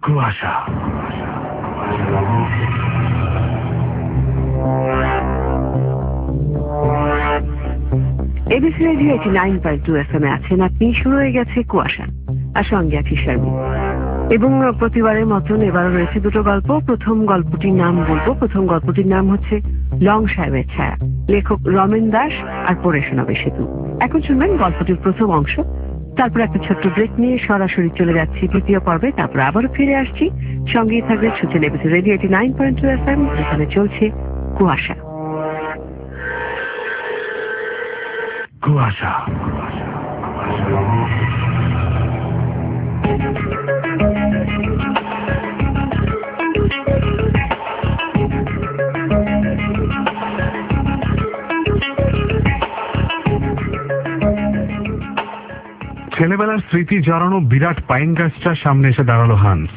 কুয়াশা। ABC radio 89.2 FM আছেন আপনি। শুরু হয়ে গেছে কুয়াশা, আর সঙ্গে আছি শারমিন। এবং প্রতিবারের মতন এবারও রয়েছে দুটো গল্প। প্রথম গল্পটির নাম বলবো। প্রথম গল্পটির নাম হচ্ছে লং সাহেবের ছায়া, লেখক রমেন দাস, আর পড়ে শোনাবে সেতু। এখন শুনবেন গল্পটির প্রথম অংশ, তারপর একটা ছোট্ট ব্রেক নিয়ে সরাসরি চলে যাচ্ছি দ্বিতীয় পর্বে। তারপর আবারও ফিরে আসছি, সঙ্গেই থাকবে শুনছেন এবিসি রেডিও 89.2 FM, যেখানে চলছে কুয়াশা। কুয়াশা। ছেলেবেলার স্মৃতি জড়ানো বিরাট পাইন গাছটার সামনে এসে দাঁড়ালো হান্স।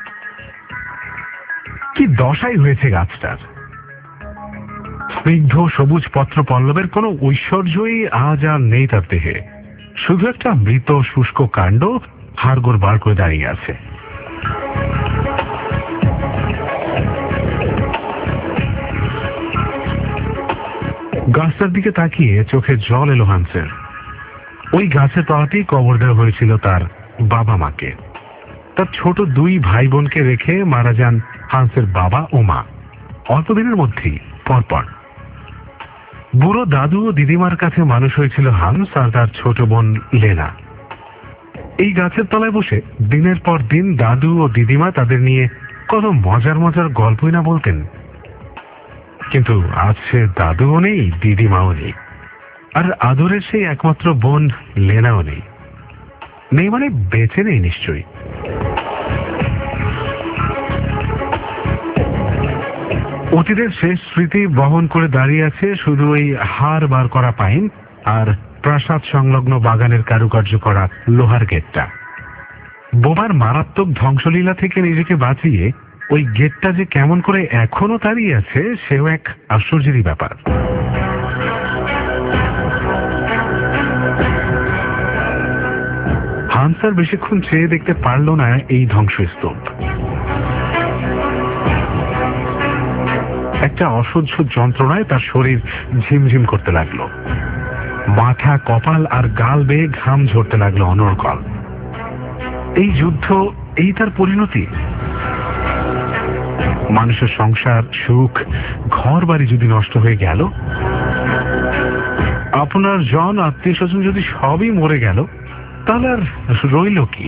কি দশাই হয়েছে গাছটার! স্নিগ্ধ সবুজ পত্র পল্লবের কোনো ঐশ্বর্যই আজ আর নেই তার দেহে। শুধু একটা মৃত শুষ্ক কাণ্ড হাড়গোড় বার করে দাঁড়িয়ে আছে। গাছটার দিকে তাকিয়ে চোখে জল এলো হান্সের। ওই গাছের তলাতেই কবর দেওয়া হয়েছিল তার বাবা মাকে। তার ছোট দুই ভাই বোনকে রেখে মারা যান হান্সের বাবা ও মা অল্প দিনের মধ্যেই পরপর। বুড়ো দাদু ও দিদিমার কাছে মানুষ হয়েছিল হান্স আর তার ছোট বোন লেনা। এই গাছের তলায় বসে দিনের পর দিন দাদু ও দিদিমা তাদের নিয়ে কত মজার মজার গল্পই না বলতেন। কিন্তু আজ সে দাদুও নেই, দিদিমাও নেই, আর আদরের সেই একমাত্র বোন লেনাও নেই। নেই মানে বেঁচে নেই নিশ্চয়ই। অতীতের শেষ স্মৃতি বহন করে দাঁড়িয়ে আছে শুধু ওই হাড় বার করা পাইন আর প্রাসাদ সংলগ্ন বাগানের কারুকার্য করা লোহার গেটটা। বোমার মারাত্মক ধ্বংসলীলা থেকে নিজেকে বাঁচিয়ে ওই গেটটা যে কেমন করে এখনো দাঁড়িয়ে আছে সেও এক আশ্চর্যেরই ব্যাপার। হান্স আর বেশিক্ষণ চেয়ে দেখতে পারল না এই ধ্বংসস্তূপ। একটা অসহ্য যন্ত্রণায় তার শরীর ঝিমঝিম করতে লাগলো। মাথা, কপাল আর গাল বেয়ে ঘাম ঝরতে লাগলো অনর্গল। এই যুদ্ধ, এই তার পরিণতি? মানুষের সংসার, সুখ, ঘর বাড়ি যদি নষ্ট হয়ে গেল, আপনার জন আত্মীয় স্বজন যদি সবই মরে গেল, তাহলে আর রইল কি?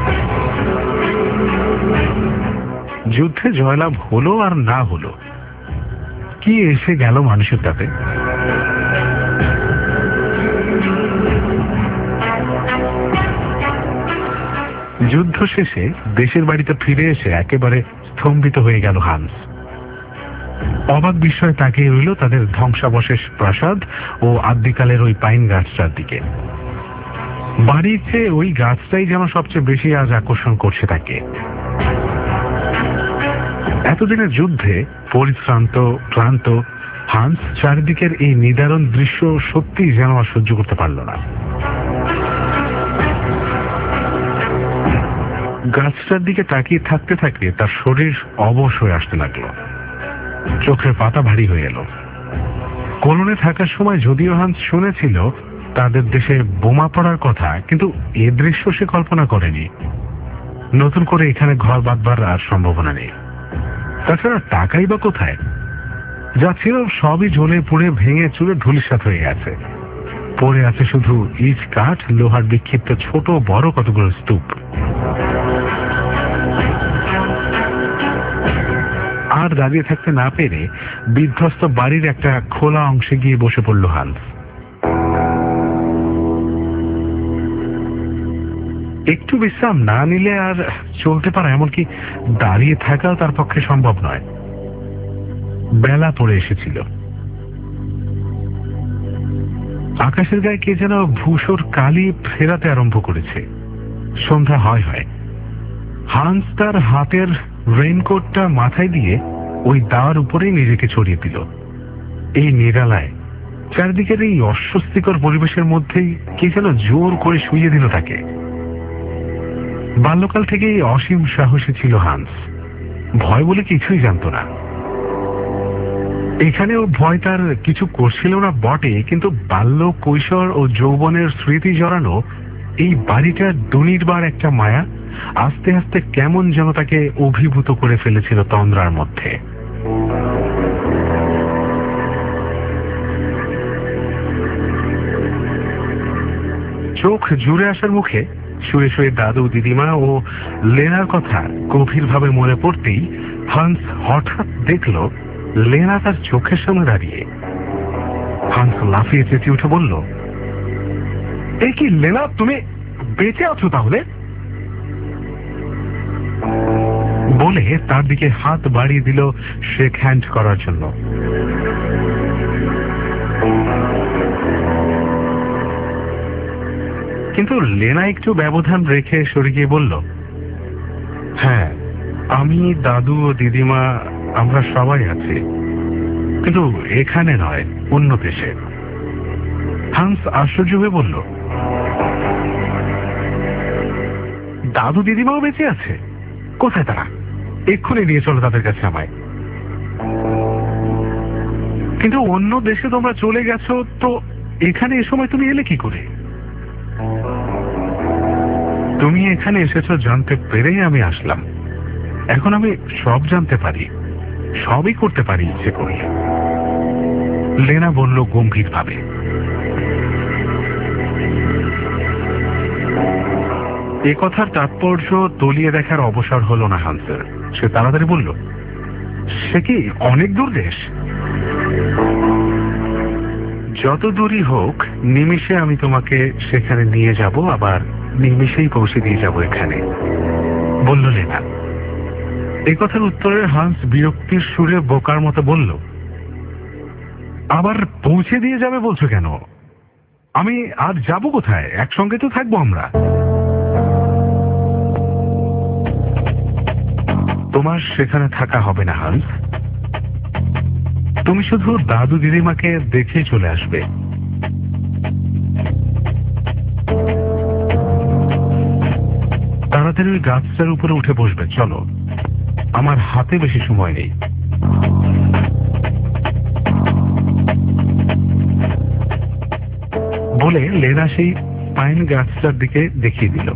যুদ্ধে জয়লাভ হলো আর না হলো, কি এসে গেল মানুষের তাতে? যুদ্ধ শেষে দেশের বাড়িতে ফিরে এসে একেবারে স্তম্ভিত হয়ে গেল হান্স। অবাক বিস্ময়ে তাকিয়ে রইল তাদের ধ্বংসাবশেষ প্রাসাদ ও আদ্যিকালের ওই পাইন গাছটার দিকে। বাড়ির চেয়ে ওই গাছটাই যেন সবচেয়ে বেশি আজ আকর্ষণ করছে তাকে। এতদিনের যুদ্ধে পরিশ্রান্ত, ক্লান্ত হান্স চারিদিকের এই নিদারুণ দৃশ্য সত্যি যেন আর সহ্য করতে পারল না। গাছটার দিকে তাকিয়ে থাকতে থাকতে তার শরীর অবশ হয়ে আসতে লাগলো। চোখের পাতা ভারী হয়ে এলো। কোলনে থাকার সময় যদিও হান্স শুনেছিল তাদের দেশে বোমা পড়ার কথা, কিন্তু এ দৃশ্য সে কল্পনা করেনি। নতুন করে এখানে ঘর বাঁধবার আর সম্ভাবনা নেই। তাছাড়া টাকাই বা কোথায়? যা ছিল সবই জ্বলে পুড়ে ভেঙে চুরে ধূলিসাৎ হয়ে গেছে। পড়ে আছে শুধু ইট, কাঠ, লোহার বিক্ষিপ্ত ছোট বড় কতগুলো স্তূপ। আর দাঁড়িয়ে থাকতে না পেরে বিধ্বস্ত বাড়ির একটা খোলা অংশে গিয়ে বসে পড়ল হান্স। একটু বিশ্রাম না নিলে আর চলতে পারা, এমনকি দাঁড়িয়ে থাকাও তার পক্ষে সম্ভব নয়। বেলা পড়ে এসেছিল। আকাশের গায়ে কে যেন ধূসর কালি ফেরাতে আরম্ভ করেছে। সন্ধ্যা হয় হয়। হান্স তার হাতের রেইনকোটটা মাথায় দিয়ে ওই দাওয়ার উপরেই নিজেকে ছড়িয়ে দিল। এই নিরালায় চারিদিকের এই অস্বস্তিকর পরিবেশের মধ্যেই কে যেন জোর করে শুইয়ে দিল তাকে। বাল্যকাল থেকেই অসীম সাহসী ছিল হান্স। ভয় বলে কিছুই জানত না। এখানেও ভয় তার কিছু করছিল না বটে, কিন্তু বাল্য, কৈশোর ও যৌবনের স্মৃতি জড়ানো এই বাড়িটার দুনির্বার একটা মায়া আস্তে আস্তে কেমন যেন তাকে অভিভূত করে ফেলেছিল তন্দ্রার মধ্যে। চোখ জুড়ে আসার মুখে শুয়ে শুয়ে দাদু, দিদিমা ও লেনার কথা গভীরভাবে মনে পড়তেই হান্স হঠাৎ দেখল লেনা তার চোখের সামনে দাঁড়িয়ে। হান্স লাফিয়ে চেঁচিয়ে উঠে বলল, এই কি লেনা, তুমি বেঁচে আছো তাহলে? বলে তার দিকে হাত বাড়িয়ে দিল শেক হ্যান্ড করার জন্য। কিন্তু লেনা একটু ব্যবধান রেখে সরে গিয়ে বলল, হ্যাঁ, আমি, দাদু ও দিদিমা, আমরা সবাই আছি, কিন্তু এখানে নয়, অন্য দেশে। হান্স আশ্চর্য হয়ে বলল, দাদু দিদিমাও বেঁচে আছে? কোথায় তারা? এক্ষুনি নিয়ে চলো তাদের কাছে আমায়। কিন্তু অন্য দেশে তোমরা চলে গেছো, তো এখানে এ সময় তুমি এলে কি করে? তুমি এখানে এসেছো জানতে পেরেই আমি আসলাম। এখন আমি সব জানতে পারি, সবই করতে পারি ইচ্ছে করলে। লেনা বলল গম্ভীর ভাবে। এ কথার তাৎপর্য তলিয়ে দেখার অবসর হলো না হান্সের। সে তাড়াতাড়ি বলল, সে কি অনেক দূর দেশ? যত দূরই হোক, নিমিষে আমি তোমাকে সেখানে নিয়ে যাব, আবার নিমিষেই পৌঁছে দিয়ে যাব এখানে, বলল লেনা। এই কথার উত্তরে হান্স বিরক্তির সুরে বোকার মতো বলল, আবার পৌঁছে দিয়ে যাবে বলছো কেন? আমি আর যাব কোথায়? একসঙ্গে তো থাকবো আমরা। তোমার সেখানে থাকা হবে না হান্স, তুমি শুধু দাদু দিদিমাকে দেখে চলে আসবে। তাড়াতাড়ি ওই গাছটার উপরে উঠে বসবে, চলো, আমার হাতে বেশি সময় নেই। বলে লেনা সেই পাইন গাছটার দিকে দেখিয়ে দিল।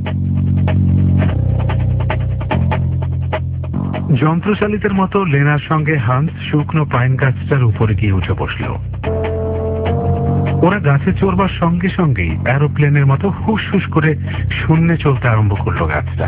যন্ত্রচালিতের মতো লেনার সঙ্গে হান্স শুকনো পাইন গাছটার উপরে গিয়ে উঠে বসল। ওরা গাছে চড়বার সঙ্গে সঙ্গেই এরোপ্লেনের মতো হুস হুস করে শূন্যে চলতে আরম্ভ করলো গাছটা।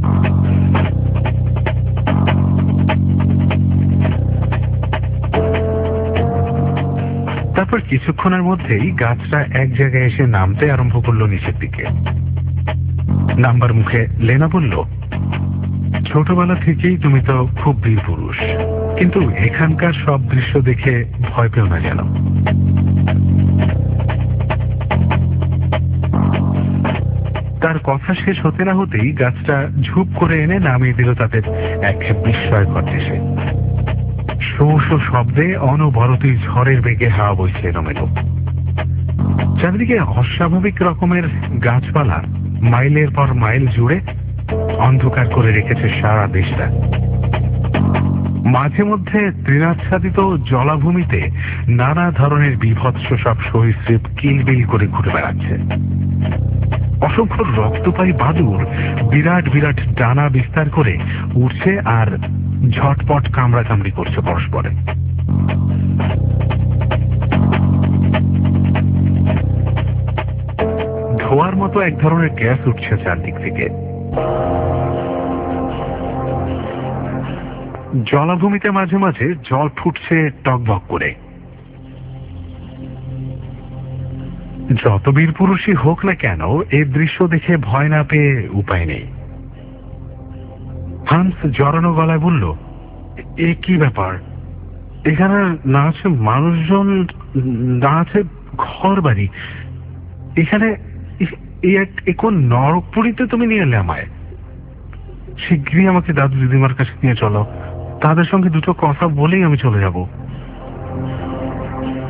তারপর কিছুক্ষণের মধ্যেই গাছটা এক জায়গায় এসে নামতে আরম্ভ করলো নিচের দিকে। নামবার মুখে লেনা বলল, ছোটবেলা থেকেই তুমি তো খুব বীর পুরুষ, কিন্তু এখানকার সব দৃশ্য দেখে ভয় পেও না যেন। তার কথা শেষ হতে না হতেই গাছটা ঝুপ করে এনে নামিয়ে দিল তাদের এক বিস্ময়কর দেশে। শো শো শব্দে অনবরতই ঝড়ের বেগে হাওয়া বইছে এলোমেলো। চারিদিকে অস্বাভাবিক রকমের গাছপালা মাইলের পর মাইল জুড়ে অন্ধকার করে রেখেছে সারা দেশটা। মাঝে মধ্যে তৃণাচ্ছাদিত জলাভূমিতে নানা ধরনের বিভৎস সব সরীসৃপ কিলবিল করে ঘুরে বেড়াচ্ছে। অসংখ্য রক্তপায়ী বাদুড় বিরাট বিরাট ডানা বিস্তার করে উঠছে আর ঝটপট কামড়াকামড়ি করছে পরস্পরে। ধোয়ার মতো এক ধরনের গ্যাস উঠছে চারদিক থেকে। জলাভূমিতে মাঝে মাঝে জল ফুটছে টকবক করে। যত বীর পুরুষই হোক না কেন, এই দৃশ্য দেখে ভয় না পেয়ে উপায় নেই। হান্স জড়ানো গলায় বলল, এ কি ব্যাপার? এখানে না আছে মানুষজন, না আছে ঘর বাড়ি, এখানে কোন নরকপুরীতে তুমি নিয়ে এলে আমায়? শীঘ্রই আমাকে দাদু দিদিমার কাছে নিয়ে চলো, তাদের সঙ্গে দুটো কথা বলেই আমি চলে যাব।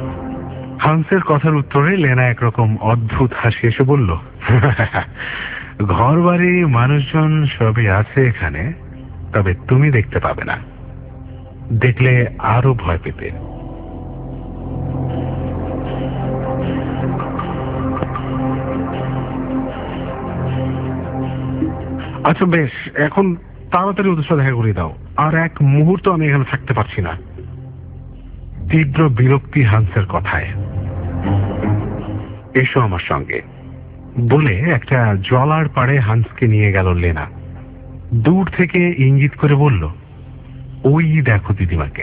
হান্সের কথার উত্তরে লেনা একরকম অদ্ভুত হাসি এসে বলল, ঘর বাড়ি মানুষজন সবই আছে এখানে, তবে তুমি দেখতে পাবে না। দেখলে আরো ভয় পেতে। আচ্ছা বেশ, এখন তাড়াতাড়ি ওদের সাথে দেখা করে দাও। আর এক মুহূর্ত আমি এখানে থাকতে পারছি না। তীব্র বিরক্তি হান্সের কথায়। এসো আমার সঙ্গে বলে একটা জলার পাড়ে হান্সকে নিয়ে গেল লেনা। দূর থেকে ইঙ্গিত করে বলল, ওই দেখো দিদিমাকে।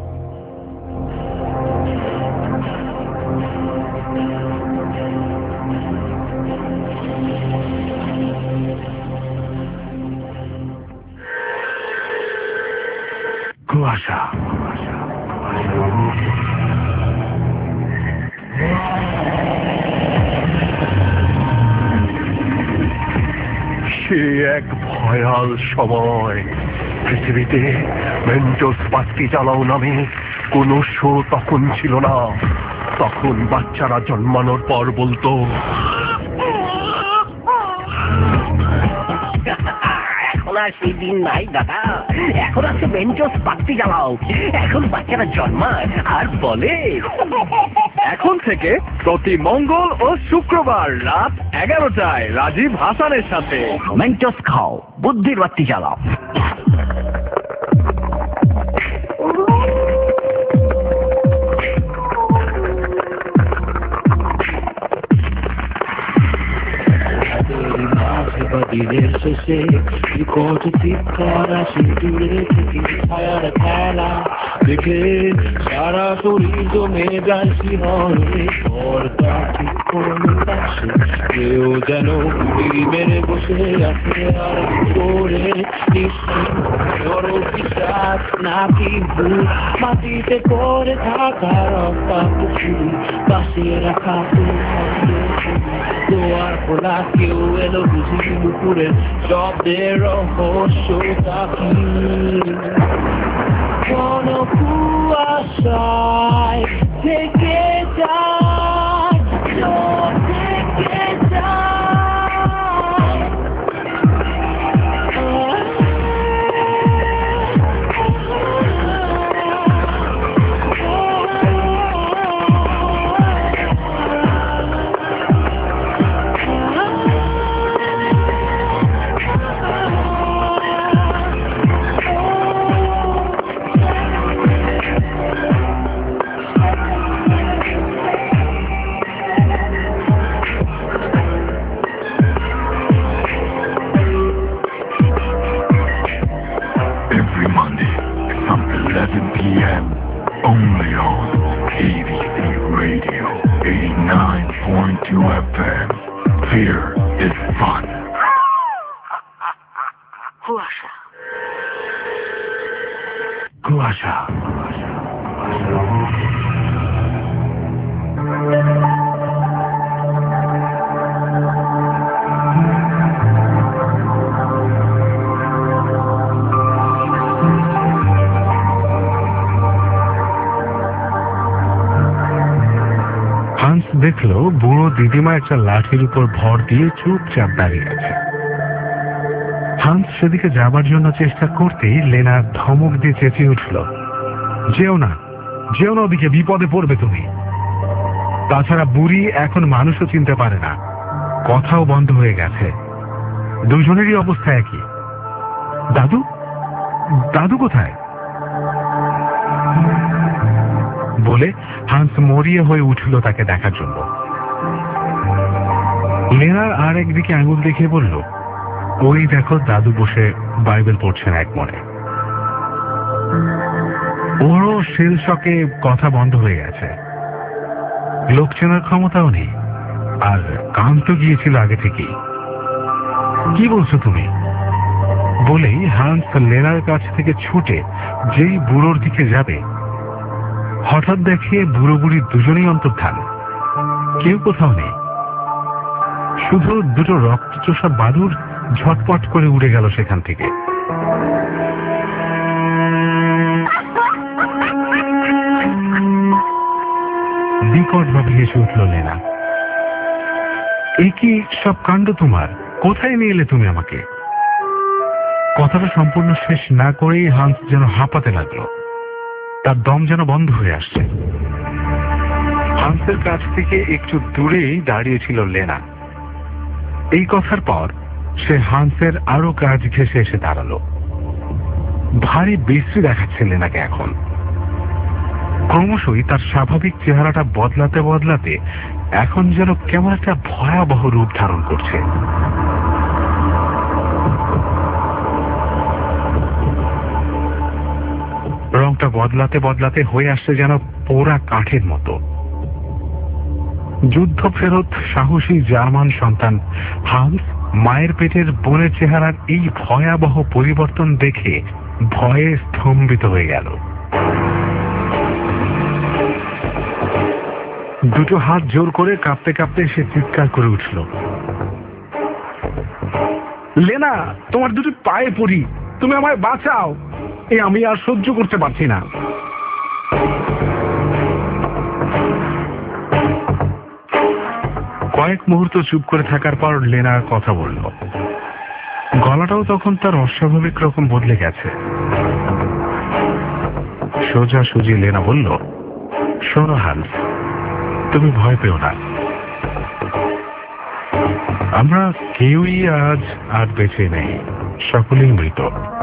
কুয়াশা সে এক ভয়াল সময়। পৃথিবীতে মেন্টোস বাতি জ্বালাও নামে কোনো শো তখন ছিল না। তখন বাচ্চারা জন্মানোর পর বলতো, এখন আর সেই দিন নাই দাদা, এখন আছে মেন্টোস বাতি জ্বালাও। এখন বাচ্চারা জন্মায় আর বলে। এখন থেকে প্রতি মঙ্গল ও শুক্রবার রাত 11টায় রাজীব হাসানের সাথে মেন্টোস খাও, বুদ্ধির বাতি জ্বালাও। দিনের শেষে বিকট চিৎকার আসে দূরে থেকে ছায়ার খেলা দেখে সারা শরীর জমে যায় শিহরে। পর্দা ঠিক করে আসে, কেউ যেন গুলি মেরে বসে আছে আর করে বিশ্বাস নাকি ভুল। মাটিতে করে থাকা রক্তা পুকুর পাশে রাখা দোয়ার খোলা কেউ এলো বুঝি দুপুরের শব্দের রহস্যটা কি। কোন কুয়াশায় থেকে যায়, থেকে যায়। every Monday from 11 p.m. only on ABC Radio 89.2 FM. Fear is fun. কুয়াশা কুয়াশা হান্স দেখলো বুড়ো দিদিমা একটা লাঠির উপর ভর দিয়ে চুপচাপ দাঁড়িয়ে আছে। হান্স সেদিকে যাবার জন্য চেষ্টা করতেই লেনা ধমক দিয়ে চেঁচিয়ে উঠল, যেও না, যেও না ওদিকে, বিপদে পড়বে তুমি। তাছাড়া বুড়ি এখন মানুষও চিনতে পারে না, কথাও বন্ধ হয়ে গেছে। দুজনেরই অবস্থা একই। দাদু, দাদু কোথায় বলে হান্স মরিয়া হয়ে উঠল তাকে দেখার জন্য। লেনার আর একদিকে আঙুল দেখিয়ে বলল, ওই দেখো দাদু বসে বাইবেল পড়ছেন এক মনে। ওরও শেল শকে কথা বন্ধ হয়ে গেছে, লোক চেনার ক্ষমতাও নেই, আর কান তো গিয়েছিল আগে থেকেই। কি বলছো তুমি বলেই হান্স লেনার কাছ থেকে ছুটে যেই বুড়োর দিকে যাবে, হঠাৎ দেখে বুড়ো বুড়ি দুজনেই অন্তর্ধান, কেউ কোথাও নেই। শুধু দুটো রক্তচোষা বাদুড় ঝটপট করে উড়ে গেল সেখান থেকে। বিকট ভাবে হেসে উঠল লেনা। এ কি সব কাণ্ড তোমার? কোথায় নিয়ে এলে তুমি আমাকে? কথাটা সম্পূর্ণ শেষ না করেই হান্স যেন হাঁপাতে লাগলো। তার দম যেন বন্ধ হয়ে আসছে। হান্সের কাছ থেকে একটু দূরেই দাঁড়িয়েছিল লেনা। এই কথার পর সে হান্সের আরো কাজ ঘেঁষে এসে দাঁড়ালো। ভারী বিশ্রী দেখাচ্ছে লেনাকে এখন। ক্রমশই তার স্বাভাবিক চেহারাটা বদলাতে বদলাতে এখন যেন কেমন একটা ভয়াবহ রূপ ধারণ করছে। রংটা বদলাতে বদলাতে হয়ে আসছে যেন পোড়া কাঠের মতো। যুদ্ধ ফেরত সাহসী জার্মান সন্তান হান্স মায়ের পেটের বোনের চেহারার এই ভয়াবহ পরিবর্তন দেখে ভয়ে স্তম্ভিত হয়ে গেল। দুটো হাত জোর করে কাঁপতে কাঁপতে সে চিৎকার করে উঠল, লেনা, তোমার দুটো পায়ে পড়ি, তুমি আমায় বাঁচাও, আমি আর সহ্য করতে পারছি না। কয়েক মুহূর্ত চুপ করে থাকার পর লেনা কথা বলল। গলাটাও তখন তার অস্বাভাবিক রকম বদলে গেছে। সোজাসুজি লেনা বলল, শোনো হান্স, তুমি ভয় পেও না। আমরা কেউই আজ আর বেঁচে নেই, সকলেই মৃত।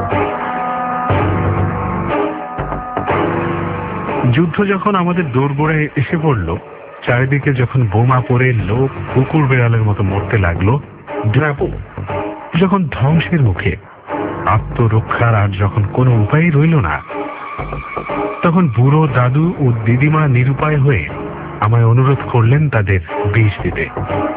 যুদ্ধ যখন আমাদের দোরগোড়ায় এসে পড়ল, চারিদিকে যখন বোমা পড়ে লোক কুকুর বেড়ালের মতো মরতে লাগলো, যখন ধ্বংসের মুখে, আত্মরক্ষার আর যখন কোনো উপায় রইল না, তখন বুড়ো দাদু ও দিদিমা নিরুপায় হয়ে আমায় অনুরোধ করলেন তাদের বিষ দিতে।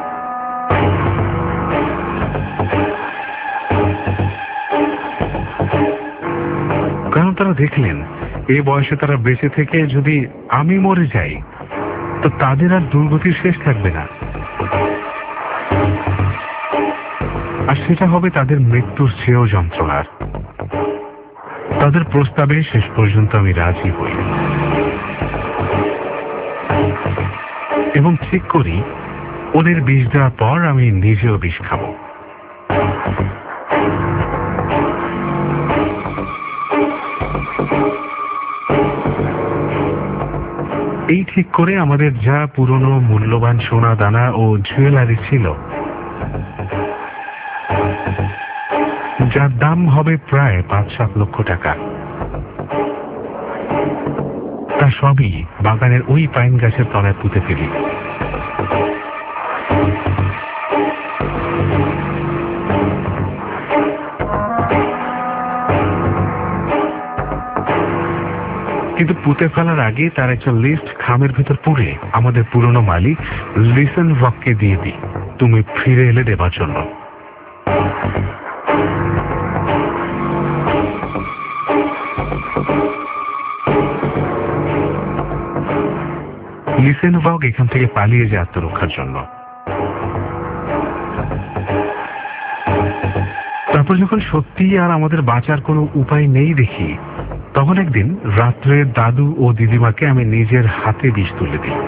কারণ তারা দেখলেন এই বয়সে তারা বেঁচে থেকে যদি আমি মরে যাই, তো তাদের আর দুর্গতির শেষ থাকবে না, আর সেটা হবে তাদের মৃত্যুর চেয়েও যন্ত্রণার। তাদের প্রস্তাবে শেষ পর্যন্ত আমি রাজি হই এবং ঠিক করি ওদের বিষ দেওয়ার পর আমি নিজেও বিষ খাবো। এই ঠিক করে আমাদের যা পুরনো মূল্যবান সোনা দানা ও জুয়েলারি ছিল, যার দাম হবে প্রায় 5-7 লক্ষ টাকা, তা সবই বাগানের ওই পাইন গাছের তলায় পুঁতে ফেলি। কিন্তু পুঁতে ফেলার আগে তার একটা লিস্ট খামের ভেতর পুড়ে আমাদের পুরনো মালিক লিসেনভককে দিয়ে দিই, তুমি ফিরে এলে দেবার জন্য। লিসেনভক এখান থেকে পালিয়ে যায় আত্মরক্ষার জন্য। তারপর যখন সত্যি আর আমাদের বাঁচার কোনো উপায় নেই দেখি, তখন একদিন রাত্রে দাদু ও দিদিমাকে আমি নিজের হাতে বিষ তুলে দিই।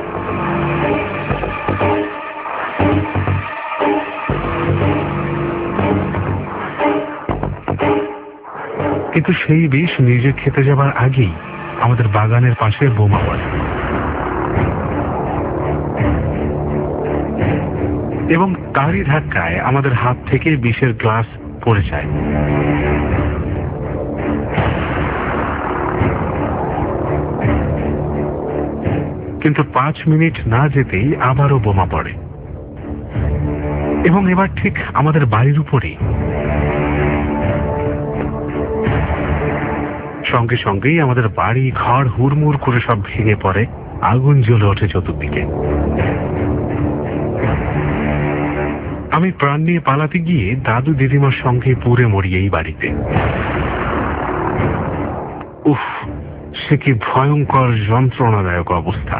কিন্তু সেই বিষ নিজে খেতে যাবার আগেই আমাদের বাগানের পাশে বোমা পড়ে এবং তারই ধাক্কায় আমাদের হাত থেকে বিষের গ্লাস পড়ে যায়। কিন্তু 5 মিনিট না যেতেই আবারও বোমা পড়ে এবং এবার ঠিক আমাদের বাড়ির উপরেই। সঙ্গে সঙ্গেই আমাদের বাড়ি ঘর হুড়মুড় করে সব ভেঙে পড়ে, আগুন জ্বলে ওঠে চতুর্দিকে। আমি প্রাণ নিয়ে পালাতে গিয়ে দাদু দিদিমার সঙ্গে পুড়ে মরি এই বাড়িতে। উফ, সে কি ভয়ঙ্কর যন্ত্রণাদায়ক অবস্থা।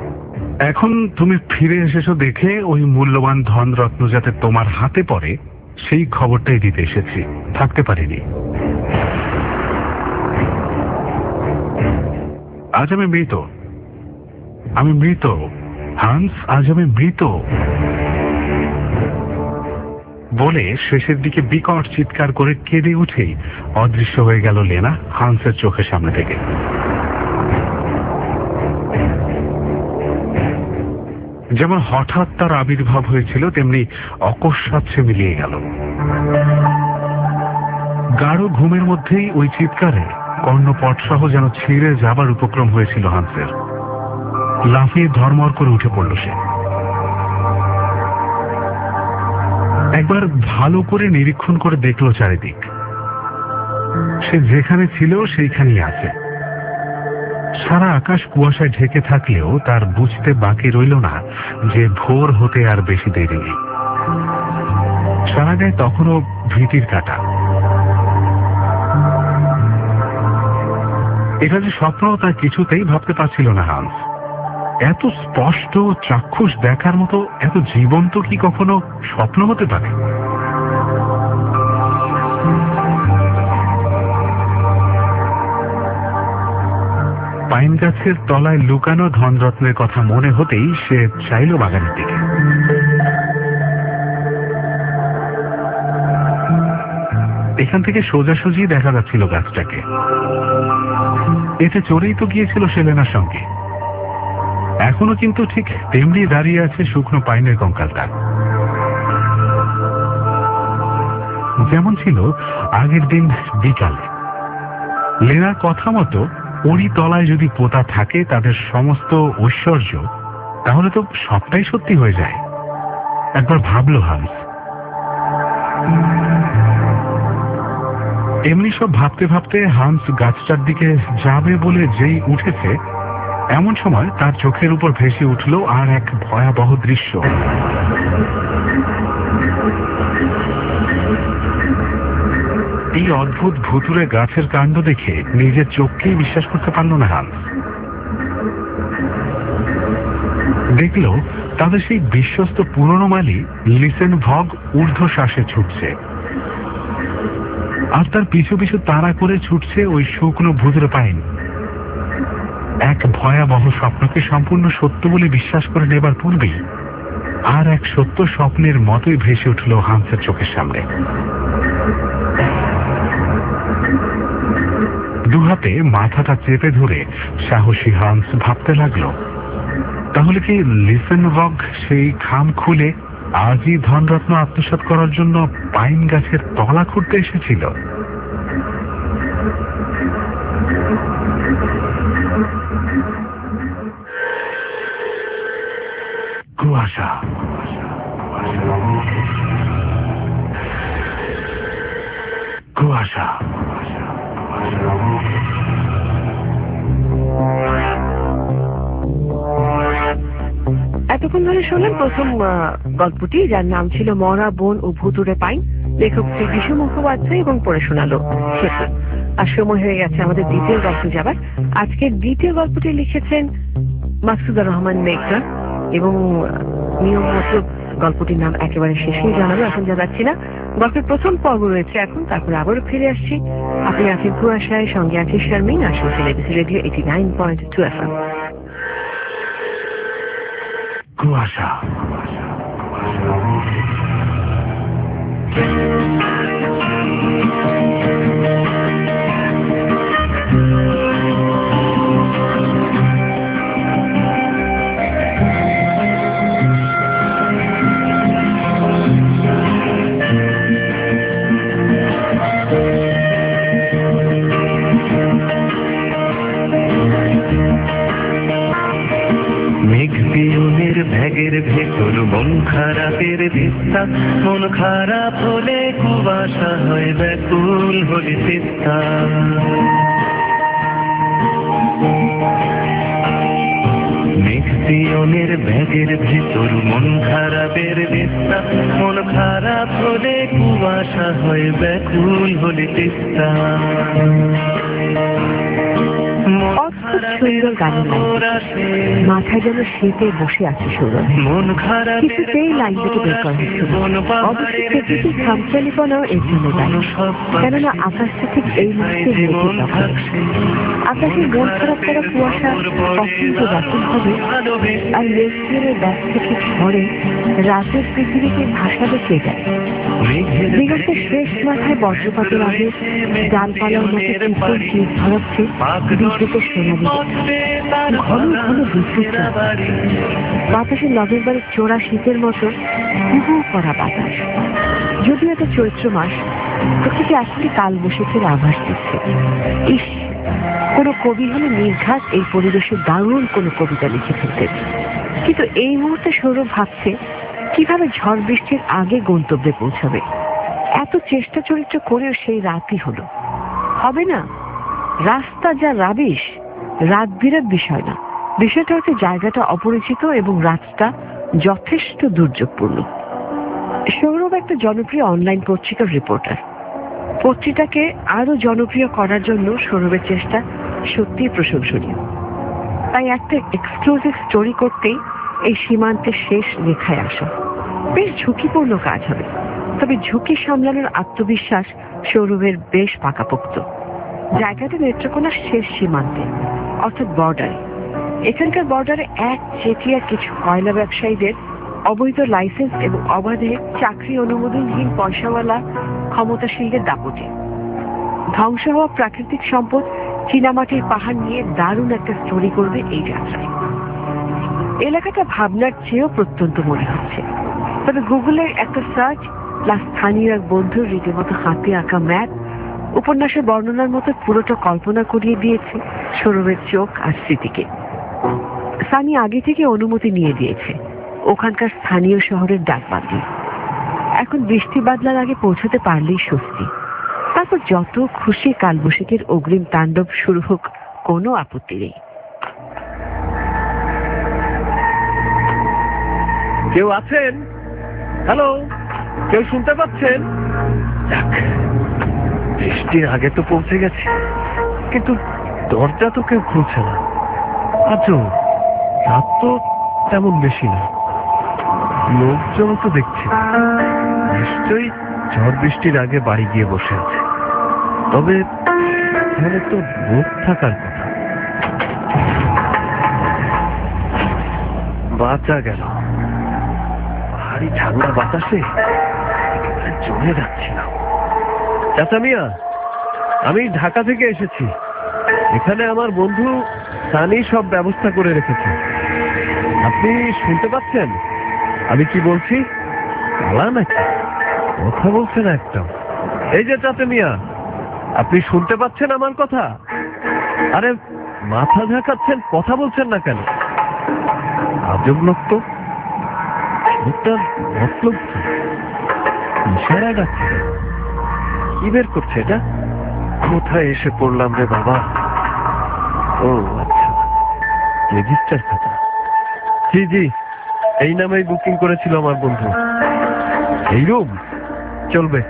এখন তুমি ফিরে এসেছো দেখে ওই মূল্যবান ধনরত্ন যাতে তোমার হাতে পড়ে সেই খবরটাই দিতে এসেছি, থাকতে পারিনি। আজ আমি মৃত, আমি মৃত হান্স, আজ আমি মৃত বলে শেষের দিকে বিকট চিৎকার করে কেঁদে উঠেই অদৃশ্য হয়ে গেল লেনা হান্সের চোখের সামনে থেকে। যেমন হঠাৎ তার আবির্ভাব হয়েছিল, তেমনি অকস্মাৎ সে মিলিয়ে গেল। গাঢ় ঘুমের মধ্যেই ওই চিৎকারে কর্ণপট সহ যেন ছিঁড়ে যাবার উপক্রম হয়েছিল হান্সের। লাফিয়ে ধর্মর করে উঠে পড়ল সে। একবার ভালো করে নিরীক্ষণ করে দেখলো চারিদিক। সে যেখানে ছিল সেইখানেই আছে। সারা আকাশ কুয়াশায় ঢেকে থাকলেও তার বুঝতে বাকি রইল না যে ভোর হতে আর বেশি দেরি নেই। সারা গায়ে তখনও ভীতির কাঁটা। এটা যে স্বপ্ন তা কিছুতেই ভাবতে পারছিল না হান্স। এত স্পষ্ট চাক্ষুষ দেখার মতো এত জীবন্ত কি কখনো স্বপ্ন হতে পারে? পাইন গাছের তলায় লুকানো ধনরত্নের কথা মনে হতেই সে চাইল বাগানের দিকে। এখান থেকে সোজাসুজি দেখা যাচ্ছিল গাছটাকে। এতে চড়েই তো গিয়েছিল সেলেনার সঙ্গে। এখনো কিন্তু ঠিক তেমনি দাঁড়িয়ে আছে শুকনো পাইনের কঙ্কালটা, যেমন ছিল আগের দিন বিকালে। লেনার কথা মতো ওরই তলায় যদি পোতা থাকে তাদের সমস্ত ঐশ্বর্য, তাহলে তো সবটাই সত্যি হয়ে যায়। একবার ভাবলো হান্স। এমনি সব ভাবতে ভাবতে হান্স গাছটার দিকে যাবে বলে যেই উঠেছে, এমন সময় তার চোখের উপর ভেসে উঠল আর এক ভয়াবহ দৃশ্য। এই অদ্ভুত ভুতুরে গাছের কাণ্ড দেখে নিজের চোখকেই বিশ্বাস করতে পারল না হান্স। দেখল তাদের সেই বিশ্বস্ত পুরনো মালি লিসেন ভগ ঊর্ধ্বশ্বাসে ছুটছে, আর তার পিছু পিছু তাড়া করে ছুটছে ওই শুকনো ভুতুরে পাইন। এক ভয়াবহ স্বপ্নকে সম্পূর্ণ সত্য বলে বিশ্বাস করে নেবার পূর্বেই আর এক সত্য স্বপ্নের মতোই ভেসে উঠল হান্সের চোখের সামনে। দুহাতে মাথাটা চেপে ধরে সাহসী হান্স ভাবতে লাগলো, তাহলে কি লিসেনভগ সেই খাম খুলে আজই ধনরত্ন আত্মসাৎ করার জন্য পাইন গাছের তলা খুঁড়তে এসেছিল? কুয়াশা, কুয়াশা, এতক্ষণ ধরে শুনলেন প্রথম গল্পটি, যার নাম ছিল মরা বন ও ভুতুরে পাইন। লেখক শ্রী বিশু মুখোপাধ্যায় এবং পড়ে শোনালো সেতু। আর সময় হয়ে গেছে আমাদের দ্বিতীয় গল্প যাবার। আজকের দ্বিতীয় গল্পটি লিখেছেন মাকসুদুর রহমান মেঘনা, এবং নিয়ম মতো গল্পটির নাম একেবারে শেষেই জানাবো, এখন জানাচ্ছি না। গল্পের প্রথম পর্ব রয়েছে এখন, তারপরে আবারও ফিরে আসছি। আপনি আছেন কুয়াশায়, সঙ্গে আছে শারমিন, আর শুনছেন এবিসি রেডিও 89.2 FM। কুয়াশা, ব্যাগের ভেতর মন খারাপের দিস্তা, মন খারাপ হলে কুয়াশা হয় ব্যাকুল হলে তিস্তা। মেঘপিয়নের ব্যাগের ভেতর মন খারাপের দিস্তা, মন খারাপ হলে কুয়াশা হয় ব্যাকুল হলে তিস্তা। অদ্ভুত সুন্দর গানের লাইন, মাথায় যেন শীতে বসে আছে সৌরভ। কিছুতেই লাইন থেকে বের করা হচ্ছে না। অবশ্যই প্রকৃতির খামখেয়ালিপনাও এর জন্য দায়ী, কেননা আকাশটা ঠিক এই মুহূর্তে মেঘে তখন আকাশের মন খারাপ করা কুয়াশা কখন তো রাতের হবে, আর মেঘের ব্যাগ থেকে ঝড়ে রাতের পৃথিবীকে ভাসাবে কে যায়। দিগন্তের শেষ মাথায় বজ্রপাতের আগে ডালপালার মতো চিত্র শীত ধরাচ্ছে বিদ্যুতের সোনালি ঘন ঘন বিদ্যুৎ। বাতাসে নভেম্বরের চোরা শীতের মতো হু করা বাতাস। যদিও এটা চৈত্র মাস, প্রকৃতি এখনই কালবৈশাখীর আভাস দিচ্ছে। ইস, কোনো কবি হলে নির্ঘাত এই পরিবেশে দারুণ কোনো কবিতা লিখে ফেলতেন। কিন্তু এই মুহূর্তে সৌরভ ভাবছে কিভাবে ঝড় বৃষ্টির আগে গন্তব্যে পৌঁছাবে। এত চেষ্টা চরিত্র করেও সেই রাতই হলো। হবে না, রাস্তা যা রাবিশ, রাত বিরাট বিষয় না। বিষয়টা হচ্ছে জায়গাটা অপরিচিত এবং রাতটা যথেষ্ট দুর্যোগপূর্ণ। সৌরভ একটা জনপ্রিয় অনলাইন পত্রিকার রিপোর্টার। পত্রিকাকে আরো জনপ্রিয় করার জন্য সৌরভের চেষ্টা সত্যিই প্রশংসনীয়। তাই একটা এক্সক্লুসিভ স্টোরি করতেই এই সীমান্তের শেষ রেখায় আসা বেশ ঝুঁকিপূর্ণ কাজ হবে। তবে ঝুঁকি সামলানোর আত্মবিশ্বাস সৌরভের বেশ পাকাপোক্ত। জায়গাটা নেত্রকোনার শেষ সীমান্তে, অর্থাৎ বর্ডারে। এখানকার বর্ডারে এক চেটিয়া কিছু কয়লা ব্যবসায়ীদের অবৈধ লাইসেন্স এবং অবাধে চাকরি অনুমোদনহীন পয়সাওয়ালা ক্ষমতাশীলদের দাপটে ধ্বংস হওয়া প্রাকৃতিক সম্পদ চীনামাটির পাহাড় নিয়ে দারুণ একটা স্টোরি করবে এই যাত্রায়। এলাকাটা ভাবনার চেয়েও প্রত্যন্ত মনে হচ্ছে। তবে গুগলে একটা সার্চ প্লাস স্থানীয় এক বন্ধুর রীতিমতো হাতে আঁকা ম্যাপ উপন্যাসের বর্ণনার মতো পুরোটা কল্পনা করিয়ে দিয়েছে সৌরভের চোখ আর স্মৃতিকে। সানি আগে থেকে অনুমতি নিয়ে দিয়েছে ওখানকার স্থানীয় শহরের ডাকবাতি। এখন বৃষ্টি বাদলার আগে পৌঁছাতে পারলেই স্বস্তি। তারপর যত খুশি কালবৈশাখীর অগ্রিম তাণ্ডব শুরু হোক, কোনো আপত্তি নেই। কেউ আছেন? হ্যালো, কেউ শুনতে পাচ্ছেন? বৃষ্টির আগে তো পৌঁছে গেছে, কিন্তু দরজা তো কেউ খুলছে না। আজও রাত তো তেমন বেশি না, লোকজন তো দেখছি নিশ্চয়ই ঝড় বৃষ্টির আগে বাড়ি গিয়ে বসে আছে। তবে এখানে তো লোক থাকার কথা। বাঁচা গেল, ভারী ঠান্ডা বাতাসে জমে যাচ্ছিলাম। চাচা মিয়া, আমি ঢাকা থেকে এসেছি। এখানে আমার বন্ধু সানি সব ব্যবস্থা করে রেখেছে। আপনি শুনতে পাচ্ছেন আমি কি বলছি? কালা নাকি? কথা বলছে না একদম। এই যে চাচা মিয়া, আপনি শুনতে পাচ্ছেন আমার কথা? আরে মাথা ঝাঁকাচ্ছেন, কথা বলছেন না কেন? আজব লোক তো। লোকটার মতলব কি? ইশারা ডাকছে, কি বের করছে এটা? কোথায় এসে পড়লাম রে বাবা? ও আচ্ছা, রেজিস্টার খাতা। জি জি, এই নামেই বুকিং করেছিল আমার বন্ধু। এই রুম চলবে।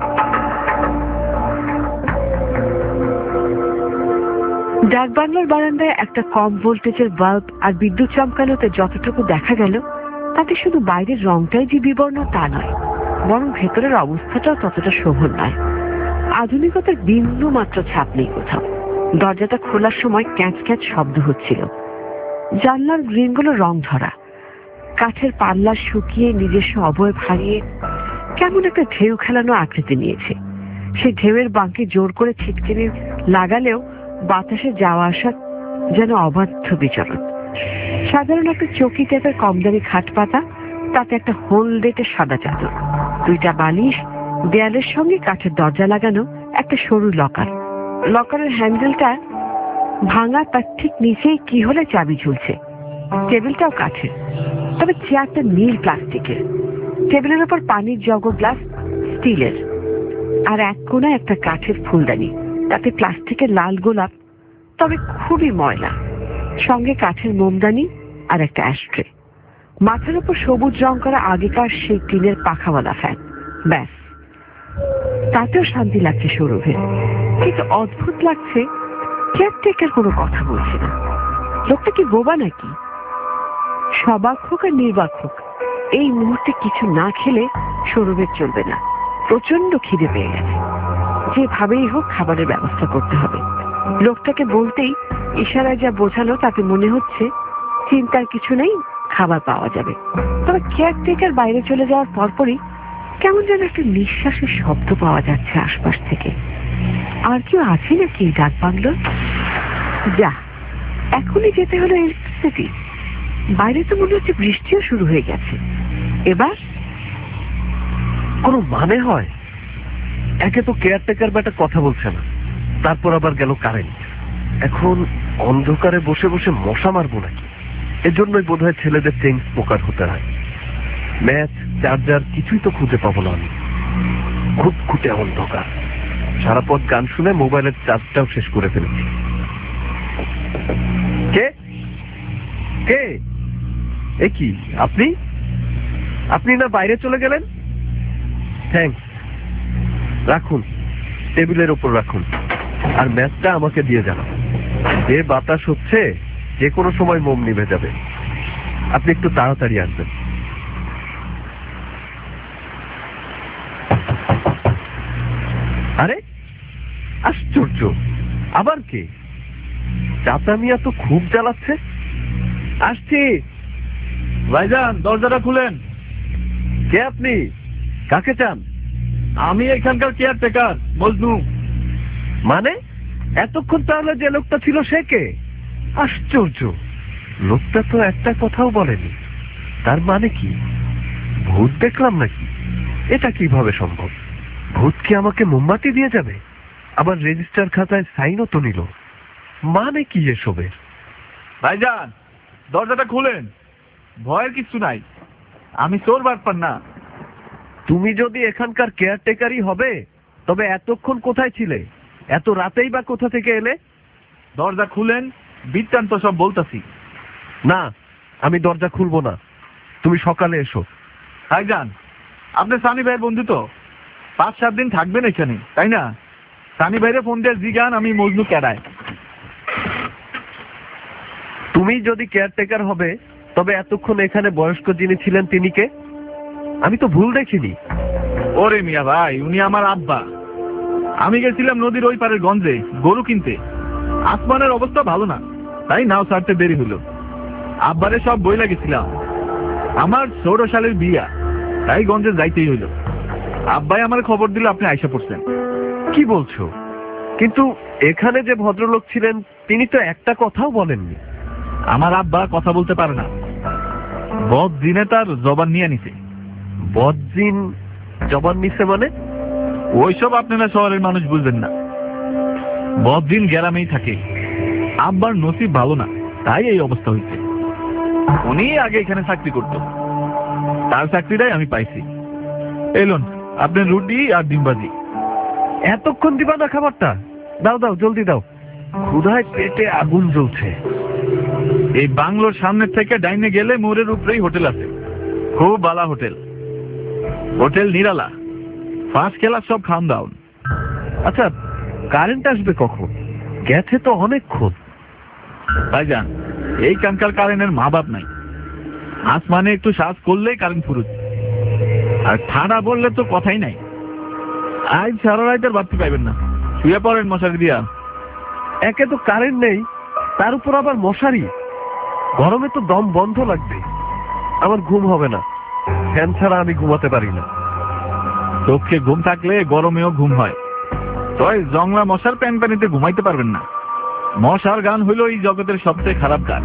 ডাকবাংলার বারান্দায় একটা কম ভোল্টেজের বাল্ব আর বিদ্যুৎ চমকানোতে যতটুকু দেখা গেল, তাতে শুধু বাইরের রংটাই যে বিবর্ণ তা নয়, বরং ভেতরের অবস্থাটাও ততটা শোভন নয়। আধুনিকতার বিন্দু মাত্র ছাপ নেই কোথাও। দরজাটা খোলার সময় ক্যাঁচ ক্যাঁচ শব্দ হচ্ছিল। জানলার গ্রিনগুলো রং ধরা, কাঠের পাল্লা শুকিয়ে নিজস্ব অবয়ব হারিয়ে কেমন একটা ঢেউ খেলানো আকৃতি নিয়েছে। সেই ঢেউয়ের বাঁকে জোর করে ছিটকিনি লাগালেও বাতাসে যাওয়া আসা যেন অবাধ্য বিচরণ। সাধারণ একটা চৌকি টাইপের কমদামি খাট পাতা, তাতে একটা হলদেটে সাদা চাদর, দুইটা বালিশ, দেয়ালের সঙ্গে কাঠের দরজা লাগানো একটা সরু লকার। লকারের হ্যান্ডেলটা ভাঙা, তার ঠিক নিচেই কি হলে চাবি ঝুলছে। টেবিলটাও কাঠের, তবে চেয়ারটা নীল প্লাস্টিকের। টেবিলের উপর পানির জগ ও গ্লাস স্টিলের, আর এক কোণায় একটা কাঠের ফুলদানি, তাতে প্লাস্টিকের লাল গোলাপ, তবে খুবই ময়লা। সঙ্গে কাঠের মোমদানি আর একটা অ্যাশট্রে। মাথার উপর সবুজ রং করা আগেকার সেই টিনের পাখাওয়ালা ফ্যান। ব্যাস, তাতেও শান্তি লাগছে সৌরভের। কিন্তু অদ্ভুত লাগছে, কেয়ারটেকার কোনো কথা বলছে না। লোকটা কি বোবা নাকি? সবাক হোক আর নির্বাক হোক, এই মুহূর্তে কিছু না খেলে সৌরভের চলবে না। প্রচন্ড খিদে পেয়ে গেছে, যেভাবেই হোক খাবারের ব্যবস্থা করতে হবে। লোকটাকে বলতেই ইশারায় যা বোঝালো তাতে মনে হচ্ছে চিন্তার কিছু নেই, খাবার পাওয়া যাবে। তবে কেয়ারটেকার বাইরে চলে যাওয়ার পরপরই কেমন যেন একটা নিঃশ্বাসের শব্দ পাওয়া যাচ্ছে আশপাশ থেকে। আর কেউ আছে নাকি এই ডাক বাংলো? যা, এখনই যেতে হলো ইলেকট্রিসিটি। বাইরে তো মনে হচ্ছে বৃষ্টিও শুরু হয়ে গেছে। এবার কোনো মানে হয়? একে তো কেয়ারটেকার বেটা কথা বলছে না, তারপর আবার গেল কারেন্ট। এখন অন্ধকারে বসে বসে মশা মারবো নাকি? এজন্যই বোধ হয় ছেলেদের চেইন স্মোকার হতে হয়। ম্যাচ, চার্জার কিছুই তো খুঁজে পাবো না আমি। খুঁটখুটে অন্ধকার। সারা পথ গান শুনে মোবাইলের চার্জটাও শেষ করে ফেলেছি। কে কে এ কি? আপনি আপনি না বাইরে চলে গেলেন? থ্যাঙ্কস, রাখুন, টেবিলের উপর রাখুন। আর ম্যাচটা আমাকে দিয়ে যান। যে বাতাস হচ্ছে, যে কোনো সময় মোম নিভে যাবে। আপনি একটু তাড়াতাড়ি আসবেন। আরে আশ্চর্য, আবার কে? চাচা মিয়া তো খুব জ্বালাচ্ছে। আসছি। ভাইজান, দরজাটা খুলেন। কে আপনি? কাকে চান? আমি এখানকার কেয়ারটেকার মজনু। মানে এতক্ষণ তাহলে যে লোকটা ছিল সে কে? আশ্চর্য, লোকটা তো একটা কথাও বলেনি। তার মানে কি? ভূত দেখলাম নাকি? এটা কিভাবে সম্ভব? ভূত কি আমাকে মোমবাতি দিয়ে যাবে? আবার রেজিস্টার খাতায় সাইনও তো নিল। মানে কি এসবের? ভাইজান, দরজাটা খুলেন। ভয়ের কিছু নাই, আমি চোর বাটপার না। তুমি যদি এখানকার কেয়ারটেকারই হবে, তবে এতক্ষণ কোথায় ছিলে? এত রাতেই বা কোথা থেকে এলে? দরজা খুলেন, বৃত্তান্ত সব বলতাছি। না, আমি দরজা খুলবো না। তুমি সকালে এসো। ভাইজান, আপনি সানি ভাইয়ের বন্ধু তো? 5-7 দিন থাকবেন এখানে, তাই না? সানি ভাইরে ফোন দিয়ে জিগান আমি মজনু কেডায়। তুমি যদি কেয়ারটেকার হবে, তবে এতক্ষণ এখানে বয়স্ক যিনি ছিলেন তিনি কে? আমি তো ভুল দেখিনি। ওরে মিয়া ভাই, উনি আমার আব্বা। আমি গেছিলাম নদীর ওই পারের গঞ্জে গরু কিনতে। আসমানের অবস্থা ভালো না, তাই নাও ছাড়তে দেরি হলো। আব্বারে সব বইলা গেছিলাম। আমার 16 সালের বিয়া, তাই গঞ্জে যাইতেই হইল। আব্বাই আমার খবর দিল আপনি আইসা পড়ছেন। কি বলছো? কিন্তু এখানে যে ভদ্রলোক ছিলেন তিনি তো একটা কথাও বলেননি। আমার আব্বা কথা বলতে পারে না, বদ জিনে তার জবান নিয়ে নিছে। বদজিন জবান নিছে মানে? ওইসব আপনারা শহরের মানুষ বুঝবেন না। বদজিন গ্রামেই থাকে। আব্বার নসিব ভালো না, তাই এই অবস্থা হয়েছে। উনি আগে এখানে চাকরি করত, তার চাকরিটাই আমি পাইছি। এলুন আপনার রুটি আর ডিমবাজি। এতক্ষণ দিবা না খাবারটা? দাও দাও, জলদি দাও, ক্ষুধায় পেটে আগুন জ্বলছে। এই বাংলোর সামনে থেকে ডাইনে গেলে মোড়ের উপরেই হোটেল আছে, খুব ভালো hotel. Hotel Nirala, first class সব খাওয়ান দাওন। আচ্ছা, কারেন্ট আসবে কখন? গেছে তো অনেকক্ষণ। ভাইজান, এই কানকার কারেন্টের মা বাপ নাই। আসমানে একটু শ্বাস করলেই কারেন্ট ফুরুত, আর ঠান্ডা পড়লে তো কথাই নাই। আজ সারা রাতের বাড়তি পাইবেন না, শুয়ে পড়েন মশারি দিয়া। একে তো কারেন্ট নেই, তার উপর আবার মশারি। গরমে তো দম বন্ধ লাগবে। আমার ঘুম হবে না, ফ্যান ছাড়া আমি ঘুমাতে পারি না। চোখে ঘুম থাকলে গরমেও ঘুম হয়, তবে জংলা মশার প্যান প্যানিতে ঘুমাইতে পারবেন না। মশার গান হইল এই জগতের সবচেয়ে খারাপ গান।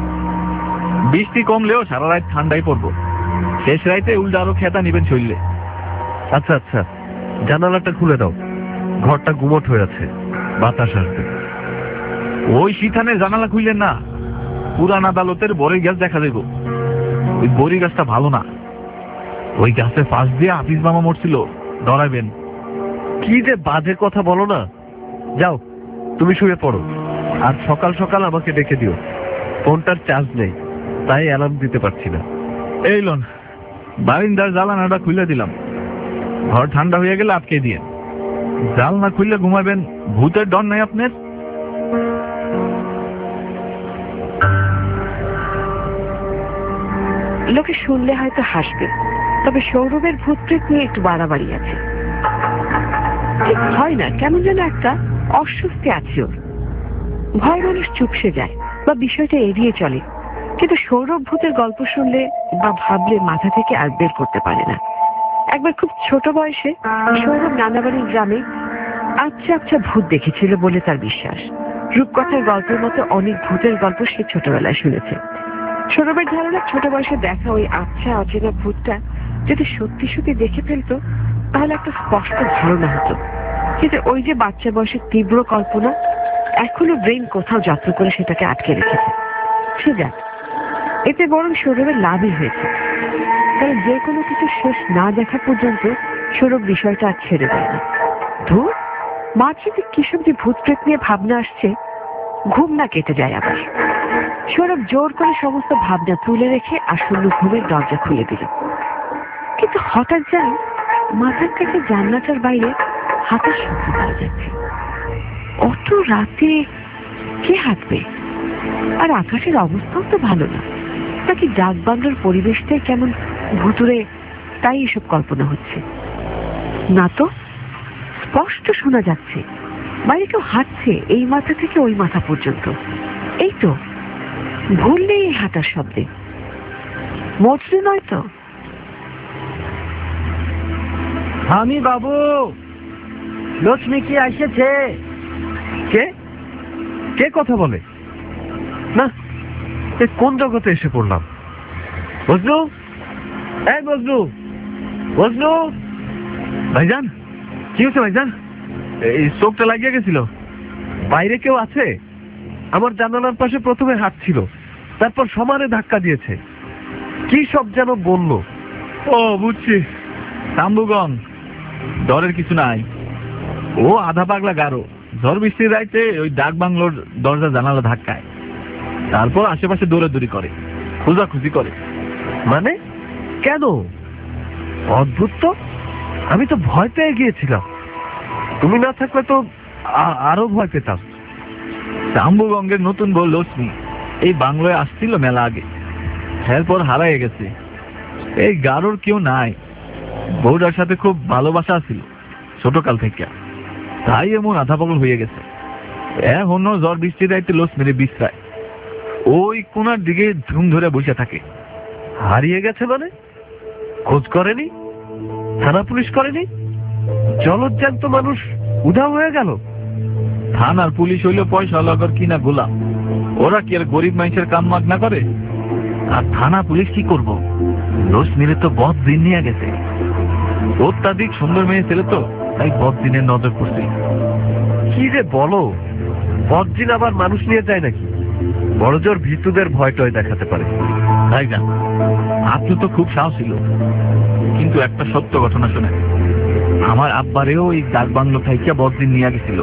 বৃষ্টি কমলেও সারা রাত ঠান্ডাই পড়বো, শেষ রাইতে উল্টা আরো খেতা নিবেন শরীরে। আচ্ছা আচ্ছা, জানালাটা খুলে দাও, ঘরটা গুমট হয়ে আছে, বাতাস আসবে। ওই শীতানে জানালা খুললেন না, পুরান আদালতের বড়ি গাছ দেখা যাইব। ওই বড়ি গাছটা ভালো না, ওই গাছের পাশ দিয়ে হাফিজ মামা মরছিল, ডরাইবেন। কি যে বাজে কথা বলো না। যাও, তুমি শুয়ে পড়ো, আর সকাল সকাল আমাকে ডেকে দিও। ফোনটার চার্জ নেই, তাই অ্যালার্ম দিতে পারছি না। এই লোন, বারিন্দার জ্বালানাটা খুলে দিলাম, ঘর ঠান্ডা হয়ে গেলে আটকে দিয়ে। জাল না খুললে ঘুমাবেন, ভূতের ডর নাই আপনার? লোকে শুনলে হয়তো হাসবে, তবে সৌরভের ভূতপ্রেত নিয়ে একটু বাড়াবাড়ি আছে। ঠিক হয় না, কেমন যেন একটা অস্বস্তি আছে ওর। ভয় মানুষ চুপসে যায় বা বিষয়টা এড়িয়ে চলে, কিন্তু সৌরভ ভূতের গল্প শুনলে বা ভাবলে মাথা থেকে আর বের করতে পারে না। একবার খুব ছোট বয়সে সৌরভ নানাবাড়ির গ্রামে আচ্ছা ভূত দেখেছিল বলে তার বিশ্বাস। রূপকথার গল্পের মতো অনেক ভূতের গল্প সে ছোটবেলায় শুনেছে। সৌরভের ধারণা ছোট বয়সে দেখা ওই অচেনা ভূতটা যদি সত্যি সত্যি দেখে ফেলতো তাহলে একটা স্পষ্ট ধারণা হতো। কিন্তু ওই যে বাচ্চা বয়সের তীব্র কল্পনা, এখনো ব্রেন কোথাও যত্ন করে সেটাকে আটকে রেখেছে। সে যাক, এতে বরং সৌরভের লাভই হয়েছে, কারণ যে কোনো কিছু শেষ না দেখা পর্যন্ত সৌরভ বিষয়টা আর ছেড়ে দেয় না। ধুর, মাঝে কিসব যে ভূত প্রেত নিয়ে ভাবনা আসছে, ঘুম না কেটে যায় আবার। সৌরভ জোর করে সমস্ত ভাবনা তুলে রেখে আসন্ন ঘুমের দরজা খুলে দিল। কিন্তু হঠাৎ যেন মাথার কাছে জানলাটার বাইরে হাঁটার শব্দ পাওয়া যাচ্ছে। অত রাতে কে হাঁটবে? আর আকাশের অবস্থাও তো ভালো না। নাকি ডাক বাংলোর পরিবেশটাই কেমন ভুতুরে, তাই এসব কল্পনা হচ্ছে? না তো, স্পষ্ট শোনা যাচ্ছে বাইরে কেউ হাঁটছে, এই মাথা থেকে ওই মাথা পর্যন্ত। এই তো, ভুল নেই এই হাঁটার শব্দে। মজরু নয় তো? আমি বাবু, লক্ষ্মী কি এসেছে? কে কে কথা বলে? না, কোন জগতে এসে পড়লাম? বজলু, এই বজলু, বজলু। ভাইজান, কি হয়েছে ভাইজান? এই চোখটা লাগিয়ে গেছিল। বাইরে কেউ আছে? আমার জানালার পাশে প্রথমে হাঁটছিল, তারপর সমানে ধাক্কা দিয়েছে। কি সব যেন বললো। ও বুঝছি, তাম্বুগং। ডরের কিছু নাই, ও আধা পাগলা গারো। ঝড় বৃষ্টির রাইতে ওই ডাক বাংলোর দরজা জানালা ধাক্কায়, তারপর আশেপাশে দৌড়াদৌড়ি করে, খোঁজাখুঁজি করে। মানে কেন? অদ্ভুত তো, আমি তো ভয় পেয়ে গিয়েছিলাম। তুমি না থাকলে তো আরো ভয় পেতাম। তাম্বুগঙ্গের নতুন বউ লক্ষ্মী এই বাংলোয় আসছিল মেলা আগে, এরপর হারাই গেছে। এই গারোর কেউ নাই। বউটার সাথে খুব ভালোবাসা ছিল ছোটকাল থেকে, তাই এমন আধা পাগল হয়ে গেছে। এখনো ঝড় বৃষ্টির রাইতে লক্ষ্মীরে বিশ্রায় ওই কোনার দিকে ধুম ধরে বসে থাকে। হারিয়ে গেছে মানে? খোঁজ করেনি? থানা পুলিশ করেনি? জলজ্যান্ত মানুষ উধাও হয়ে গেল। থানার পুলিশ হইল পয়সা লগর কিনা গোলাম, ওরা কি আর গরিব মানুষের কাম মাগ না করে? আর থানা পুলিশ কি করব? লক্ষ্মীরে তো বদ দিন নিয়ে গেছে। অত্যাধিক সুন্দর মেয়ে ছেলে তো, তাই বদ দিনের নজর পড়ছে। কি যে বলো, বদজিন আবার মানুষ নিয়ে যায় নাকি? বড় জোর ভীতুদের ভয় টয় দেখাতে পারে। তাই না, আপনি তো খুব সাহস ছিল। কিন্তু একটা সত্য ঘটনা শুনে, আমার আব্বারেও এই ডাক বাংলো থেকে বদদিন নিয়ে গেছিল,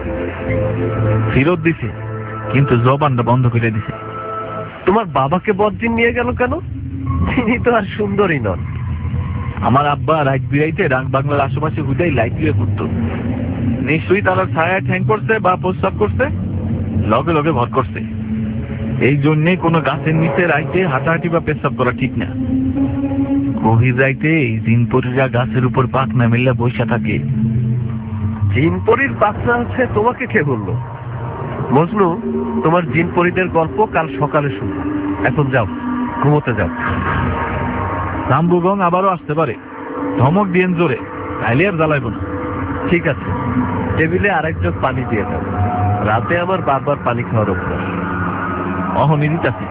ফেরত দিছে, কিন্তু জবানটা বন্ধ করে দিছে। তোমার বাবাকে বদজিন নিয়ে গেল কেন? তিনি তো আর সুন্দরী নন। আমার আব্বা রাত বিরাইতে ডাক বাংলার আশেপাশে হুদাই লাইট দিয়ে ঘুরত। নিশ্চয়ই তারা ছায়া ঠ্যাং করছে বা প্রস্রাব করছে, লগে লগে ভর করছে। এই জন্যে কোনো গাছের নিচে রাইতে হাঁটাহাঁটি বা পেশাব করা ঠিক না। গভীর রাইতে এই জিনপরিরা গাছের উপর পাখনা মেলে বসে থাকে। জিনপরির পাখনা আছে তোমাকে কে বললো? মজনু, তোমার জিনপরিদের গল্প কাল সকালে শুনবো। এখন যাও, ঘুমোতে যাও। তাম্বুগং আবারও আসতে পারে, ধমক দিয়েন জোরে, তাইলে আর জ্বালাইব না। ঠিক আছে, টেবিলে আরেক জগ পানি দিয়ে দাও। রাতে আমার বারবার পানি খাওয়ার অভ্যাস। অহনি দিতাছি।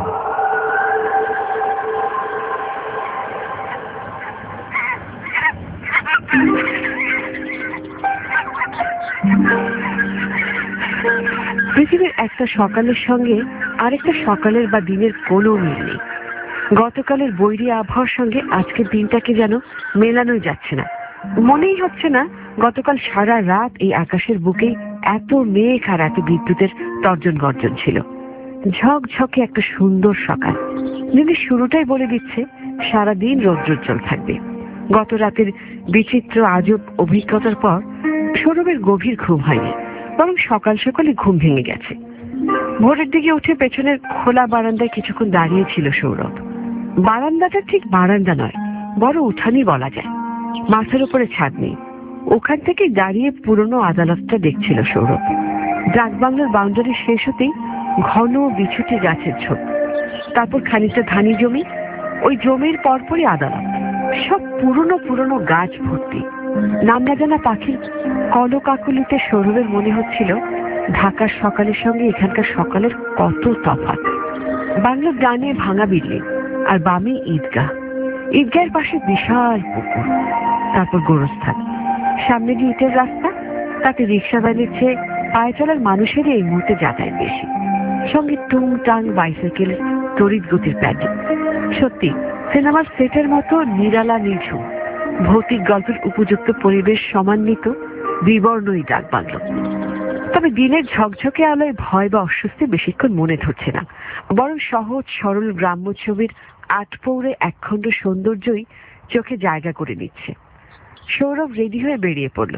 পৃথিবীর একটা সকালের সঙ্গে আরেকটা সকালের বা দিনের কোনো মিল নেই। গতকালের বৈরী আবহাওয়ার সঙ্গে আজকের দিনটাকে যেন মেলানোই যাচ্ছে না। মনেই হচ্ছে না গতকাল সারা রাত এই আকাশের বুকে এত মেঘ আর এত বিদ্যুতের তর্জন গর্জন ছিল। ঝকঝকে একটা সুন্দর সকাল। দিনের শুরুটাই বলে দিচ্ছে সারাদিন রৌদ্রোজ্জ্বল থাকবে। গত রাতের বিচিত্র আজব অভিজ্ঞতার পর সৌরভের গভীর ঘুম হয়নি, বরং সকাল সকালে ঘুম ভেঙে গেছে। ভোরের দিকে উঠে পেছনের খোলা বারান্দায় কিছুক্ষণ দাঁড়িয়ে ছিল সৌরভ। বারান্দাটা ঠিক বারান্দা নয়, বড় উঠানই বলা যায়। মাথার উপরে ছাদ নেই। ওখান থেকে দাঁড়িয়ে পুরনো আদালতটা দেখছিল সৌরভ। ডাকবাংলোর বাউন্ডারি শেষ হতেই ঘন বিছুটি গাছের ঝোপ, তারপর খানিকটা ধানি জমি, ওই জমির পরপরই আদালত। সব পুরনো পুরনো গাছ ভর্তি। নাম না জানা পাখির কলকাকলিতে সৌরভের মনে হচ্ছিল ঢাকার সকালের সঙ্গে এখানকার সকালের কত তফাৎ। বাংলোর ডানে ভাঙা বিল্ডিং, আর বামে ঈদগাহ। ঈদগাহের পাশে বিশাল পুকুর, তারপর গোরস্থান, সামনে দিয়ে ইটের রাস্তা, তাতে রিক্সা ভ্যানের চেয়ে পায়ে চলার মানুষেরই এই মুহূর্তে যাতায়াত বেশি, সঙ্গে টুংটাং বাইসাইকেল, তড়িৎ গতির প্যাডেল। সত্যি সিনেমার সেটের মতো নিরালা নিঝুম, ভৌতিক গল্পের উপযুক্ত পরিবেশ সমান্বিত বিবর্ণই ডাক বাংলো। তবে দিনের ঝকঝকে আলোয় ভয় বা অস্বস্তি বেশিক্ষণ মনে ধরছে না, বরং সহজ সরল গ্রাম্য ছবির আটপৌরে একখণ্ড সৌন্দর্যই চোখে জায়গা করে নিচ্ছে। সৌরভ রেডি হয়ে বেরিয়ে পড়ল।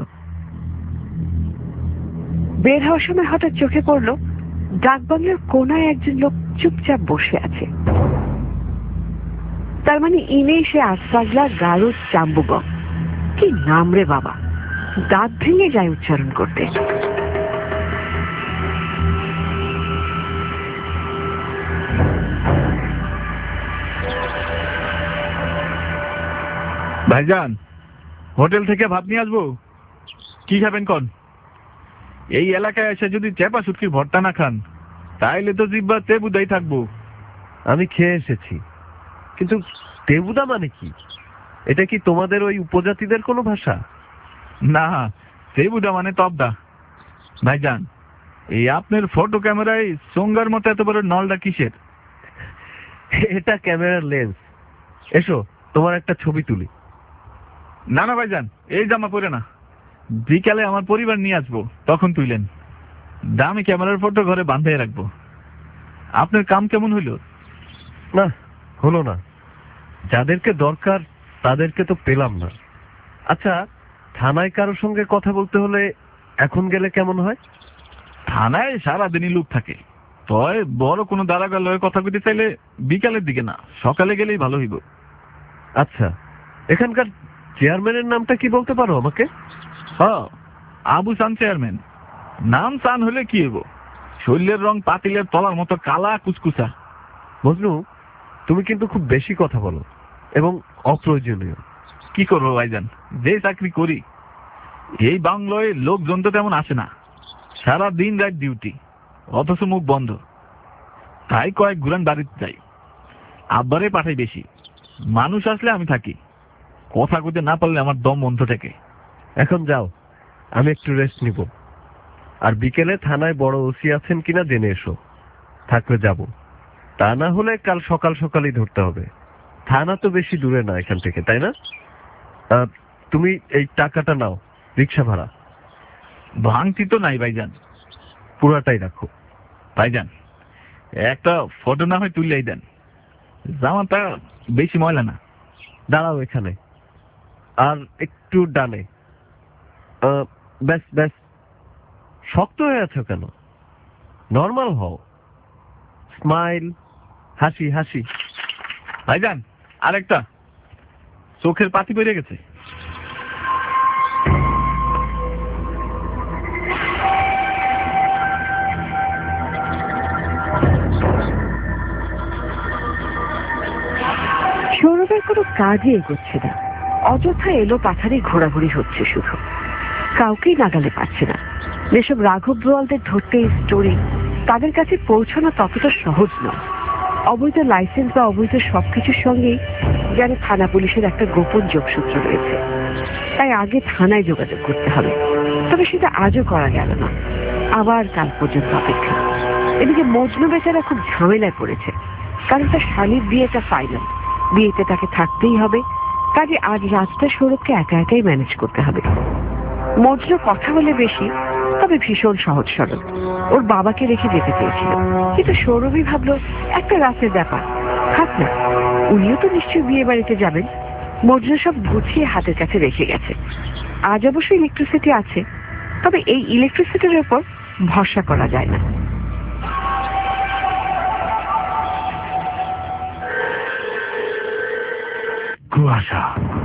বের হওয়ার সময় হঠাৎ চোখে পড়ল ডাকবাংলোর কোনায় একজন লোক চুপচাপ বসে আছে। তার মানে ইনেই সে আশপাগলা গাঢ় চাম্বুগম। কি নাম রে বাবা, দাঁত ভেঙে যায় উচ্চারণ করতে। ভাইজান, হোটেল থেকে ভাত নিয়ে আসবো? কি খাবেন কন? এই এলাকায় এসে যদি চেপা শুটকির ভর্তা না খান তাইলে তো জিব্বা তেবুদাই থাকবো। আমি খেয়ে এসেছি, কিন্তু তেবুদা মানে কি? এটা কি তোমাদের ওই উপজাতিদের কোনো ভাষা? না, তেবুদা মানে তবদা। ভাইজান, এই আপনার ফটো ক্যামেরায় সোঙ্গার মতো এত বড় নলটা কিসের? এটা ক্যামেরার লেন্স। এসো তোমার একটা ছবি তুলি। না না ভাইজান, এই জামা পরে না, বিকালে আমার পরিবার নিয়ে আসবো, তখন তুইলেন। দামি ক্যামেরার ফটো ঘরে বাঁধিয়ে রাখবো। আপনার কাম কেমন হইল? না, হলো না। যাদেরকে দরকার তাদেরকে তো পেলাম না। আচ্ছা, থানায় কারোর সঙ্গে কথা বলতে হলে এখন গেলে কেমন হয়? থানায় সারাদিনই লোক থাকে, তয় বড় কোনো দাঁড়াগা লয়ে কথা কইতে চাইলে বিকালের দিকে না, সকালে গেলেই ভালো হইব। আচ্ছা, এখানকার চেয়ারম্যানের নামটা কি বলতে পারো আমাকে? আবু সান চেয়ারম্যান। নাম সান হলে কি হইব, শরীরের রং পাতিলের তলার মতো কালা কুচকুচা। মজনু, তুমি কিন্তু খুব বেশি কথা বলো এবং অপ্রয়োজনীয়। কি করবো ভাইজান, যে চাকরি করি, এই বাংলায় লোকজন তো তেমন আসে না, সারা দিন রাত ডিউটি, অথচ মুখ বন্ধ। তাই কয়েক ঘুরান বাড়িতে যাই, আব্বারে পাঠাই বেশি। মানুষ আসলে আমি থাকি, কথা কইতে না পারলে আমার দম বন্ধ থাকে। এখন যাও, আমি একটু রেস্ট নিব। আর বিকেলে থানায় বড় ওসি আছেন কিনা জেনে এসো, থাকলে যাব। তা না হলে কাল সকাল সকালই ধরতে হবে। থানা তো বেশি দূরে না এখান থেকে, তাই না? তুমি এই টাকাটা নাও, রিক্সা ভাড়া। ভাঙতি তো নাই ভাইজান, পুরাটাই রাখো। ভাইজান, একটা ফটো না হয় তুললেই দেন, জামাটা বেশি ময়লা না। দাঁড়াও এখানে, আর একটু ডানে। ব্যাস ব্যাস, শক্ত হয়ে আছো কেন? নর্মাল হও, স্মাইল, হাসি হাসি। ভাইজান, আরেকটা, চোখের পাতি বেরিয়ে গেছে। সৌরভের কোনো কাজে এগোচ্ছে না, অযথা এলো পাথারে ঘোরাঘুরি হচ্ছে শুধু, কাউকেই নাগালে পাচ্ছে না। যেসব রাঘব বোয়ালদের ধরতে এই স্টোরি, তাদের কাছে পৌঁছানো ততটা সহজ নয়। অবৈধ লাইসেন্স বা অবৈধ সবকিছুর সঙ্গেই যেন থানা পুলিশের একটা গোপন যোগসূত্র রয়েছে। তাই আগে থানায় যোগাযোগ করতে হবে, তবে সেটা আজও করা গেল না। আবার কাল পর্যন্ত অপেক্ষা। এদিকে মজনু বেচারা খুব ঝামেলায় পড়েছে, কারণ তার শালির বিয়েটা ফাইনাল, বিয়েতে তাকে থাকতেই হবে। কাজে আজ রাতটা সৌরভকে একা একাই ম্যানেজ করতে হবে। মজনু কথা বলে বেশি, তবে ভীষণ সহজ সরল। ওর বাবাকে রেখে যেতে চেয়েছিল, কিন্তু সৌরভই ভাবলো একটা রাতের ব্যাপার, থাক না, উনিও তো নিশ্চয়ই বিয়ে বাড়িতে যাবেন। মজনু সব গুছিয়ে হাতের কাছে রেখে গেছে। আজ অবশ্য ইলেকট্রিসিটি আছে, তবে এই ইলেকট্রিসিটির উপর ভরসা করা যায় না। কুয়াশা।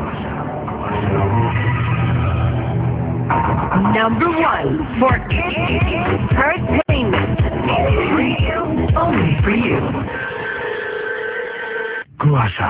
Number 1 for kids entertainment. Radio only for you. কুয়াশা।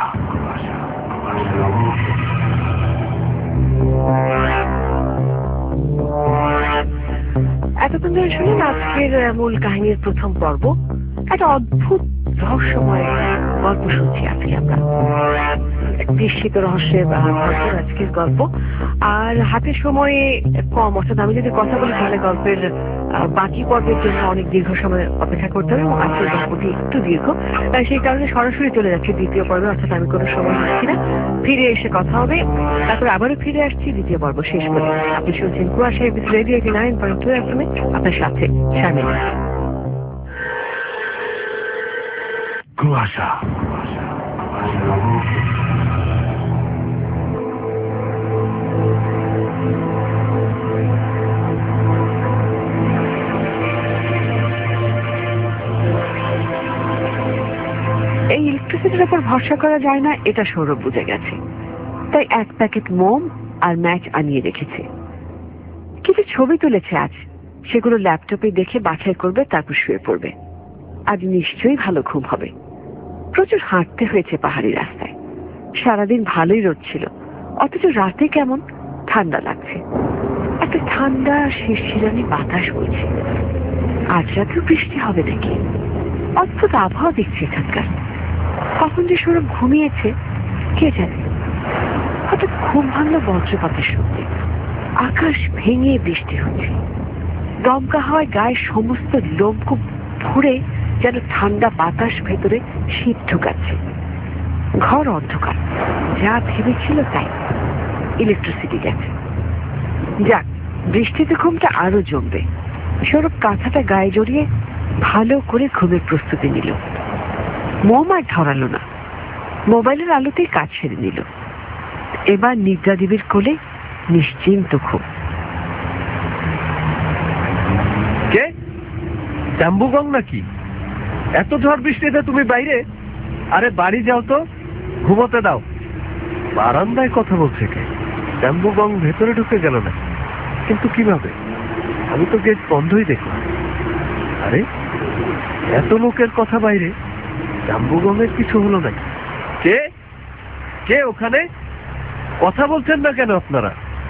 এতক্ষণ ধরে শুনুন আজকের মূল কাহিনীর প্রথম পর্ব। একটা অদ্ভুত রহস্যময় গল্প শুনছি আজকে আমরা। নিশ্চিত রহস্যের ভরপুর আজকের গল্প। আর হাতের সময়ে কম, অর্থাৎ আমি যদি কথা বলি তাহলে গল্পের বাকি পর্বের জন্য অনেক দীর্ঘ সময় অপেক্ষা করতে হবে এবং আজকের গল্পটি একটু দীর্ঘ, তাই সেই কারণে সরাসরি চলে যাচ্ছি দ্বিতীয় পর্বে। অর্থাৎ আমি কোনো সময় নিচ্ছি না, ফিরে এসে কথা হবে, তারপরে আবারও ফিরে আসছি দ্বিতীয় পর্ব শেষ করে। আপনি শুনছেন কুয়াশা রেডিও 89.2 FM, আপনার সাথে শারমিন। কুয়াশা। এই ইলেকট্রিসিটির উপর ভরসা করা যায় না, এটা সৌরভ বুঝে গেছে। তাই এক প্যাকেট মোম আর ম্যাচ আনিয়ে রেখেছে। কিছু ছবি তুলেছে আজ, সেগুলো ল্যাপটপে দেখে বাছাই করবে, তারপর শুয়ে পড়বে। আজ নিশ্চয়ই ভালো ঘুম হবে। প্রচুর হাঁটতে হয়েছে পাহাড়ি রাস্তায়, সারাদিন ভালোই রোদ ছিল, অথচ রাতে কেমন ঠান্ডা লাগছে। একটা ঠান্ডা শিরশিরানি বাতাস বইছে। আজ রাতেও বৃষ্টি হবে নাকি? অদ্ভুত আবহাওয়া দেখছে এখানকার। কখন যে সৌরভ ঘুমিয়েছে কে জানে। হঠাৎ ঘুম ভাঙলো বজ্রপাতের শব্দে। আকাশ ভেঙে বৃষ্টি হচ্ছে। দমকা হাওয়ায় গায়ের সমস্ত লোমকূপ ভরে যেন ঠান্ডা বাতাস ভেতরে শীত ঢুকাচ্ছে। ঘর অন্ধকার, যা ভেবেছিল তাই। ইলেকট্রিসিটি গেছে। যাক, বৃষ্টিতে ঘুমটা আরো জমবে। সৌরভ কাঁথাটা গায়ে জড়িয়ে ভালো করে ঘুমের প্রস্তুতি নিল। মোম আর ধরালো না, মোবাইলের আলোতেই কাজ সেরে নিল। এবার নিদ্রাদেবীর কোলে নিশ্চিন্ত ঘুম। কে? জাম্বুগং নাকি? এত ঝড় বৃষ্টিতে তুমি বাইরে? আরে বাড়ি যাও তো, ঘুমোতে দাও। বারান্দায় কথা বলছে কে? জাম্বুগং ভেতরে ঢুকে গেল না? কিন্তু কিভাবে? আমি তো গেট বন্ধই দেখলাম। আরে এত লোকের কথা বাইরে, জাম্বুগঙের কিছু হলো নাকি? কে কে ওখানে? কথা বলছেন না কেন আপনারা?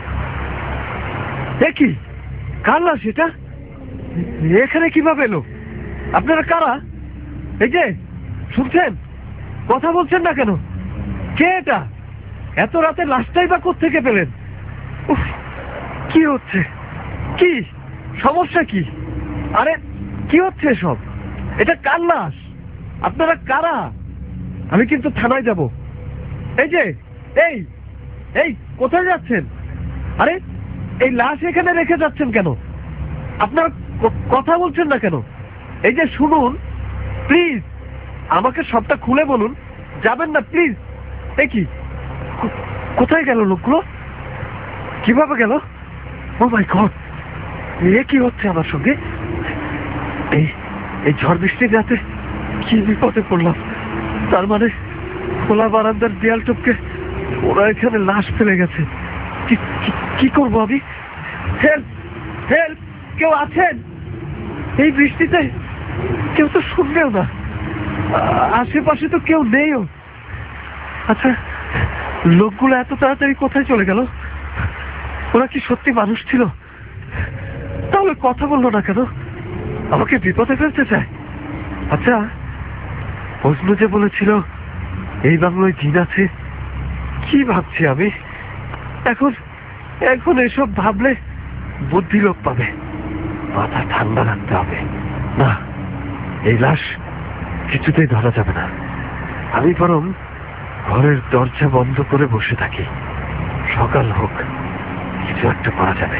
দেখি কার লাশ এটা? এখানে কিভাবে এলো? আপনারা কারা? এই যে শুনছেন, কথা বলছেন না কেন? কে এটা? এত রাতে লাশটাই বা কোত্থেকে পেলেন? উফ, কি হচ্ছে? কি সমস্যা কি? আরে কি হচ্ছে সব? এটা কার লাশ? আপনারা কারা? আমি কিন্তু থানায় যাব। এই যে এই এই কোথায় যাচ্ছেন? আরে এই লাশ এখানে রেখে যাচ্ছেন কেন? আপনারা কথা বলছেন না কেন? এই যে শুনুন, প্লিজ আমাকে সবটা খুলে বলুন। যাবেন না প্লিজ। এই কি, কোথায় গেল লোকগুলো? কিভাবে গেল? ও মাই গড, এ কি হচ্ছে আমার সঙ্গে? এই এই ঝড় বৃষ্টির রাতে কি বিপদে পড়লাম। তার মানে খোলা বারান্দার দেয়াল টপকে ওরা এখানে লাশ ফেলে গেছে। কি করবো আমি? হেল্প হেল্প, কেউ আছেন? এই বৃষ্টিতে কেউ তো শুনবেও না, আশেপাশে তো কেউ নেইও। আচ্ছা, লোকগুলো এত তাড়াতাড়ি কোথায় চলে গেল? ওরা কি সত্যি মানুষ ছিল? তাহলে কথা বললো না কেন? আমাকে বিপদে ফেলতে চায়? আচ্ছা, মজনু যে বলেছিল এই বাংলায় জিন আছে, কি ভাবছি আমি এখন? এখন এসব ভাবলে বুদ্ধি লোপ পাবে। মাথা ঠান্ডা রাখতে হবে। না, এই লাশ কিছুতেই ধরা যাবে না। আমি বরং ঘরের দরজা বন্ধ করে বসে থাকি। সকাল হোক, কিছু একটা করা যাবে।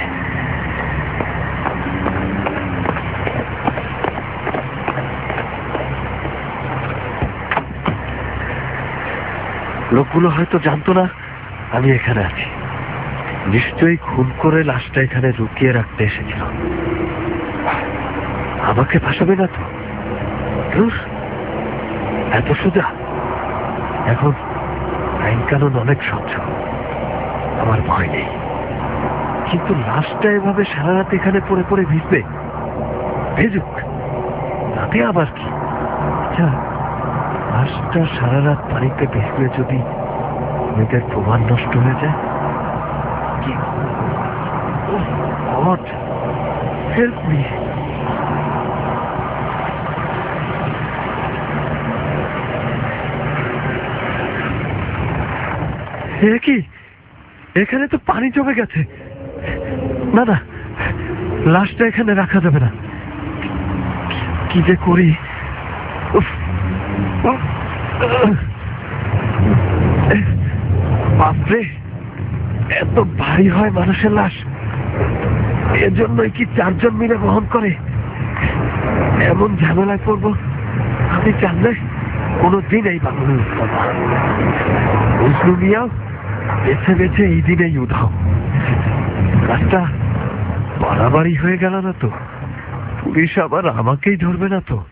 লোকগুলো হয়তো জানতো না আমি এখানে আছি। নিশ্চয়ই খুন করে লাশটা এখানে লুকিয়ে রাখতে এসেছিল। আমাকে ফাঁসাবে না তো? এত সোজা? এখন আইন কানুন অনেক স্বচ্ছ, আমার ভয় নেই। কিন্তু লাশটা এভাবে সারা রাত এখানে পড়ে পড়ে ভিজবে, ভেজুক, তাতে আবার কি? আচ্ছা, লাশটা সারা রাত পানিতে ভিজলে যদি মেয়েদের প্রমাণ নষ্ট হয়ে যায়, কি গড হেল্প মি। কি এখানে তো পানি জমে গেছে। না না, লাশটা এখানে রাখা যাবে না। কি যে করি। বাপরে, এত ভারী হয় মানুষের লাশ, এজন্যই কি 4 জন মিলে বহন করে? এমন ঝামেলায় পড়বো আমি জানলে কোনোদিন এই বাংলায় উঠতাম না। বুঝলু মিয়া, বেছে বেছে এই দিনেই উঠাও। কাজটা বাড়াবাড়ি হয়ে গেল না তো? পুলিশ আবার আমাকেই ধরবে না তো?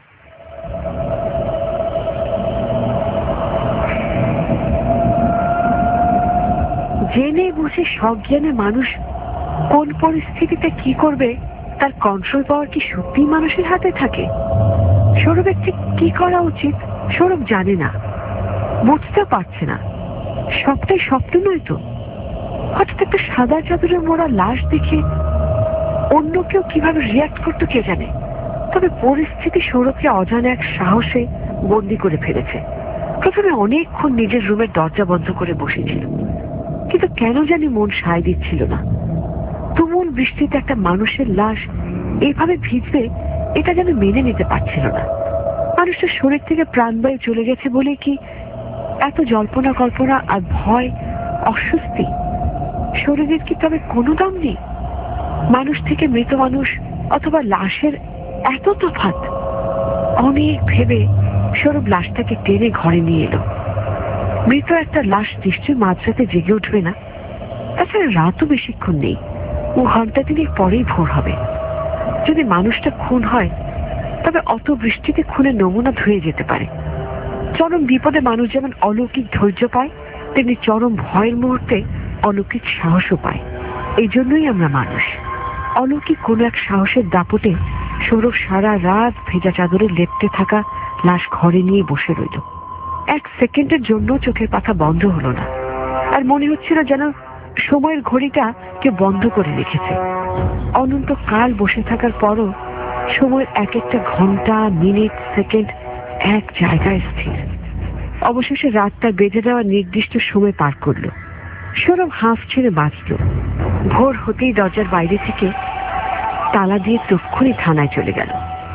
জেনে বুঝে সজ্ঞানে মানুষ কোন পরিস্থিতিতে কি করবে তার কন্ট্রোল পাওয়ার কি সত্যি মানুষের হাতে থাকে? সৌরভের ঠিক কি করা উচিত সৌরভ জানে না, বুঝতেও পারছে না। সবটাই স্বপ্ন নয় তো? হঠাৎ একটা সাদা চাদরে মোড়া লাশ দেখে অন্য কেউ কিভাবে রিয়াক্ট করতো কে জানে। তবে পরিস্থিতি সৌরভকে অজানা এক সাহসে বন্দি করে ফেলেছে। প্রথমে অনেকক্ষণ নিজের রুমের দরজা বন্ধ করে বসেছিল, কিন্তু কেন জানি মন সায় দিচ্ছিল না। তুমুল বৃষ্টিতে একটা মানুষের লাশ এইভাবে ভিজবে এটা যেন মেনে নিতে পারছিল না। মানুষটার শরীর থেকে প্রাণবায়ু চলে গেছে বলে কি এত জল্পনা কল্পনা আর ভয়, অস্বস্তি? শরীরের কি তবে কোনো দাম নেই? মানুষ থেকে মৃত মানুষ অথবা লাশের এত তফাৎ? অনেক ভেবে সৌরভ লাশটাকে টেনে ঘরে নিয়ে এলো। মৃত একটা লাশ নিশ্চয়ই মাঝরাতে জেগে উঠবে না। তাছাড়া রাতও বেশিক্ষণ নেই, ঘন্টা 3 পরেই ভোর হবে। যদি মানুষটা খুন হয় তবে অত বৃষ্টিতে খুনের নমুনা ধুয়ে যেতে পারে। চরম বিপদে মানুষ যেমন অলৌকিক ধৈর্য পায়, তেমনি চরম ভয়ের মুহূর্তে অলৌকিক সাহসও পায়। এই জন্যই আমরা মানুষ। অলৌকিক কোনো এক সাহসের দাপটে সৌরভ সারা রাত ভেজা চাদরে লেপ্টে থাকা লাশ ঘরে নিয়ে বসে রইল। 1 সেকেন্ডের জন্য চোখের পাতা বন্ধ হলো না, আর মনে হচ্ছিল যেন সময়ের ঘড়িটা কেউ বন্ধ করে রেখেছে। অনন্ত কাল বসে থাকার পরও সময়ের এক একটা ঘন্টা, মিনিট, সেকেন্ড এক জায়গায় স্থির। অবশেষে রাতটা বেজে যাওয়ার নির্দিষ্ট সময় পার করলো। সৌরভ হাঁফ ছেড়ে বাঁচল। ভোর হতেই দরজার বাইরে থেকে তালা দিয়ে তক্ষুনি থানায় চলে গেল।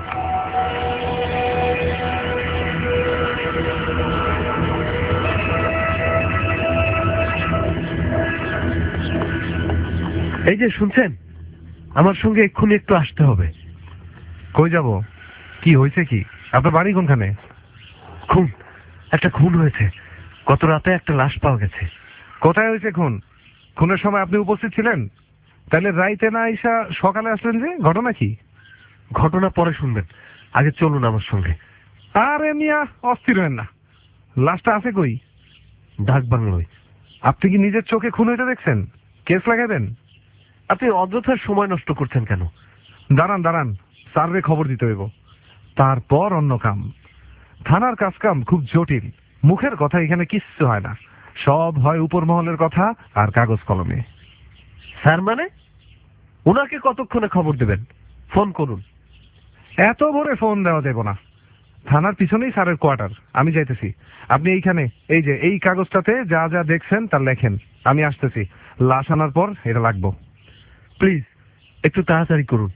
এই যে শুনছেন, আমার সঙ্গে এক্ষুনি একটু আসতে হবে। কই যাব? কি হয়েছে? কি আপনার বাড়ি কোনখানে? খুন, একটা খুন হয়েছে। গত রাতে একটা লাশ পাওয়া গেছে। কোথায় হয়েছে খুন? খুনের সময় আপনি উপস্থিত ছিলেন? তাহলে রাইতে না আইসা সকালে আসলেন যে? ঘটনা কি? ঘটনা পরে শুনবেন, আগে চলুন আমার সঙ্গে। আরে মিয়া, অস্থির হবেন না। লাশটা আছে কই? ডাক বাংলোয়। আপনি কি নিজের চোখে খুন হইতে দেখছেন? কেস লাগাবেন? আপনি অযথা সময় নষ্ট করছেন কেন? দাঁড়ান দাঁড়ান, স্যাররে খবর দিতে হইব, তারপর অন্য কাম। থানার কাজ কাম খুব জটিল। মুখের কথা এখানে কিচ্ছু হয় না, সব হয় উপর মহলের কথা আর কাগজ কলমে। স্যার মানে? ওনাকে কতক্ষণে খবর দেবেন? ফোন করুন। এত ভোরে ফোন দেওয়া দেব না। থানার পিছনেই স্যারের কোয়ার্টার, আমি যাইতেছি। আপনি এইখানে এই যে এই কাগজটাতে যা যা দেখছেন তা লেখেন, আমি আসতেছি। লাশ আনার পর এটা লাগবো। প্লিজ একটু তাড়াতাড়ি করুন।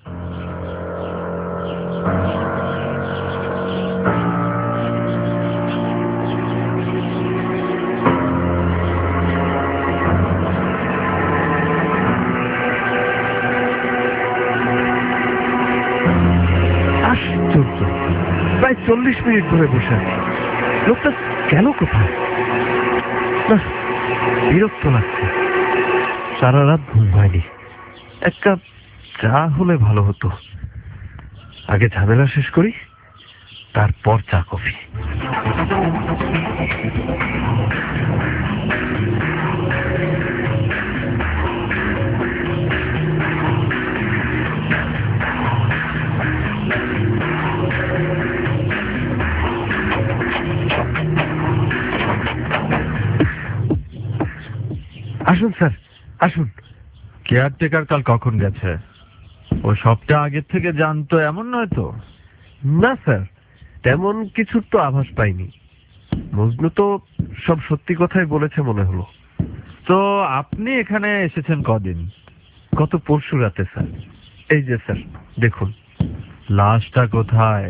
আশ্চর্য, প্রায় 40 মিনিট ধরে বসে আছি। লোকটা গেল কোথায়? না, বিরক্ত লাগছে। সারা রাত ঘুম হয়নি। এক কাপ চা হলে ভালো হতো। আগে ঝামেলা শেষ করি, তারপর চা কফি। আসুন স্যার, আসুন। কেয়ারটেকার কাল কখন গেছে? ও সবটা আগের থেকে জানতো এমন নয় তো? না স্যার, তেমন কিছুর তো আভাস পাইনি। মজনু তো সব সত্যি কথাই বলেছে মনে হলো। তো আপনি এখানে এসেছেন কদিন? গত পরশু রাতে স্যার। এই যে স্যার দেখুন। লাশটা কোথায়?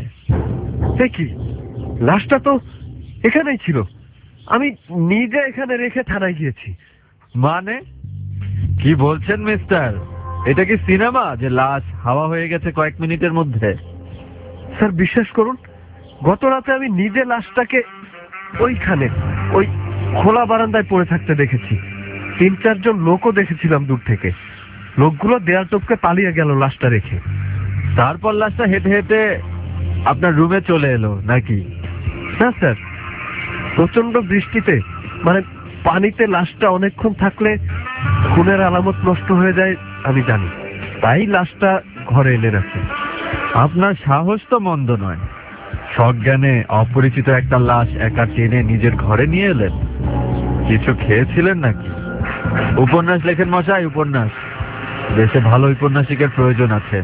কি, লাশটা তো এখানেই ছিল। আমি নিজে এখানে রেখে থানায় গিয়েছি। মানে কি বলছেন মিস্টার? এটা কি সিনেমা যে লাশ হাওয়া হয়ে গেছে কয়েক মিনিটের মধ্যে? স্যার বিশ্বাস করুন, গত রাতে আমি নিজে লাশটাকে ওইখানে ওই খোলা বারান্দায় পড়ে থাকতে দেখেছি। 3-4 জন লোকও দেখেছিলাম দূর থেকে। লোকগুলো দেয়াল টপকে পালিয়ে গেল লাশটা রেখে। তারপর লাশটা হেঁটে হেঁটে আপনার রুমে চলে এলো নাকি? না স্যার, প্রচন্ড বৃষ্টিতে মানে পানিতে লাশটা অনেকক্ষণ থাকলে খুনের আলামত নষ্ট হয়ে যায় আমি জানি, তাই লাশটা ঘরে এনে রাখি। আপনার সাহস তো মন্দ নয়। সজ্ঞানে অপরিচিত একটা লাশ একা টেনে নিজের ঘরে নিয়ে এলেন। কিছু খেয়েছিলেন নাকি? উপন্যাস লেখেন মশাই, উপন্যাস। দেশে ভালো উপন্যাসিকের প্রয়োজন আছে।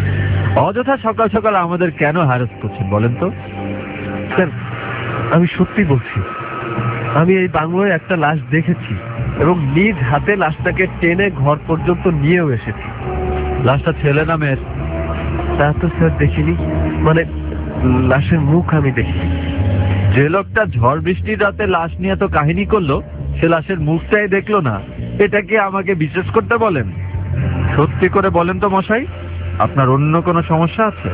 অযথা সকাল সকাল আমাদের কেন হ্যারাস করছেন বলেন তো? স্যার আমি সত্যি বলছি, আমি এই বাংলোয় একটা লাশ দেখেছি এবং নিজ হাতে লাশটাকে টেনে ঘর পর্যন্ত নিয়েও এসেছি। লাশটা ছেলে না মেয়ে? তা তো স্যার দেখিনি, মানে লাশের মুখ আমি দেখিনি। যে লোকটা ঝড় বৃষ্টির রাতে লাশ নিয়ে তো কাহিনী করলো, সে লাশের মুখটাই দেখলো না, এটা কি আমাকে বিশ্বাস করতে বলেন? সত্যি করে বলেন তো মশাই, আপনার অন্য কোনো সমস্যা আছে?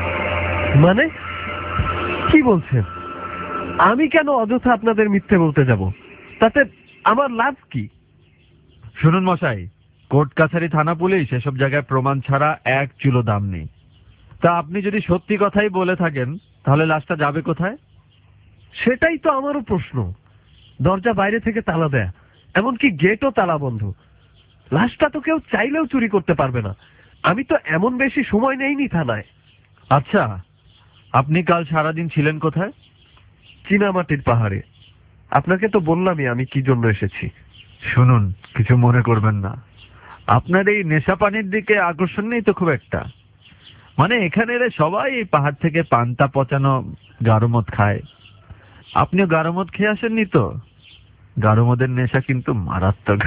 মানে কি বলছেন? আমি কেন অযথা আপনাদের মিথ্যে বলতে যাব? তাতে আমার লাভ কি? শুনুন মশাই, কোর্ট কাছারি থানা পুলিশ এসব জায়গায় প্রমাণ ছাড়া এক চুলো দাম নেই। তা আপনি যদি সত্যি কথাই বলে থাকেন তাহলে লাশটা যাবে কোথায়? সেটাই তো আমারও প্রশ্ন। দরজা বাইরে থেকে তালা দেয়া, এমনকি গেটও তালা বন্ধ। লাশটা তো কেউ চাইলেও চুরি করতে পারবে না। আমি তো এমন বেশি সময় নেইনি থানায়। আচ্ছা, আপনি কাল সারাদিন ছিলেন কোথায়? চীনামাটির পাহাড়ে। আপনাকে তো বললামই আমি কি জন্য এসেছি। শুনুন, কিছু মনে করবেন না। আপনার এই নেশা পানির দিকে আকর্ষণ নেই তো খুব একটা? মানে এখানে সবাই এই পাহাড় থেকে পান্তা পচানো গারমদ খায়। আপনিও গারমদ খেয়ে আসেননি তো? গারমদের নেশা কিন্তু মারাত্মক।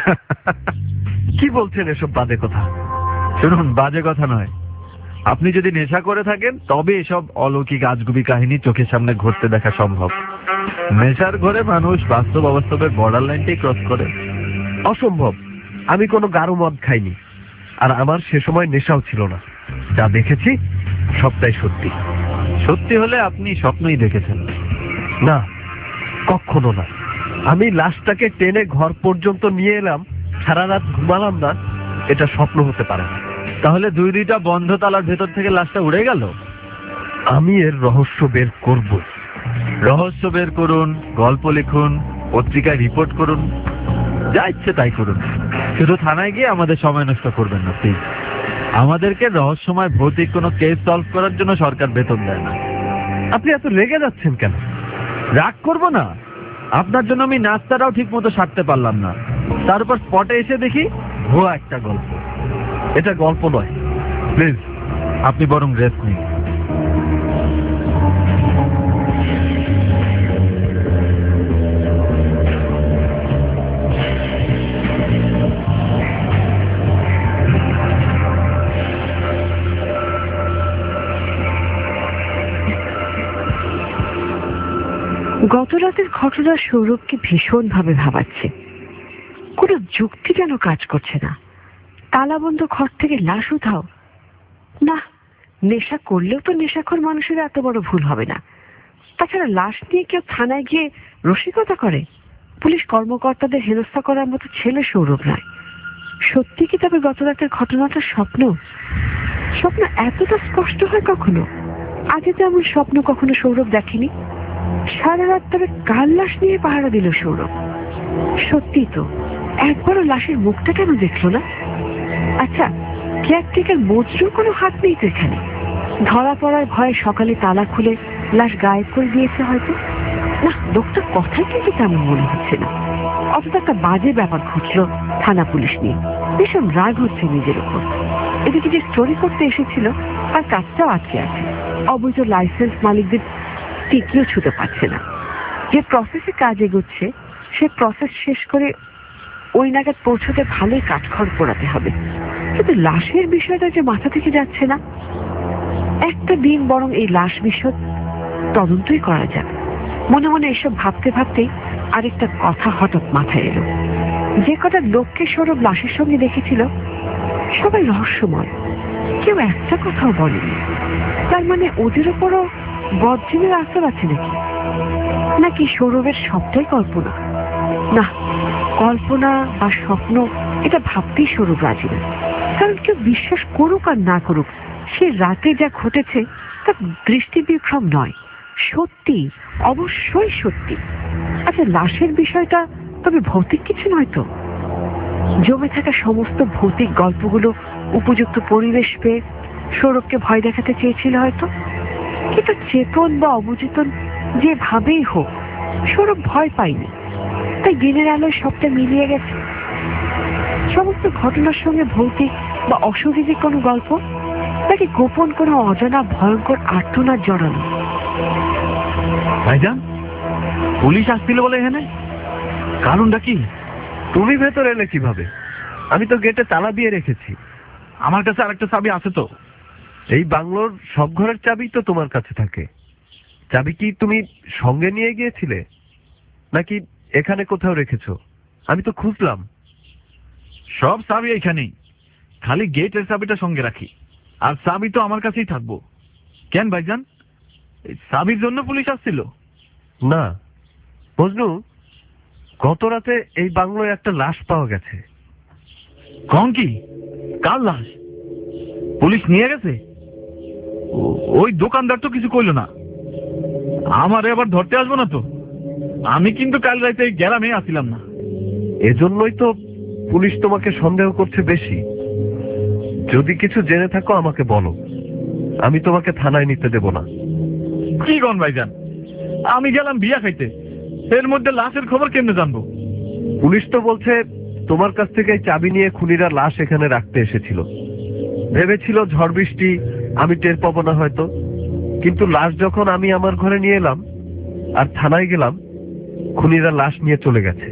কি বলছেন এসব বাজে কথা? শুনুন, বাজে কথা নয়। আপনি যদি নেশা করে থাকেন তবে এসব অলৌকিক আজগুবি কাহিনী চোখের সামনে ঘটতে দেখা সম্ভব। নেশার ঘরে মানুষ বাস্তব অবাস্তবের বর্ডার লাইনটাই ক্রস করে। অসম্ভব। আমি কোনো গাঢ় মদ খাইনি, আর আমার সে সময় নেশাও ছিল না। যা দেখেছি সবটাই সত্যি। সত্যি হলে আপনি স্বপ্নই দেখেছেন। না, কখনো না। আমি লাশটাকে টেনে ঘর পর্যন্ত নিয়ে এলাম, সারা রাত ঘুমালাম না, এটা স্বপ্ন হতে পারে না। তাহলে দুইটা বন্ধ তালার ভেতর থেকে লাশটা উড়ে গেল? আমি এর রহস্য বের করব। রহস্য বের করুন, গল্প লিখুন, পত্রিকায় রিপোর্ট করুন, যা ইচ্ছে তাই করুন। শুধু থানায় গিয়ে আমাদের সময় নষ্ট করবেন না প্লিজ। আমাদেরকে রহস্যময় ভৌতিক কোনো কেস সলভ করার জন্য সরকার বেতন দেয় না। আপনি এত রেগে যাচ্ছেন কেন? রাগ করবো না। আপনার জন্য আমি নাস্তাটাও ঠিক মতো সারতে পারলাম না, তার উপর স্পটে এসে দেখি ভুয়া একটা গল্প। এটা গল্প নয়, প্লিজ আপনি বরং রেস্ট নিন। গত রাতের ঘটনা সৌরভকে ভীষণভাবে ভাবাচ্ছে। কোনো যুক্তি যেন কাজ করছে না। তালাবন্ধ ঘর থেকে লাশ উঠাও না, নেশা করলেও তো নেশাখোর মানুষের এত বড় ভুল হবে না। তাছাড়া লাশ নিয়ে কেউ থানায় গিয়ে রসিকতা করে? পুলিশ কর্মকর্তাদের হেনস্থা করার মতো ছেলে সৌরভ নয়। সত্যি কি তবে গত রাতের ঘটনাটা স্বপ্ন? স্বপ্ন এতটা স্পষ্ট হয় কখনো? আগে তো এমন স্বপ্ন কখনো সৌরভ দেখেনি। সারা রাত তবে কার লাশ নিয়ে পাহারা দিল সৌরভ? সত্যি তো, একবারও লাশের মুখটা কেন দেখলো না? আচ্ছা, কেয়ারটেকার মজরুর কোনো হাত নেই তো এখানে? ধরা পড়ার ভয়ে সকালে তালা খুলে লাশ গায়েব করে দিয়েছে হয়তো? না, লোকটার কথাই কিন্তু তেমন মনে হচ্ছে না। অথচ একটা বাজে ব্যাপার ঘটলো থানা পুলিশ নিয়ে, ভীষণ রাগ হচ্ছে নিজের উপর। এদিকে যে স্টোরি করতে এসেছিল আর কাজটাও আটকে আছে, অবৈধ লাইসেন্স মালিকদের টিকিও ছুতে পারছে না। যে প্রসেসে কাজ এগোচ্ছে সে প্রসেস শেষ করে ওই নাগাদ পৌঁছতে ভালোই কাঠখড় পোড়াতে হবে, কিন্তু লাশের বিষয়টা যে মাথা থেকে যাচ্ছে না। একটা দিন বরং এই লাশ বিষয় তদন্তই করা যাক। মনে মনে এসব ভাবতে ভাবতেই আরেকটা কথা হঠাৎ মাথায় এলো। যে কটা লোককে সৌরভ লাশের সঙ্গে দেখেছিল সবাই রহস্যময়, কেউ একটা কথাও বলেনি। তার মানে ওদের ওপরও বজ্জিনের আসর আছে নাকি সৌরভের সবটাই কল্পনা? না, কল্পনা বা স্বপ্ন এটা ভাবতেই সৌরভ রাজি না। কারণ কেউ বিশ্বাস করুক আর না করুক, সে রাতে যা ঘটেছে তা দৃষ্টিবিভ্রম নয়, সত্যি, অবশ্যই সত্যি। আচ্ছা, লাশের বিষয়টা তবে ভৌতিক কিছু নয় তো? জমে থাকা সমস্ত ভৌতিক গল্পগুলো উপযুক্ত পরিবেশ পেয়ে সৌরভকে ভয় দেখাতে চেয়েছিল হয়তো, কিন্তু চেতন বা অবচেতন যেভাবেই হোক সৌরভ ভয় পায়নি। তাই দিনের আলোয় সবটা মিলিয়ে গেছে। সমস্ত ঘটনার সঙ্গে ভৌতিক বা অশরীরী কোনো গল্প, নাকি গোপন কোনো অজানা ভয়ঙ্কর আর্তনাদ জড়ানো? ভাইজান, পুলিশ আসছিল বলে এখানে, কারণটা কি? তুমি ভেতরে এলে কিভাবে? আমি তো গেটে তালা দিয়ে রেখেছি। আমার কাছে আরেকটা চাবি আছে তো। এই বাংলোর সব ঘরের চাবি তো তোমার কাছে থাকে। চাবি কি তুমি সঙ্গে নিয়ে গিয়েছিলে নাকি এখানে কোথাও রেখেছো? আমি তো খুঁজলাম। সব চাবি এখানেই, খালি গেটের চাবিটা সঙ্গে রাখি। আর চাবি তো আমার কাছেই থাকবো। কেন ভাইজান, এই চাবির জন্য পুলিশ আসছিল? না মজনু, গত রাতে এই বাংলোয় একটা লাশ পাওয়া গেছে। কন কি? কার লাশ? পুলিশ নিয়ে গেছে? ওই দোকানদার তো কিছু কইলো না। আমার এবার ধরতে আসবো না তো? আমি কিন্তু কাল রাতে গ্রামে আসছিলাম না। এজন্যই তো পুলিশ তোমাকে সন্দেহ করছে বেশি। যদি কিছু জেনে থাকো আমাকে বলো, আমি তোমাকে থানায় নিতে দেব না। কি কন ভাইজান, আমি গেলাম বিয়া খাইতে, এর মধ্যে লাশের খবর কেমনে জানবো? পুলিশ তো বলছে তোমার কাছ থেকে চাবি নিয়ে খুনিরা লাশ এখানে রাখতে এসেছিল। ভেবেছিল ঝড় বৃষ্টি আমি টের পাবো না হয়তো, কিন্তু লাশ যখন আমি আমার ঘরে নিয়ে এলাম আর থানায় গেলাম, খুনিরা লাশ নিয়ে চলে গেছে।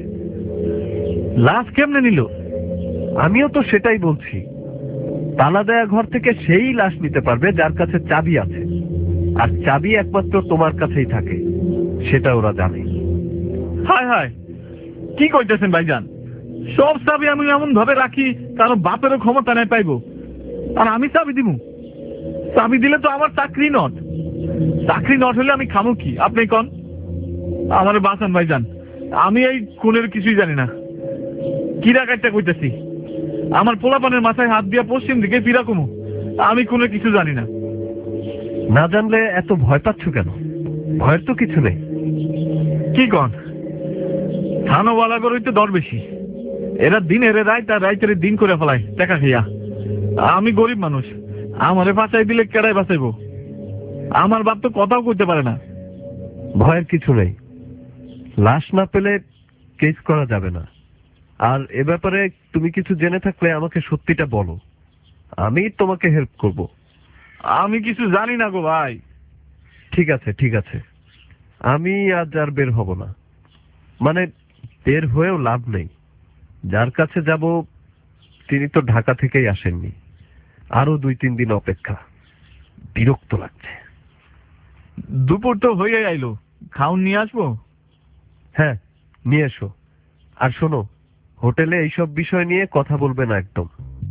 লাশ কেমনে নিল? আমিও তো সেটাই বলছি। তালা দেয়া ঘর থেকে সেই লাশ নিতে পারবে যার কাছে চাবি আছে, আর চাবি একমাত্র তোমার কাছেই থাকে, সেটা ওরা জানে। হায় হায়, কি কইতেছেন ভাইজান? সব চাবি আমি এমন ভাবে রাখি কারো বাপেরও ক্ষমতা নেই পাইবো, আর আমি চাবি দিমু? চাবি দিলে তো আমার চাকরি নট। চাকরি নট হলে আমি খামু কি? আপনি কন, আমার বাঁচান ভাইজান। আমি এই কোনের কিছুই জানি না। কিরা কাটটা কইতেছি, আমার পোলাপানের মাথায় হাত দিয়া পশ্চিম দিকে ফিরা কমু। আমি কোনের কিছু জানি না। না জানলে এত ভয় পাচ্ছ কেন? ভয়ের তো কিছু নেই। কি কন? থানোওয়ালা গরইতে দর বেশি। এরা দিনের রায় তার রাইতের দিন করে ফেলায় টাকা খাইয়া। আমি গরিব মানুষ, আমারে বাঁচাই দিলে কেডাই বাঁচাইব? আমার বাপ তো কথাও করতে পারে না। ভয়ের কিছু নেই। লাশ না পেলে কেস করা যাবে না। আর এ ব্যাপারে তুমি কিছু জেনে থাকলে আমাকে সত্যিটা বলো, আমি তোমাকে হেল্প করব। আমি কিছু জানি না গো ভাই। ঠিক আছে ঠিক আছে, আমি আজ আর বের হব না। মানে বের হয়েও লাভ নেই। যার কাছে যাব তিনি তো ঢাকা থেকেই আসেননি। আরো 2-3 দিন অপেক্ষা। বিরক্ত লাগছে। দুপুর তো হয়ে আইলো, খাউন নিয়ে আসবো? হ্যাঁ নিয়ে এসো। আর শোনো, হোটেলে এইসব বিষয় নিয়ে কথা বলবে না একদম।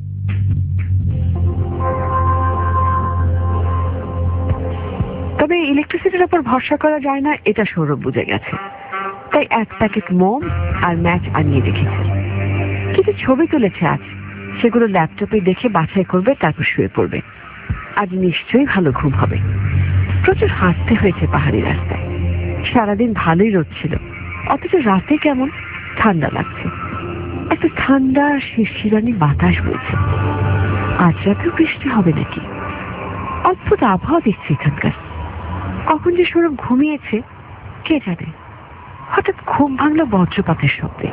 তবে ইলেকট্রিসিটির উপর ভরসা করা যায় না, এটা সৌরভ বুঝে গেছে। তাই 1 প্যাকেট মোম আর ম্যাচ আনিয়ে রেখেছে। কিছু ছবি তুলেছে আজ, সেগুলো ল্যাপটপে দেখে বাছাই করবে, তারপর শুয়ে পড়বে। আজ নিশ্চয়ই ভালো ঘুম হবে। প্রচুর হাঁটতে হয়েছে পাহাড়ি রাস্তায়, সারাদিন ভালোই রোদ ছিল, অথচ রাতে কেমন ঠান্ডা লাগছে। একটা ঠান্ডা শিরশিরানি বাতাস বইছে। আজ রাতেও বৃষ্টি হবে নাকি? অদ্ভুত আবহাওয়া দেখছি এখানকার। কখন যে সৌরভ ঘুমিয়েছে কে জানে। হঠাৎ ঘুম ভাঙলো বজ্রপাতের শব্দে।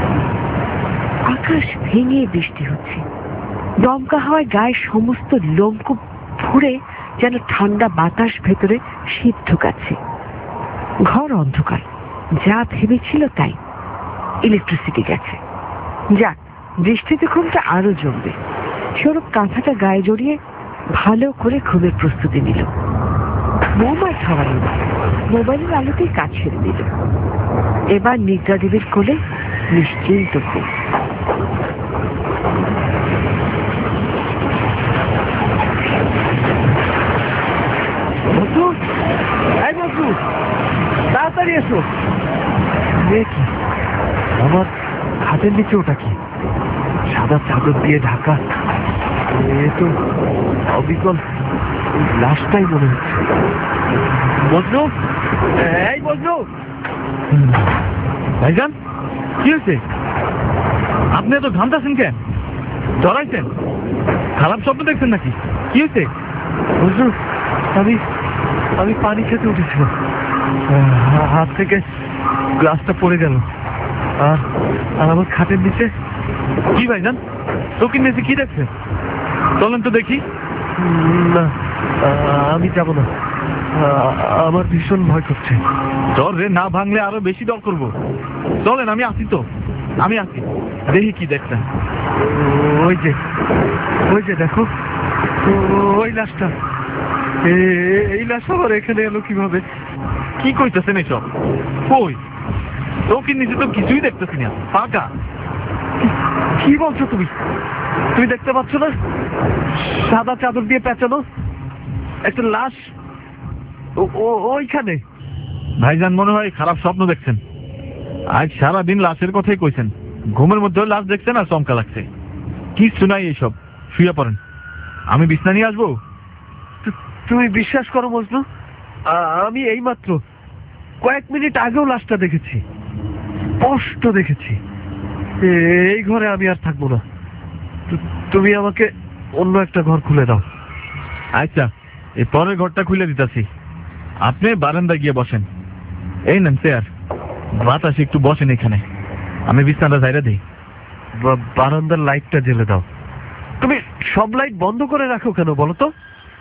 আকাশ ভেঙে বৃষ্টি হচ্ছে। দমকা হাওয়ায় গায়ের সমস্ত লোমকূপ ভরে যেন ঠান্ডা বাতাস ভেতরে শীত ঢুকাচ্ছে। ঘর অন্ধকার, যা ভেবেছিল তাই। ইলেকট্রিসিটি গেছে। যাক, বৃষ্টিতে ঘুমটা আরো জমবে। সৌরভ কাঁথাটা গায়ে জড়িয়ে ভালো করে ঘুমের প্রস্তুতি নিল। মোবাইল খাওয়াল, মোবাইলের আলোতেই কাজ ছেড়ে দিল। এবার নিদ্রা দেবীর কোলে নিশ্চিন্ত ঘুম। তাড়াতাড়ি এসো। কি আমার হাতের নিচে ওটা কি? সাদা চাদর দিয়ে ঢাকা। এ তো অবিকল লাশটাই মনে হচ্ছে। বজনু, এই বজনু। ভাইজান, কি হয়েছে? আপনি এত ঘামতেছেন কেন? ডরাইছেন? খারাপ স্বপ্ন দেখছেন নাকি? কি হয়েছে? বজনু, আমি পানি খেতে উঠেছিলাম, হাত থেকে গ্লাসটা পড়ে গেল। আর আমার খাটের নিচে। কি ভাইজান, চোখের নিচে কি দেখছে? চলেন তো দেখি। না, আমি যাব না। আমার ভীষণ ভয় করছে। জ্বর রে, না ভাঙলে আরো বেশি ডর করবো। চলেন, আমি আসি তো, আমি আসি। দেখি কি দেখছেন। ওই যে দেখো, ওই লাশটা। এই লাশ আবার এখানে এলো কিভাবে? কি কইতেছেন এসব? কই, চোখের নিচে তো কিছুই দেখতেছি না, ফাঁকা। কি বলছো তুমি? তুমি দেখতে পাচ্ছ না? সাদা চাদর দিয়ে পেঁচানো একটা লাশ ওইখানে। ভাইজান, মনে হয় খারাপ স্বপ্ন দেখছেন। আজ সারাদিন লাশের কথাই কইছেন, ঘুমের মধ্যে লাশ দেখছেন আর চমকা লাগছে। কিচ্ছু নাই এইসব, শুয়ে পড়েন, আমি বিছনা নিয়ে আসবো। তুমি বিশ্বাস করো মজনু, আমি এইমাত্র কয়েক মিনিট আগেও লাশটা দেখেছি, স্পষ্ট দেখেছি। এই ঘরে আমি আর থাকবো না। তুমি আমাকে অন্য একটা ঘর খুলে দাও। আচ্ছা, এই পরের ঘরটা খুলে দিতেছি। আপনি বারান্দায় গিয়ে বসেন। এই নেন চেয়ার, বাতাসে একটু বসেন এখানে, আমি বিছানাটা ঝাইরা দিই। বারান্দার লাইটটা জ্বেলে দাও। তুমি সব লাইট বন্ধ করে রাখো কেন বলো তো?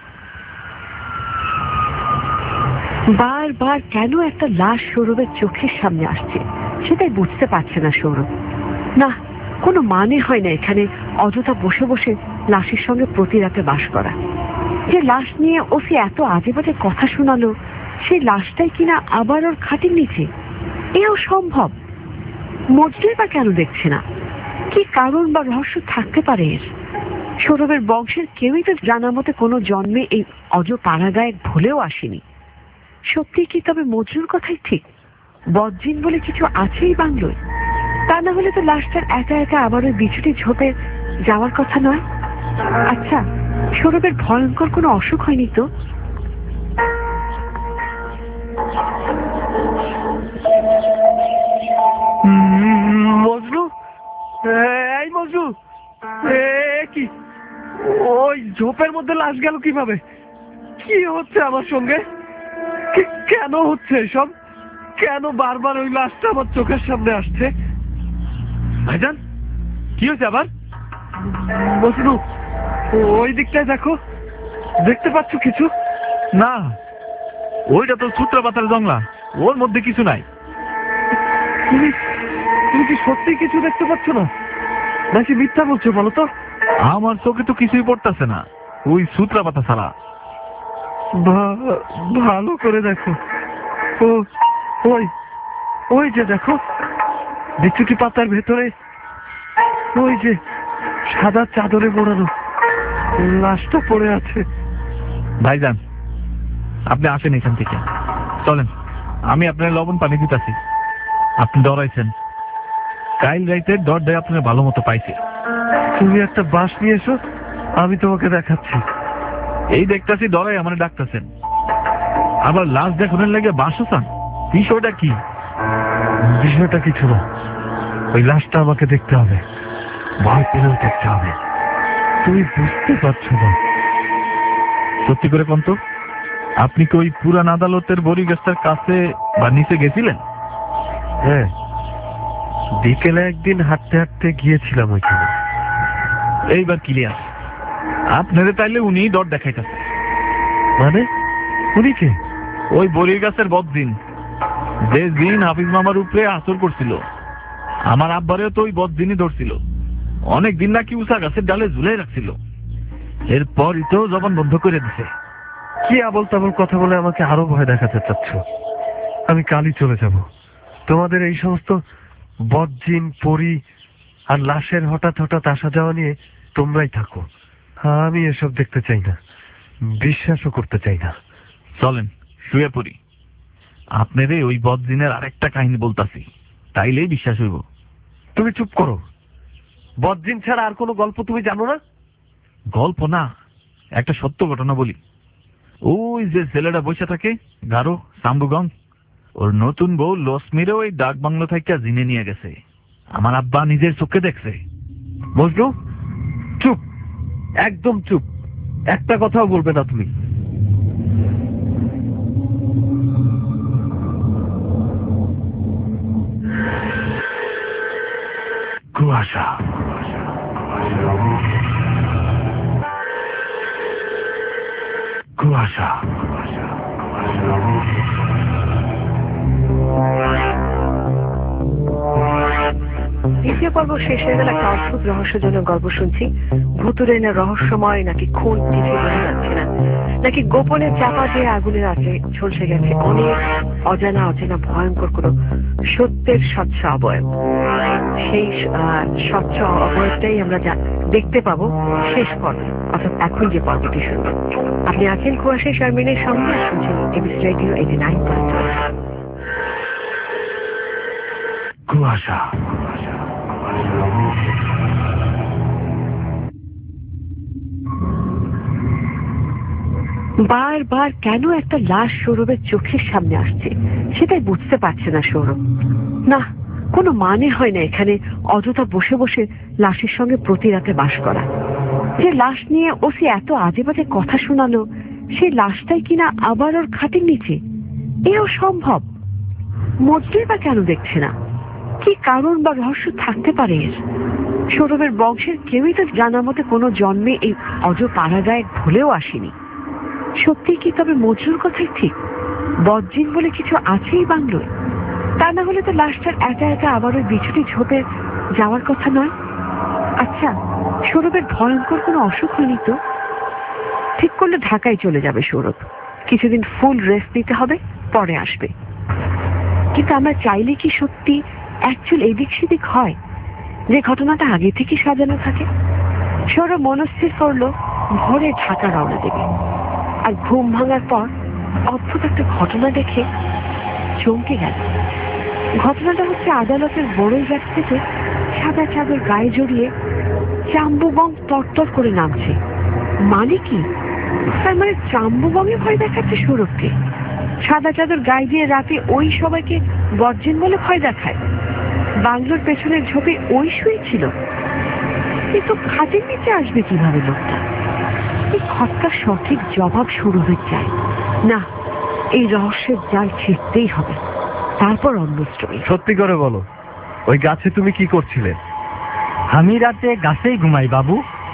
বারবার কেন একটা লাশ সৌরভের চোখের সামনে আসছে সেটাই বুঝতে পারছে না সৌরভ। না, কোনো মানে হয় না এখানে অযথা বসে বসে লাশের সঙ্গে প্রতি রাতে বাস করা। যে লাশ নিয়ে ওসি এত আজে বাজে কথা শোনালো, সেই লাশটাই কিনা আবার ওর খাটের নিচে। এও সম্ভব? মজনুই বা কেন দেখছে না? কি কারণ বা রহস্য থাকতে পারে এর? সৌরভের বংশের কেউই তো জানা মতে কোনো জন্মে এই অজ পাড়াগায়ে ভুলেও আসেনি। সত্যি কি তবে মজনুর কথাই ঠিক? বজ্জিন বলে কিছু আছেই বাংলোয়। তা না হলে তো লাশটার একা একা আবার ওই বিছুটি ঝোপে যাওয়ার কথা নয়। আচ্ছা, সৌরভের ভয়ঙ্কর কোনো অসুখ হয়নি তো? মজনু, এই মজনু, কি ওই ঝোপের মধ্যে লাশ গেল কিভাবে? কি হচ্ছে আমার সঙ্গে? কেন হচ্ছে এসব? কেন বারবার ওই লাশটা আমার চোখের সামনে আসছে? ভাইজান, কি হয়েছে আবার? মজনু, ওই দিকটায় দেখো, দেখতে পাচ্ছ কিছু? না, ওইটা তো সূত্রপাতার জংলা, ওর মধ্যে কিছু নাই। তুমি কি সত্যি কিছু দেখতে পাচ্ছ না, নাকি মিথ্যা বলছো বলো তো? আমার চোখে তো কিছুই পড়তেছে না, ওই সূত্রপাতা ছাড়া। ভালো করে দেখো। ওই যে দেখো, বিছুটি পাতার ভেতরে ওই যে সাদা চাদরে মোড়ানো লাশটা পড়ে আছে। ভাইজান, আপনি আসেন এখান থেকে, চলেন, আমি আপনার লবণ পানি দিতেছি। আপনি ডরাইছেন, কাইল রাইতের ডরটাই আপনার ভালো মতো পাইছে। তুমি একটা বাঁশ নিয়ে এসো, আমি তোমাকে দেখাচ্ছি। এই দেখতেছি ডরাই আমার ডাকতেছেন, আবার লাশ দেখনের লেগে বাঁশও চান। বিষয়টা কি? বিষয়টা কিছু না, ওই লাশটা আমাকে দেখতে হবে, ভয় পেলেও দেখতে হবে। তুমি বুঝতে পারছো না? সত্যি করে কোন তো, আপনি কি ওই পুরান আদালতের বড়িগাছটার কাছে বা নিচে গেছিলেন? হ্যাঁ, বিকেলে একদিন হাঁটতে হাঁটতে গিয়েছিলাম ওইখানে। এইবার ক্লিয়ার। আপনাদের তাইলে উনি ডর দেখাইতেছে। মানে উনি কে? ওই বড়ির গাছের বদদিন, যে দিন হাফিজ মামার উপরে আসর করছিল, আমার আব্বারেও তো ওই বদদিনই ধরছিল। অনেক দিন নাকি উষা গাছের ডালে ঝুলে রাখছিল, এরপরই তো জবান বন্ধ করে দিছে। কি আবল তাবল কথা বলে আমাকে আরো ভয় দেখাতে চাচ্ছ? আমি কালই চলে যাব। তোমাদের এই সমস্ত বদজিন, পরি আর লাশের হঠাৎ হঠাৎ আসা যাওয়া নিয়ে তোমরাই থাকো। আমি এসব দেখতে চাই না, বিশ্বাসও করতে চাই না। চলেন শুয়ে পড়ি, আপনারে ওই বদদিনের আরেকটা কাহিনী বলতাছি, তাইলেই বিশ্বাস হইব। তুমি চুপ করো। বদজিন ছাড়া আর কোনো গল্প তুমি জানো না? গল্প না, একটা সত্য ঘটনা বলি। ওই যে ছেলেটা বসে থাকে গারো সাম্বুগং, ওর নতুন বউ লক্ষ্মীরে ওই ডাক বাংলো থেকে জিনে নিয়ে গেছে। আমার আব্বা নিজের চোখে দেখছে। বুঝলো? চুপ, একদম চুপ, একটা কথাও বলবে না তুমি। কুয়াশা, কুয়াশা, দ্বিতীয় পর্ব শেষ হয়ে গেল একটা অদ্ভুত রহস্যজনক গল্প শুনছি। ভুতুরে না রহস্যময়, নাকি খুন, কিছু বোঝা যাচ্ছে না, নাকি গোপনে চাপা দিয়ে আগুনের আছে ঝলসে গেছে অনেক অজানা অচেনা ভয়ঙ্কর কোনো সত্যের স্বচ্ছ অবয়ব। সেই স্বচ্ছ অবয়বটাই আমরা দেখতে পাবো শেষ পর্বে, অর্থাৎ এখন যে পর্বটি শুনবেন। আপনি আছেন কুয়াশা শারমিনের সঙ্গে, শুনছেন এবিসি রেডিও 89.2। কুয়াশা, বারবার কেন একটা লাশ সৌরভের চোখের সামনে আসছে সেটাই বুঝতে পারছে না সৌরভ। না, কোনো মানে হয় না এখানে অযথা বসে বসে লাশের সঙ্গে প্রতি রাতে বাস করা। যে লাশ নিয়ে ওসি এত আজে বাজে কথা শোনালো, সেই লাশটাই কিনা আবার ওর খাটের নিচে, এও সম্ভব? মধ্যেই বা কেন দেখছে না? কি কারণ বা রহস্য থাকতে পারে এর? সৌরভের বংশের কেউই তো জানা মতে কোনো জন্মে এই অজ পাড়াগায়ে ভুলেও আসেনি। সত্যি কি তবে মজুর কথাই ঠিক? বদজিন বলে কিছু আছেই বাংলোয়? তা না হলে তো লাশটার একা একা আবার ওই বিছুটি ঝোপে যাওয়ার কথা নয়। আচ্ছা, সৌরভের ভয়ঙ্কর কোনো অসুখ হয়নি তো? ঠিক করলে ঢাকায় চলে যাবে সৌরভ, কিছুদিন ফুল রেস্ট নিতে হবে, পরে আসবে। কিন্তু আমরা চাইলে কি সত্যি অ্যাকচুয়াল এদিক সেদিক হয়, যে ঘটনাটা আগে থেকে সাজানো থাকে? সৌরভ মনস্থির করলো ভোরে ঢাকা রওনা দেবে। আর ঘুম ভাঙার পর অদ্ভুত একটা ঘটনা দেখে চমকে গেল। ঘটনাটা হচ্ছে আদালতের বড়ই গাছ থেকে সাদা চাদর গায়ে জড়িয়ে চাম্বুবং তরতর করে নামছে। মানে কি? তার মানে চাম্বুবংয়ে ভয় দেখাচ্ছে সৌরভকে? সাদা চাদর গায়ে দিয়ে রাতে ওই সবাইকে বর্জন বলে ভয় দেখায়? বাংলোর পেছনের ঝোপে ওই শুয়েছিল, কিন্তু খাটের নিচে আসবে কিভাবে লোকটা? এই খটকার সঠিক জবাব শুরু হয়ে যায়। না, এই রহস্যের জাল ছিঁড়তেই হবে, তারপর অন্য স্টোরি। সত্যি করে বলো, ওই গাছে তুমি কি করছিলে? আমি রাতে গাছেই ঘুমাই বাবু।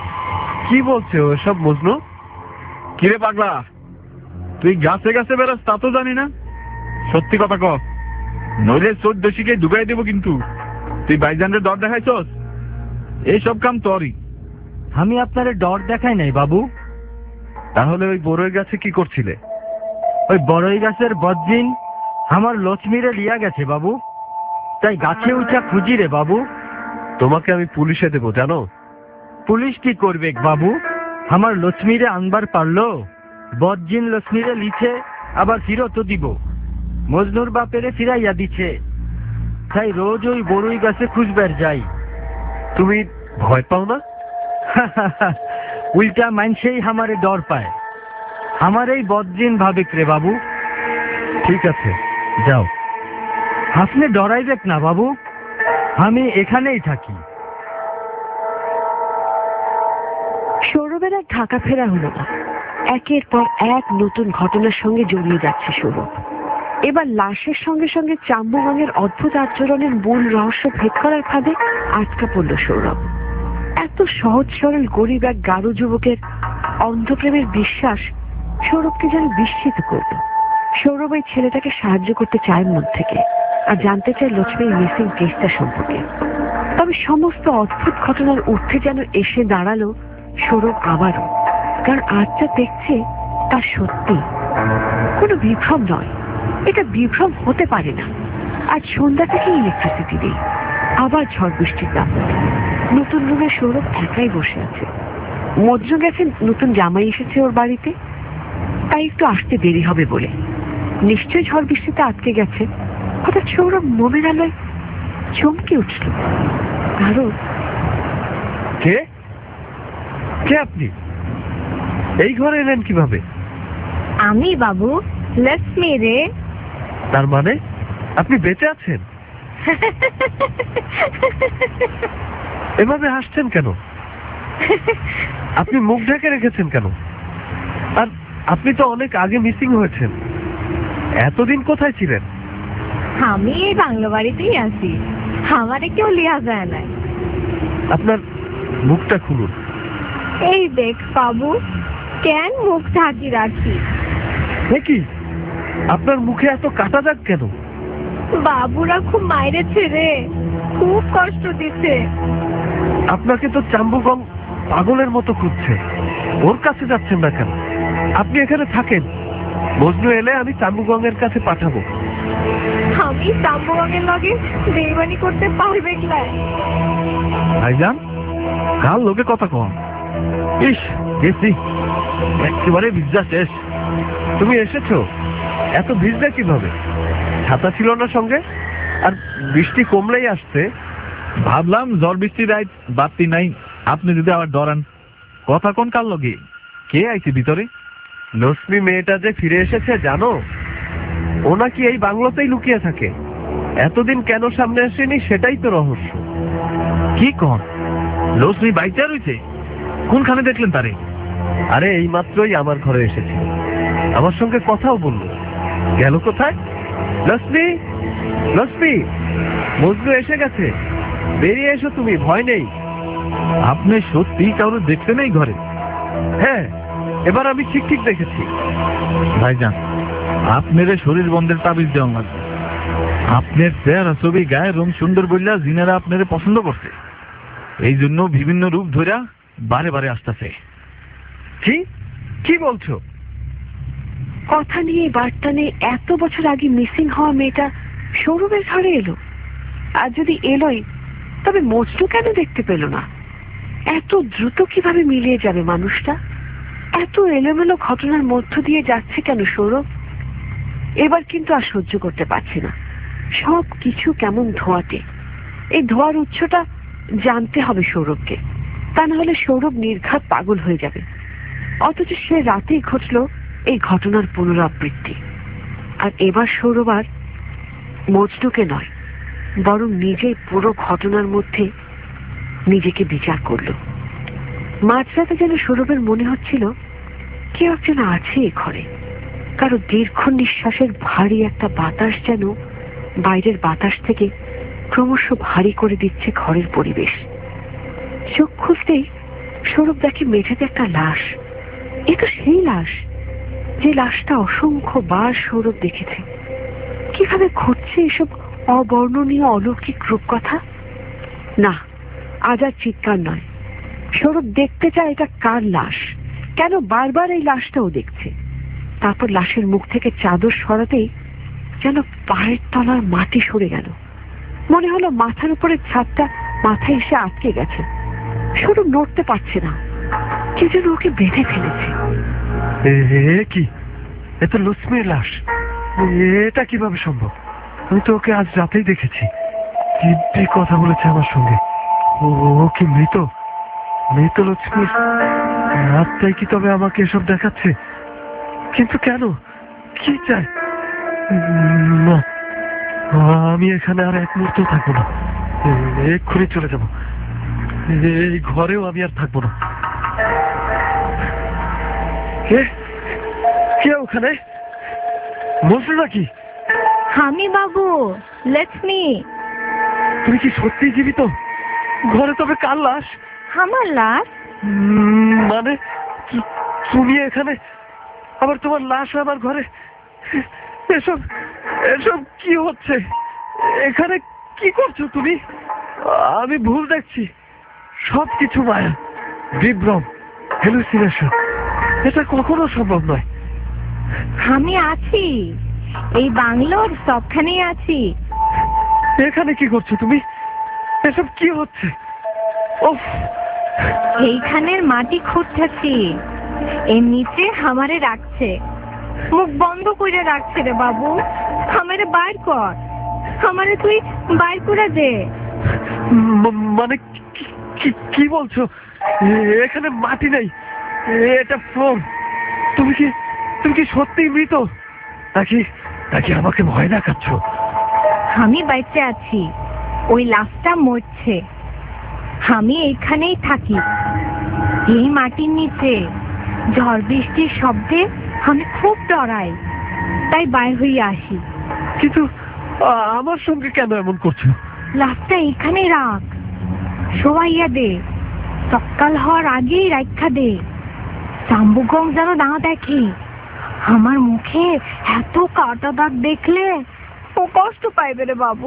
কি বলছে ওসব মজনু? কিরে পাগলা, তুই গাছে গাছে বেরোস তা তো জানি না? সত্যি কথা ক, নইলে 14 ঢুকাই দেবো। কিন্তু তুই বাইজানের ডর দেখাইছস, এইসব কাম তোরই। আমি আপনারে ডর দেখাই নাই বাবু। তাহলে ওই বড়ই গাছে কি করছিলে? ওই বড়ই গাছের বদজিন আমার লক্ষ্মীরে লিয়া গেছে বাবু, তাই গাছে উঠা খুঁজি রে বাবু। তোমাকে আমি পুলিশে দেবো জানো? পুলিশ কি করবে বাবু? আমার লক্ষ্মীরে আনবার পারলো? বদজিন লক্ষ্মীরে লিছে আবার ফিরত দিব, মজনুর বাপেরে ফিরাইয়া দিছে, তাই রোজ ওই বড়ই গাছে খুঁজবার যাই। তুমি ভয় পাও না? উল্টা মানছেই আমারে ডর পায়। আমার এই বদজিন ভাবে রে বাবু। ঠিক আছে, যাও, আপনি ডরাইবেক না বাবু, আমি এখানেই থাকি। সৌরভের আর ঢাকা ফেরা হলো না। একের পর এক নতুন ঘটনার সঙ্গে জড়িয়ে যাচ্ছে সৌরভ। এবার লাশের সঙ্গে সঙ্গে চাম্বুগাঙের অদ্ভুত আচরণের মূল রহস্য ভেদ করার ফাঁদে আটকা পড়ল সৌরভ। এত সহজ সরল গরিব এক গারো যুবকের অন্ধপ্রেমের বিশ্বাস সৌরভকে যেন বিস্মিত করল। সৌরভ এই ছেলেটাকে সাহায্য করতে চায় মন থেকে, আর জানতে চায় লক্ষ্মীর মিসিং কেসটা সম্পর্কে। তবে সমস্ত অদ্ভুত ঘটনার ঊর্ধ্বে যেন এসে দাঁড়ালো সৌরভ আবারও, কারণ আজ যা দেখছে তা সত্যি, কোনো বিভ্রম নয়। এটা বিভ্রম হতে পারে না। আজ সন্ধ্যা থেকে ইলেকট্রিসিটি নেই, আবার ঝড় বৃষ্টির দাম। নতুন রুমে সৌরভ একাই বসে আছে। মজনু গেছেন নতুন জামাই এসেছে ওর বাড়িতে, তাই একটু আসতে দেরি হবে বলে। নিশ্চয়ই ঝড় বৃষ্টিতে আটকে গেছে। হঠাৎ সৌরভ মনের আলোয় চমকে উঠল, কারণ কে কে আপনি এই ঘরে এলেন কিভাবে? আমি বাবু, লক্ষ্মী রে। তার মানে আপনি বেঁচে আছেন? এভাবে হাসছেন কেন? আপনি মুখ ঢেকে রেখেছেন কেন? আর আপনি তো অনেক আগে মিসিং হয়েছেন, এতদিন কোথায় ছিলেন? আমি এই বাংলা বাড়িতেই আছি, আমারে কেউ লিয়া যায় না। আপনার মুখটা খুলুন। এই দেখ বাবু, কেন মুখ ঢাকি রাখি? কি আপনার মুখে এত কাটা দাগ কেন? বাবুরা খুব মাইরেছে রে, খুব কষ্ট দিচ্ছে। আপনাকে তো চাম্বুগং পাগলের মতো খুঁজছে, ওর কাছে যাচ্ছেন না কেন? আপনি এখানে থাকেন, মজনু এলে আমি চাম্বুগঙের কাছে পাঠাবো। আমি চাম্বুগঙের লগে বেইমানি করতে পারবে না। ভাইজান, কাল লোকে কথা কম। ইস, গেছি একেবারে ভিজা শেষ। তুমি এসেছো? এত ভিজলে কিভাবে? ছাতা ছিল না সঙ্গে? আর বৃষ্টি কমলেই আসছে। ভাবলাম ঝড় বৃষ্টি রাইত, বাতি নাই, আপনি যদি আবার ডরান। কথা কোন কাল লগে? কে আইছে ভিতরে? লক্ষ্মী মেয়েটা যে ফিরে এসেছে জানো? ও নাকি এই বাংলোতেই লুকিয়ে থাকে। এতদিন কেন সামনে আসেনি সেটাই তো রহস্য। কি কন? লক্ষ্মী বাইচা রয়েছে? কোনখানে দেখলেন তারে? আরে এই মাত্রই আমার ঘরে এসেছে, আমার সঙ্গে কথাও বললো। গেল কোথায়? লক্ষ্মী, লক্ষ্মী, মজনু এসে গেছে, বেরিয়ে এসো তুমি, ভয় নেই। আপনি সত্যি কারো দেখছেন এই ঘরে? হ্যাঁ, এবার আমি ঠিক ঠিক দেখেছি। ভাইজান, আপনার শরীর বন্ধের তাবিজ দেওয়া লাগবে। আপনার চেহারা, ছবি, গায়ের রং সুন্দর বললা জিনারা আপনারে পছন্দ করছে, এই জন্য বিভিন্ন রূপ ধরা বারে বারে আসতেছে। কি কি বলছো? কথা নিয়ে বার্তা নেই, এত বছর আগে মিসিং হওয়া মেয়েটা সৌরভের ঘরে এলো। আর যদি এলোই, তবে মজনু কেন দেখতে পেল না? এত দ্রুত কিভাবে মিলিয়ে যাবে মানুষটা? এত এলোমেলো ঘটনার মধ্য দিয়ে যাচ্ছে কেন সৌরভ? এবার কিন্তু আর সহ্য করতে পারছে না। সব কিছু কেমন ধোঁয়াটে। এই ধোঁয়ার উৎসটা জানতে হবে সৌরভকে, তা না হলে সৌরভ নির্ঘাত পাগল হয়ে যাবে। অথচ সে রাতেই ঘটল এই ঘটনার পুনরাবৃত্তি। আর এবার সৌরভ আর মজনুকে নয়, বরং নিজেই পুরো ঘটনার মধ্যে নিজেকে বিচার করল। মাঝরাতে যেন সৌরভের মনে হচ্ছিল কেউ একজন আছে এ ঘরে। কারো দীর্ঘ নিঃশ্বাসের ভারী একটা বাতাস যেন বাইরের বাতাস থেকে ক্রমশ ভারী করে দিচ্ছে ঘরের পরিবেশ। চোখ খুলতেই সৌরভ দেখে মেঝেতে একটা লাশ। এ তো সেই লাশ, যে লাশটা অসংখ্য বার সৌরভ দেখেছে। কিভাবে ঘটছে এসব অবর্ণনীয় অলৌকিক রূপকথা? না, আজ আর চিৎকার নয়। সৌরভ দেখতে চায় এটা কার লাশ, কেন বারবার এই লাশটাও দেখছে। তারপর লাশের মুখ থেকে চাদর সরাতেই যেন পায়ের তলার মাটি সরে গেল। মনে হলো মাথার উপরে ছাদটা মাথায় এসে আটকে গেছে। সৌরভ নড়তে পারছে না, কে যেন ওকে বেঁধে ফেলেছে। কি, এ তো লক্ষ্মীর লাশ। এটা কিভাবে সম্ভব? আমি তো ওকে আজ রাতেই দেখেছি, দিব্যি কথা বলেছে আমার সঙ্গে। ও কি মৃত? মৃত লক্ষ্মীর রাতটাই কি তবে আমাকে এসব দেখাচ্ছে? কিন্তু কেন? কি চাই? না, আমি এখানে আর এক মুহূর্ত থাকবো না, এক্ষুনি চলে যাব। এই ঘরেও আমি আর থাকবো না। কে ওখানে? মজনু নাকি? আমি বাবু, লক্ষ্মী। তুমি কি সত্যি জীবিত? ঘরে তবে কার লাশ? আমার লাশ? মানে তুমি এখানে, আবার তোমার লাশ আমার ঘরে? এসব এসব কি হচ্ছে? এখানে কি করছো তুমি? আমি ভুল দেখছি, সবকিছু মায়া, বিভ্রম, হ্যালুসিনেশন। এটা কখনো সম্ভব নয়। আমি আছি, এই বাংলোর সবখানেই আছি। এখানে কি করছো তুমি? এসব কি হচ্ছে? এইখানের মাটি খুঁড়তেছি, এর নিচে আমারে রাখছে, মুখ বন্ধ করে রাখছে রে বাবু। আমারে বাইর কর, আমারে তুই বাইর করে দে। মানে কি বলছো? এখানে মাটি নেই, এটা ফ্লোর। তুমি কি সত্যিই মৃত, নাকি আমাকে ভয় দেখাচ্ছ? আমি বেঁচে আছি, ওই লাশটা মরছে। আমি এখানেই থাকি, এই মাটির নিচে। ঝড় বৃষ্টির শব্দে আমি খুব ডরাই, তাই বাইর হয়ে আসি। কিন্তু আমার সঙ্গে কেন এমন করছো? লাশটা এখানে রাখ, শোয়াইয়া দে, সকাল হওয়ার আগেই রাখা দে। চাম্বুগং যেন না দেখে। আমার মুখে এত কাটা দাগ দেখলে ও কষ্ট পাইবে রে বাবু।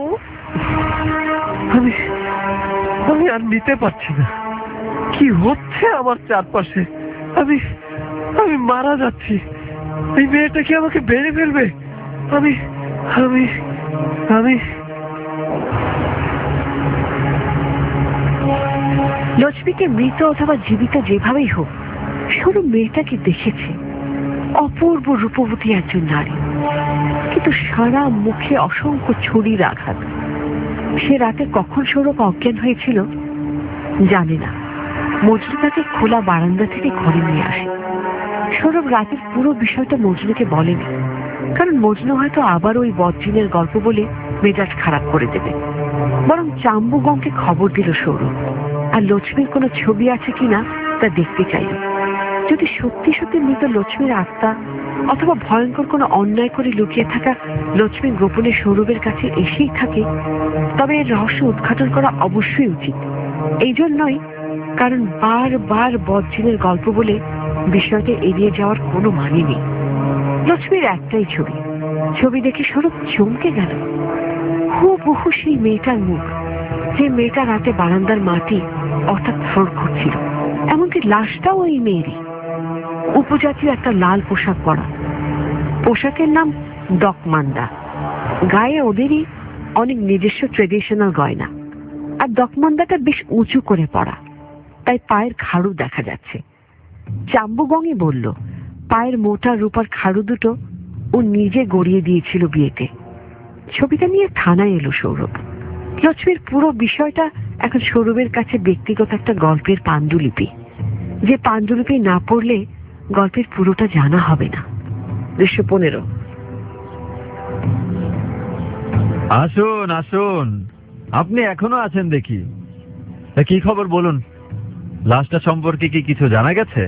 আমি আর নিতে পারছি না। কি হচ্ছে আমার চারপাশে? আমি মারা যাচ্ছি। এই মেয়েটা কি আমাকে বেড়ে ফেলবে? আমি আমি আমি লক্ষ্মীকে মৃত অথবা জীবিত যেভাবেই হোক, শুধু মেয়েটাকে দেখেছে। অপূর্ব রূপবতী একজন নারী, কিন্তু সারা মুখে অসংখ্য ছুরির আঘাত। সে রাতে কখন সৌরভ অজ্ঞান হয়েছিল জানে না। মজনু তাকে খোলা বারান্দা থেকে ঘরে নিয়ে আসে। সৌরভ রাতের পুরো বিষয়টা মজনুকে বলেনি, কারণ মজনু হয়তো আবার ওই বজ্জিনের গল্প বলে মেজাজ খারাপ করে দেবে। বরং চাম্বুগংকে খবর দিল সৌরভ, আর লক্ষ্মীর কোনো ছবি আছে কিনা তা দেখতে চাইল। যদি সত্যি সত্যি মৃত লক্ষ্মীর আত্মা অথবা ভয়ঙ্কর কোনো অন্যায় করে লুকিয়ে থাকা লক্ষ্মী গোপনে সৌরভের কাছে এসেই থাকে, তবে এর রহস্য উদ্ঘাটন করা অবশ্যই উচিত। এই জন্যই, কারণ বারবার বজ্জিনের গল্প বলে বিষয়টা এড়িয়ে যাওয়ার কোনো মানে নেই। লক্ষ্মীর একটাই ছবি দেখে সৌরভ চমকে গেল। হুবহু সেই মেয়েটার মুখ, যে মেয়েটা রাতে বারান্দার মাটি অর্থাৎ ফ্লোর খুঁড়ছিল। এমনকি লাশটাও ওই মেয়েরই। উপজাতীয় একটা লাল পোশাক পরা, পোশাকের নাম ডকমান্ডা। গায়ে ওদেরই অনেক নিজস্ব ট্রেডিশনাল গয়না, আর ডকমান্ডাটা বেশ উঁচু করে পরা, তাই পায়ের খাড়ু দেখা যাচ্ছে। চাম্বুগংই বলল, পায়ের মোটা রূপার খাড়ু দুটো ও নিজে গড়িয়ে দিয়েছিল বিয়েতে। ছবিটা নিয়ে থানায় এলো সৌরভ। লক্ষ্মীর পুরো বিষয়টা এখন সৌরভের কাছে ব্যক্তিগত একটা গল্পের পাণ্ডুলিপি, যে পাণ্ডুলিপি না পড়লে গল্পের পুরোটা জানা হবে না। 15। আসুন আসুন, আপনি এখনো আছেন দেখি। কি খবর বলুন? লাশটা সম্পর্কে কি কিছু জানা গেছে?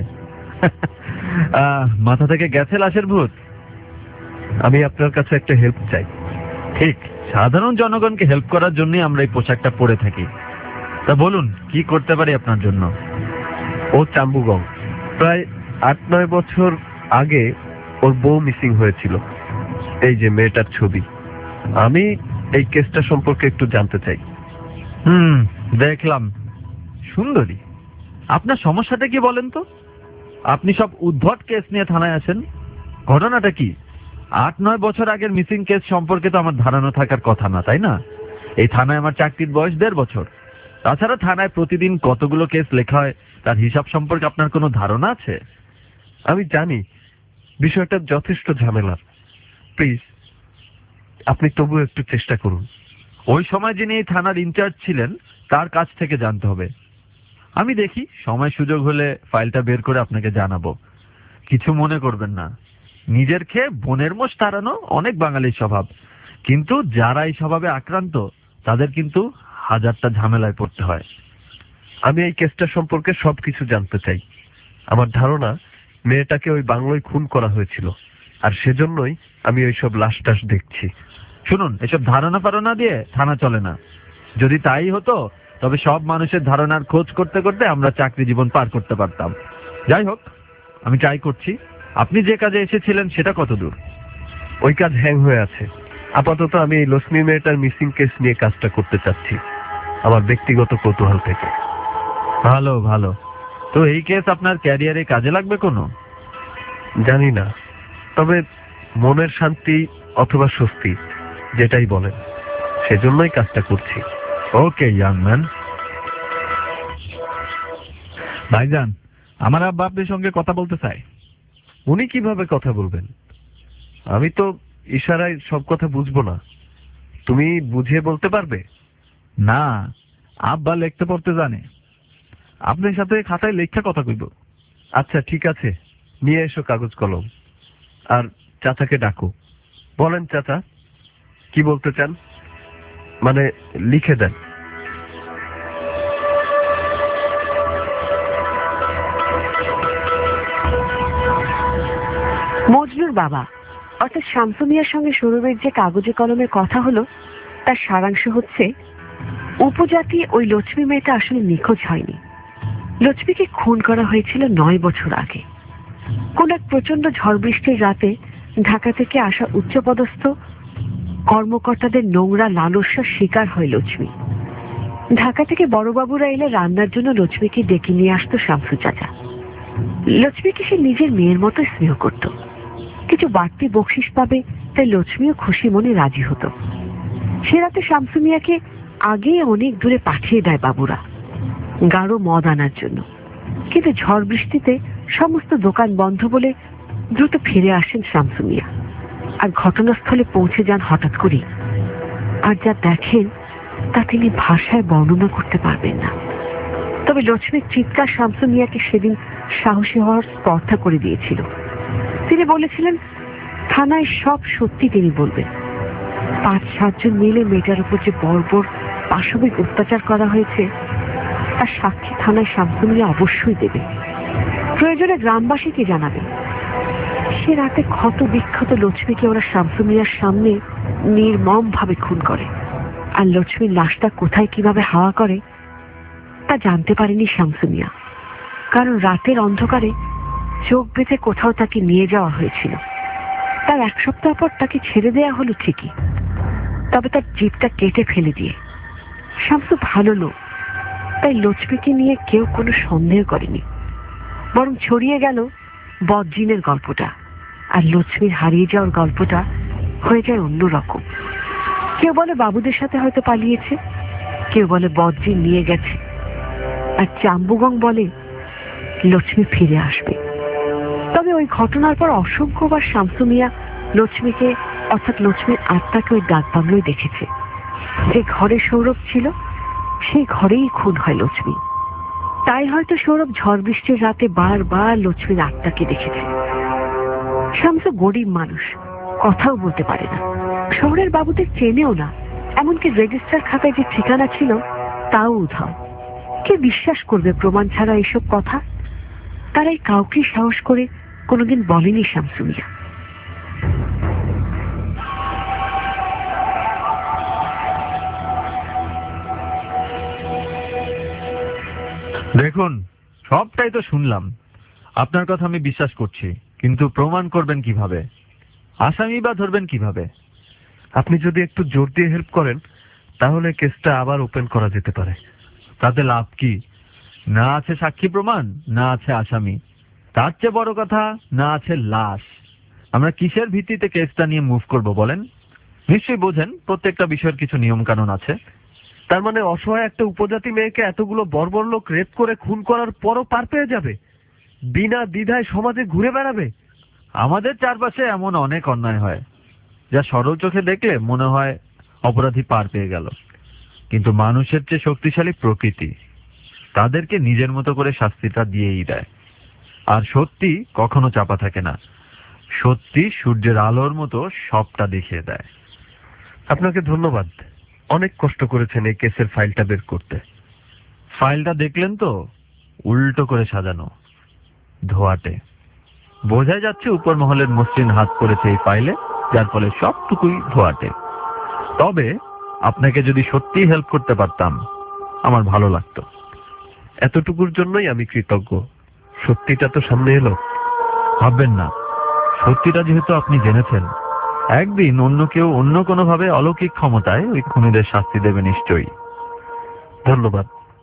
মাথা থেকে গেছে লাশের ভূত? আমি আপনার কাছে একটা হেল্প চাই। ঠিক, সাধারণ জনগণকে হেল্প করার জন্যই আমরা এই পোশাকটা পরে থাকি। তা বলুন, কি করতে পারি আপনার জন্য? ও চাম্বুগং, প্রায় 8-9 বছর আগে ওর বউ মিসিং হয়েছিল। এই যে মেয়েটার ছবি। আমি এই কেসটা সম্পর্কে একটু জানতে চাই। দেখলাম সুন্দরী। আপনার সমস্যাটা কি বলেন তো? আপনি সব উদ্ভট কেস নিয়ে থানায় আসেন। ঘটনাটা কি? 8-9 বছর আগের মিসিং কেস সম্পর্কে তো আমার ধারণা থাকার কথা না, তাই না? এই থানায় আমার চাকরির বয়স 1.5 বছর। তাছাড়া থানায় প্রতিদিন কতগুলো কেস লেখা হয় তার হিসাব সম্পর্কে আপনার কোনো ধারণা আছে? আমি জানি বিষয়টা যথেষ্ট ঝামেলার। প্লিজ আপনি তবু একটু চেষ্টা করুন। ওই সময় যিনি এই থানার ইনচার্জ ছিলেন তার কাছ থেকে জানতে হবে। আমি দেখি সময় সুযোগ হলে ফাইলটা বের করে আপনাকে জানাবো। কিছু মনে করবেন না। নিজের খেয়ে বোনের মোষ তাড়ানো অনেক বাঙালির স্বভাব, কিন্তু যারা এই স্বভাবে আক্রান্ত তাদের কিন্তু হাজারটা ঝামেলায় পড়তে হয়। আমি এই কেসটা সম্পর্কে সবকিছু জানতে চাই। আমার ধারণা মেয়েটাকে ওই বাংলোয় খুন করা হয়েছিল, আর সেজন্যই আমি ওইসব লাশ টাশ দেখছি। শুনুন, এসব ধারণা ফারণা দিয়ে থানা চলে না। যদি তাই হতো তবে সব মানুষের ধারণার খোঁজ করতে করতে আমরা চাকরি জীবন পার করতে পারতাম। যাই হোক, আমি ট্রাই করছি। আপনি যে কাজে এসেছিলেন সেটা কত দূর? ওই কাজ হ্যাং হয়ে আছে। আপাতত আমি এই লক্ষ্মী মেয়েটার মিসিং কেস নিয়ে কাজটা করতে চাচ্ছি, আমার ব্যক্তিগত কৌতূহল থেকে। ভালো ভালো। তো এই কেস আপনার ক্যারিয়ারে কাজে লাগবে কোনো? জানি না, তবে মনের শান্তি অথবা স্বস্তি যেটাই বলেন, সেজন্যই কাজটা করছি। Okay young man. ভাইজান, আমার আব্বা আপনার সঙ্গে কথা বলতে চাই। উনি কিভাবে কথা বলবেন? আমি তো ইশারায় সব কথা বুঝবো না। তুমি বুঝিয়ে বলতে পারবে? না, আব্বা লিখতে পড়তে জানে। আপনার সাথে খাতায় লেখা কথা কইব। আচ্ছা ঠিক আছে, নিয়ে এসো কাগজ কলম, আর চাচাকে ডাকো। বলেন চাচা, কি বলতে চান? মানে লিখে দেন। মজনুর বাবা অর্থাৎ শামসু মিয়ার সঙ্গে সৌরভের যে কাগজে কলমে কথা হলো, তার সারাংশ হচ্ছে উপজাতি ওই লক্ষ্মী মেয়েটা আসলে নিখোঁজ হয়নি। লক্ষ্মীকে খুন করা হয়েছিল 9 বছর আগে। কোন এক প্রচন্ড ঝড় বৃষ্টির রাতে ঢাকা থেকে আসা উচ্চপদস্থ কর্মকর্তাদের নোংরা লালসার শিকার হয় লক্ষ্মী। ঢাকা থেকে বড়বাবুরা এলে রান্নার জন্য লক্ষ্মীকে ডেকে নিয়ে আসতো শামসু চাচা। লক্ষ্মীকে সে নিজের মেয়ের মতো স্নেহ করত। কিছু বাড়তি বকশিস পাবে তাই লক্ষ্মীও খুশি মনে রাজি হতো। সে রাতে শামসু মিয়াকে আগে অনেক দূরে পাঠিয়ে দেয় বাবুরা গাঢ় মদ আনার জন্য। কিন্তু ঝড় বৃষ্টিতে সমস্ত দোকান বন্ধ বলে দ্রুত ফিরে আসেন শামসু মিয়া, আর ঘটনাস্থলে পৌঁছে যান হঠাৎ করে। আর যা দেখেন তা তিনি ভাষায় বর্ণনা করতে পারবেন না। তবে লক্ষ্মীর চিৎকার শামসু মিয়াকে সেদিন সাহসী হওয়ার স্পর্ধা করে দিয়েছিল। তিনি বলেছিলেন থানায় সব সত্যি তিনি বলবেন। 5-7 জন মিলে মেয়েটার উপর যে বর্বর পাশবিক অত্যাচার করা হয়েছে তার সাক্ষী থানায় শামসু মিয়া অবশ্যই দেবে। প্রয়োজনে গ্রামবাসীকে জানাবে। সে রাতে ক্ষত বিক্ষত লক্ষ্মীকে ওরা শামসু মিয়ার সামনে নির্মম ভাবে খুন করে, আর লক্ষ্মীর লাশটা কোথায় কিভাবে হাওয়া করে তা জানতে পারেনি শামসু মিয়া। কারণ রাতের অন্ধকারে চোখ বেঁধে কোথাও তাকে নিয়ে যাওয়া হয়েছিল। তার 1 সপ্তাহ পর তাকে ছেড়ে দেয়া হলো ঠিকই, তবে তার জিভটা কেটে ফেলে দিয়ে। শামসু ভালো লোক, তাই লক্ষ্মীকে নিয়ে কেউ কোনো সন্দেহ করেনি। বরং ছড়িয়ে গেল বদজিনের গল্পটা, আর লক্ষ্মীর হারিয়ে যাওয়ার গল্পটা হয়ে যায় অন্যরকম। কেউ বলে বাবুদের সাথে হয়তো পালিয়েছে, কেউ বলে বদজিন নিয়ে গেছে, আর চাম্বুগং বলে লক্ষ্মী ফিরে আসবে। তবে ওই ঘটনার পর অসংখ্যবার শামসু মিয়া লক্ষ্মীকে অর্থাৎ লক্ষ্মীর আত্মাকে ওই ডাক বাংলোয় দেখেছে। যে ঘরে সৌরভ ছিল সেই ঘরেই খুন হয় লক্ষ্মী। তাই হয়তো সৌরভ ঝড় বৃষ্টির রাতে বারবার লক্ষ্মীর আত্মাকে দেখেছে। শামসু গরিব মানুষ, কথাও বলতে পারে না, শহরের বাবুদের চেনেও না, এমনকি রেজিস্টার খাতায় যে ঠিকানা ছিল তাও উধাও। কে বিশ্বাস করবে প্রমাণ ছাড়া এসব কথা? তারাই কাউকে সাহস করে কোনোদিন বলেনি শামসু মিয়া। দেখুন, সবটাই তো শুনলাম, আপনার কথা আমি বিশ্বাস করছি, কিন্তু প্রমাণ করবেন কিভাবে? আসামি বা ধরবেন কিভাবে? আপনি যদি একটু জোর দিয়ে হেল্প করেন তাহলে কেসটা আবার ওপেন করা যেতে পারে। তাতে লাভ কি? না আছে সাক্ষী প্রমাণ, না আছে আসামি, তার চেয়ে বড় কথা না আছে লাশ। আমরা কিসের ভিত্তিতে কেসটা নিয়ে মুভ করব বলেন? নিশ্চয়ই বোঝেন প্রত্যেকটা বিষয়ের কিছু নিয়ম কানুন আছে। তার মানে অসহায় একটা উপজাতি মেয়েকে এতগুলো বর্বর লোক রেপ করে খুন করার পরও পার পেয়ে যাবে, বিনা দ্বিধায় সমাজে ঘুরে বেড়াবে? আমাদের চারপাশে এমন অনেক অন্যায় হয় যা সরল চোখে দেখলে মনে হয় অপরাধী পার পেয়ে গেল, কিন্তু মানুষের চেয়ে শক্তিশালী প্রকৃতি, তাদেরকে নিজের মতো করে শাস্তিটা দিয়েই দেয়। আর সত্যি কখনো চাপা থাকে না, সত্যি সূর্যের আলোর মতো সবটা দেখিয়ে দেয়। আপনাকে ধন্যবাদ, অনেক কষ্ট করেছেন এই কেসের ফাইলটা বের করতে। ফাইলটা দেখলেন তো, উল্টো করে সাজানো, ধোয়াটে। বোঝাই যাচ্ছে উপর মহলের মসৃণ হাত পড়েছে এই ফাইলে, যার ফলে সবটুকুই ধোয়াটে। তবে আপনাকে যদি সত্যি হেল্প করতে পারতাম আমার ভালো লাগতো। এতটুকুর জন্যই আমি কৃতজ্ঞ। সত্যিটা তো সামনে এলো। ভাববেন না, সত্যিটা যেহেতু আপনি জেনেছেন, একদিন অন্য কেউ অন্য কোনোভাবে অলৌকিক ক্ষমতায় ওই খুনিদের শাস্তি দেবে নিশ্চয়ই। ধন্যবাদ।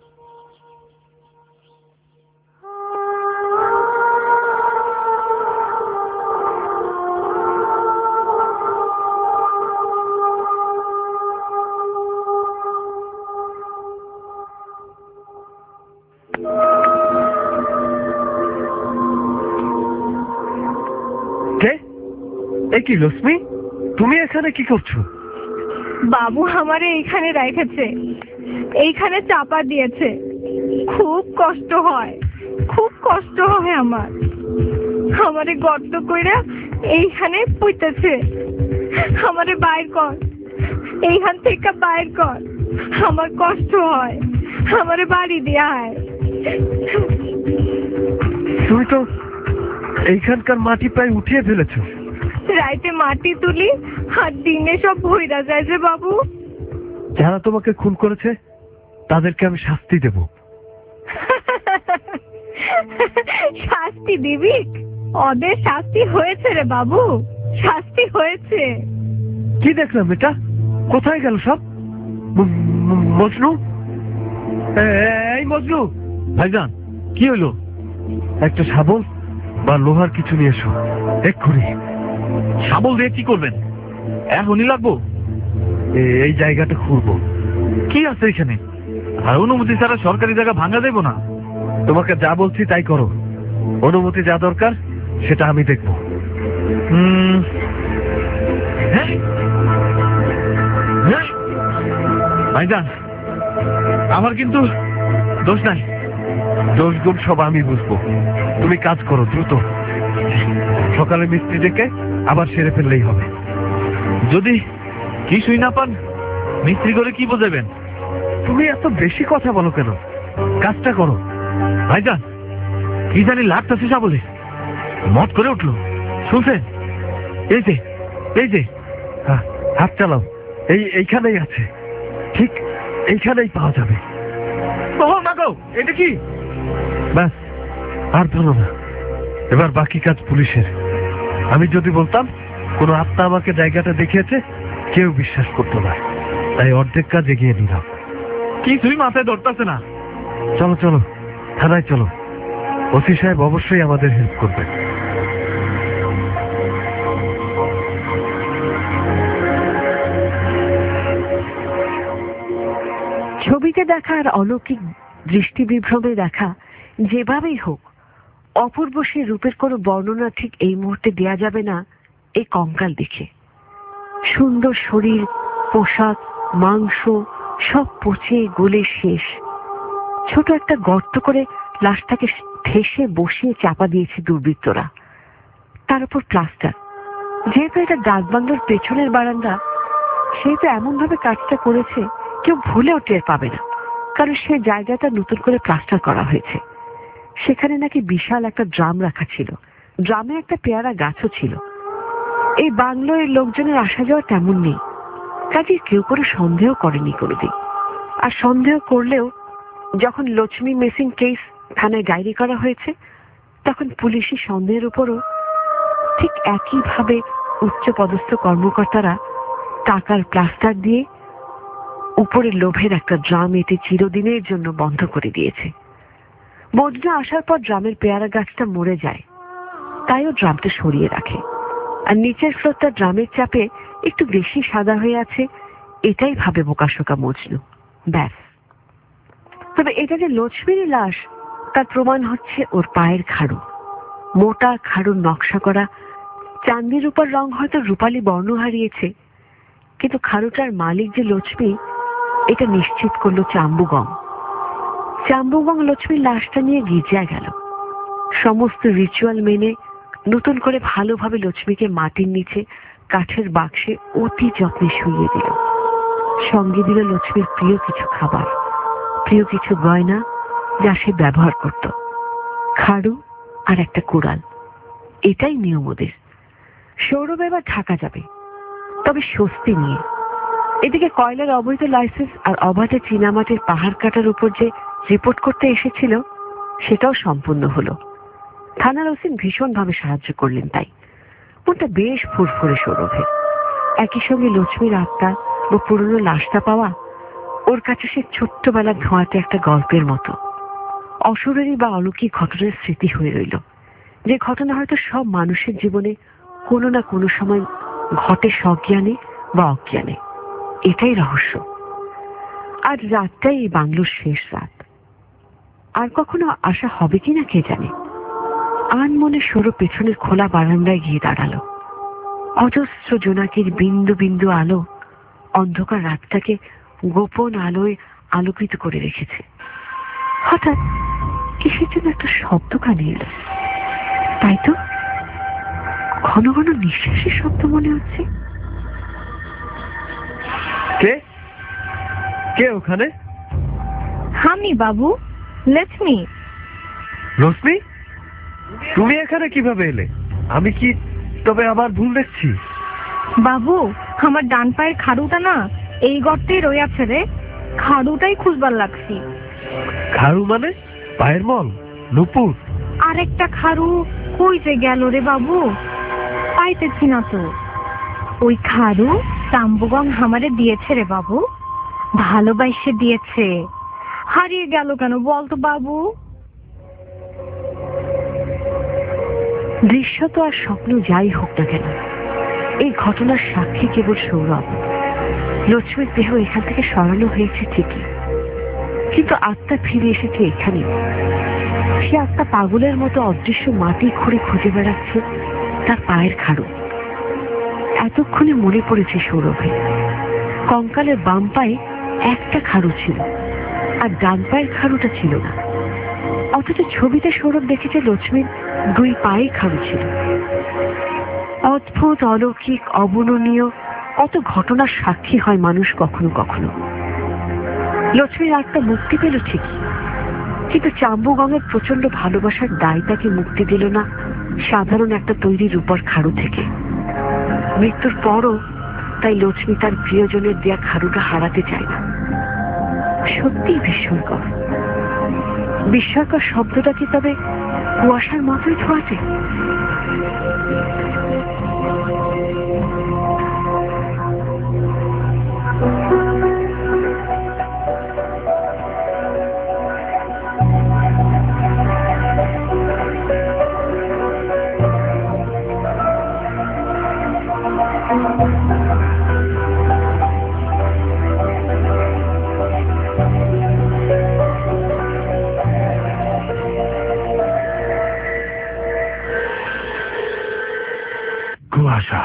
কে? এ কি লক্ষ্মী, তুমি এখানে কি করছো? বাবু আমারে এইখানে রেখেছে, এইখানে চাপা দিয়েছে। খুব কষ্ট হয়, খুব কষ্ট হয় আমার। আমারে গর্ত কইরা এইখানে পুঁতেছে। আমারে বাইর কর, এইখান থেকে বাইর কর। আমার কষ্ট হয়, আমারে বাড়ি দেয়া হয়। তুমি তো এইখানকার মাটি প্রায় উঠিয়ে ফেলেছো। রাইতে মাটি তুলি আর দিনে সব ভইরা যায় যে বাবু। যারা তোমাকে খুন করেছে তাদেরকে আমি শাস্তি দেব। শাস্তি দিবি? ওদের শাস্তি হয়েছে রে বাবু, শাস্তি হয়েছে। কি দেখলাম এটা? কোথায় গেল সব? মজনু, এই মজনু। ভাইজান, কি হইলো? একটা শাবল বা লোহার কিছু নিয়ে এসো এক্ষুনি। শাবল দিয়ে কি করবেন? এখনই লাগবো? এই জায়গাটা খুঁড়বো। কি আছে এখানে? আর অনুমতি ছাড়া সরকারি জায়গা ভাঙা দেবো না। তোমাকে যা বলছি তাই করো। অনুমতি যা দরকার সেটা আমি দেখবো। ভাইজান, আমার কিন্তু দোষ নাই। দোষ গুণ সব আমি বুঝবো। তুমি কাজ করো দ্রুত। সকালে মিস্ত্রি ডেকে আবার সেরে ফেললেই হবে। যদি কিছুই না পান, মিস্ত্রি করে কি বোঝাবেন? তুমি এত বেশি কথা বলো কেন? কাজটা করো। ভাইজান, কি জানি লাগতেছে শাবলে। মত করে উঠলো, শুনছেন? এই যে, এই যে। হাত চালাও। এইখানেই আছে, ঠিক এইখানেই পাওয়া যাবে। এটা কি? ব্যাস, আর ধরো না। এবার বাকি কাজ পুলিশের। আমি যদি বলতাম কোনো আত্মা আমাকে জায়গাটা দেখিয়েছে, কেউ বিশ্বাস করতো না। তাই অর্ধেক কাজ এগিয়ে নিলাম। কিছুই মাথায় ধরতেছে না। চলো চলো, থানায় চলো। ওসি সাহেব অবশ্যই আমাদের হেল্প করবেন। ছবিতে দেখা আর অলৌকিক দৃষ্টি বিভ্রমে দেখা যেভাবেই হোক, অপূর্ব সে রূপের কোনো বর্ণনা ঠিক এই মুহূর্তে দেয়া যাবে না এই কঙ্কাল দেখে। সুন্দর শরীর, পোশাক, মাংস সব পচে গলে শেষ। ছোট একটা গর্ত করে লাশটাকে ঠেসে বসিয়ে চাপা দিয়েছে দুর্বৃত্তরা। তার উপর প্লাস্টার। যেহেতু এটা ডাকবাংলোর পেছনের বারান্দা, সেহেতু এমন ভাবে কাজটা করেছে কেউ ভুলেও টের পাবে না, কারণ সে জায়গাটা নতুন করে প্লাস্টার করা হয়েছে। সেখানে নাকি বিশাল একটা ড্রাম রাখা ছিল। ড্রামে একটা পেয়ারা গাছও ছিল। এই বাংলোয় লোকজনের আসা যাওয়া তেমন নেই, কাজে কেউ করে সন্দেহ করেনি কোনোদিন। আর সন্দেহ করলেও যখন লক্ষ্মী মিসিং কেস থানায় ডায়েরি করা হয়েছে, তখন পুলিশি সন্দেহের উপরও ঠিক একইভাবে উচ্চপদস্থ কর্মকর্তারা টাকার প্লাস্টার দিয়ে উপরে লোভের একটা ড্রাম এতে চিরদিনের জন্য বন্ধ করে দিয়েছে। মজনু আসার পর ড্রামের পেয়ারা গাছটা মরে যায়, তাইও ড্রামটা সরিয়ে রাখে। আর নিচের ফ্লোরটা ড্রামের চাপে একটু বেশি সাদা হয়ে আছে, এটাই ভাবে বোকাশোকা মজনু। ব্যাস। তবে এটা যে লক্ষ্মীর লাশ তার প্রমাণ হচ্ছে ওর পায়ের খাড়ু। মোটা খাড়ুর নকশা করা, চান্দির উপর রং হয়তো রূপালী বর্ণ হারিয়েছে, কিন্তু খাড়ুটার মালিক যে লক্ষ্মী এটা নিশ্চিত করলো চাম্বুগং। চাম্বুগং লক্ষ্মীর লাশটা নিয়ে গির্জায় গেল। সমস্ত রিচুয়াল মেনে নতুন করে ভালোভাবে লক্ষ্মীকে মাটির নিচে কাঠের বাক্সে অতি যত্নে শুইয়ে দিল। সঙ্গে দিল লক্ষ্মীর প্রিয় কিছু খাবার, প্রিয় কিছু গয়না যা সে ব্যবহার করত, খাড়ু আর একটা কুড়াল। এটাই নিয়ম ওদের। সৌরভ এবার ঢাকা যাবে, তবে স্বস্তি নিয়ে। এদিকে কয়লার অবৈধ লাইসেন্স আর অবাধে চীনামাটির পাহাড় কাটার উপর যে রিপোর্ট করতে এসেছিল সেটাও সম্পূর্ণ হলো। থানার ওসি ভীষণভাবে সাহায্য করলেন। তাই মনটা বেশ ফুরফুরে সৌরভের। একই সঙ্গে লক্ষ্মীর আত্মা ও পুরনো লাশটা পাওয়া ওর কাছে সে ছোট্টবেলার ধোঁয়াতে একটা গল্পের মতো, অসুরেরই বা অলৌকিক ঘটনার স্মৃতি হয়ে রইল, যে ঘটনা হয়তো সব মানুষের জীবনে কোনো না কোনো সময় ঘটে, সজ্ঞানে বা অজ্ঞানে। এটাই রহস্য। আজ রাতটাই এই বাংলোর শেষ রাত। আর কখনো আসা হবে কিনা কে জানে। আনমনে সৌরভ পেছনের খোলা বারান্দায় গিয়ে দাঁড়ালো। অজস্র জোনাকির বিন্দু বিন্দু আলো অন্ধকার রাতটাকে গোপন আলোয় আলোকিত করে রেখেছে। হঠাৎ কিসের জন্য একটা শব্দ কানে এলো। তাই তো, ঘন ঘন নিঃশ্বাসের শব্দ মনে হচ্ছে। কে কে ওখানে? আমি বাবু, লক্ষ্মী। রশ্মি, তুমি এখানে কিভাবে এলে? আমি কি তবে আবার ভুল দেখছি? বাবু, আমার ডান পায়ের খাড়ুটা না এই গর্তেই রয়েছে রে। খাড়ুটাই খুঁজবার লাগছি। খাড়ু মানে? পায়ের মল, নুপুর? আরেকটা খাড়ু কই যে গেল রে বাবু, পাইতেছি না তো। ওই খাড়ু তাম্বুগং আমারে দিয়েছে রে বাবু, ভালোবাসে দিয়েছে। হারিয়ে গেল কেন বলতো বাবু? দৃশ্য তো আর স্বপ্ন যাই হোক না কেন, এই ঘটনার সাক্ষী কেবল সৌরভ। লক্ষ্মীর দেহ এখান থেকে সরানো হয়েছে ঠিকই, কিন্তু আত্মা ফিরে এসেছে এখানে। সে আত্মা পাগলের মতো অদৃশ্য মাটি খুঁড়ে খুঁজে বেড়াচ্ছে তার পায়ের খাড়ু। এতক্ষণে মনে পড়েছে সৌরভের কঙ্কালের বাম পায়ে একটা খাড়ু ছিল আর ডান পায়ের খাড়ুটা ছিল না। অথচ ছবিতে সৌরভ দেখেছে লক্ষ্মীর দুই পায়ে খাড়ু ছিল। অদ্ভুত, অলৌকিক, অবর্ণনীয় কত ঘটনার সাক্ষী হয় মানুষ কখনো কখনো। লক্ষ্মীর আত্মা মুক্তি পেল ঠিকই, কিন্তু চাম্বুগঙের প্রচন্ড ভালোবাসার দায় তাকে মুক্তি দিল না সাধারণ একটা তৈরি রূপার খাড়ু থেকে। মৃত্যুর পরও তাই লক্ষ্মী তার প্রিয়জনের দেয়া খাড়ুটা হারাতে চায় না। সত্যিই বিস্ময়কর। বিস্ময়কর শব্দটা কি তবে কুয়াশার মতোই ছোঁয়াচে? কুয়াশা।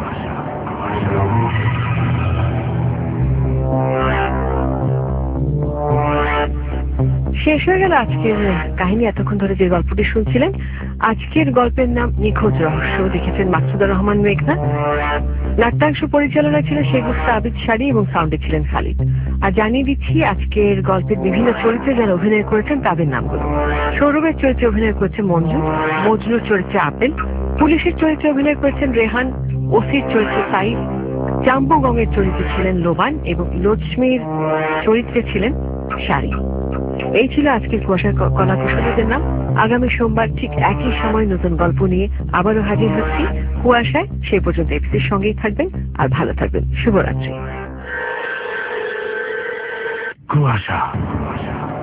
শেষ হয়ে গেল আজকের কাহিনী। এতক্ষণ ধরে যে গল্পটি শুনছিলেন, আজকের গল্পের নাম নিখোঁজ রহস্য। লিখেছেন মাকসুদুর রহমান মেঘনা। নাট্যাংশ পরিচালনা ছিল শেখ মুস্তা আবিদ শাড়ি এবং সাউন্ডে ছিলেন খালিদ। আর জানিয়ে দিচ্ছি আজকের গল্পের বিভিন্ন চরিত্রে যারা অভিনয় করেছেন তাদের নামগুলো। সৌরভের চরিত্রে অভিনয় করেছে মঞ্জু, মজনুর চরিত্রে আপেল, পুলিশের চরিত্রে অভিনয় করেছেন রেহান, ওসির চরিত্রে সাইদ, চাম্বুগঙের চরিত্রে ছিলেন লোবান এবং লক্ষ্মীর চরিত্রে ছিলেন শাড়ি। এই ছিল আজকের কুয়াশার কলাকুশলীদের নাম। আগামী সোমবার ঠিক একই সময় নতুন গল্প নিয়ে আবারও হাজির হচ্ছি কুয়াশায়। সেই পর্যন্ত এপিসোডের সঙ্গেই থাকবেন আর ভালো থাকবেন। শুভরাত্রি। কুয়াশা।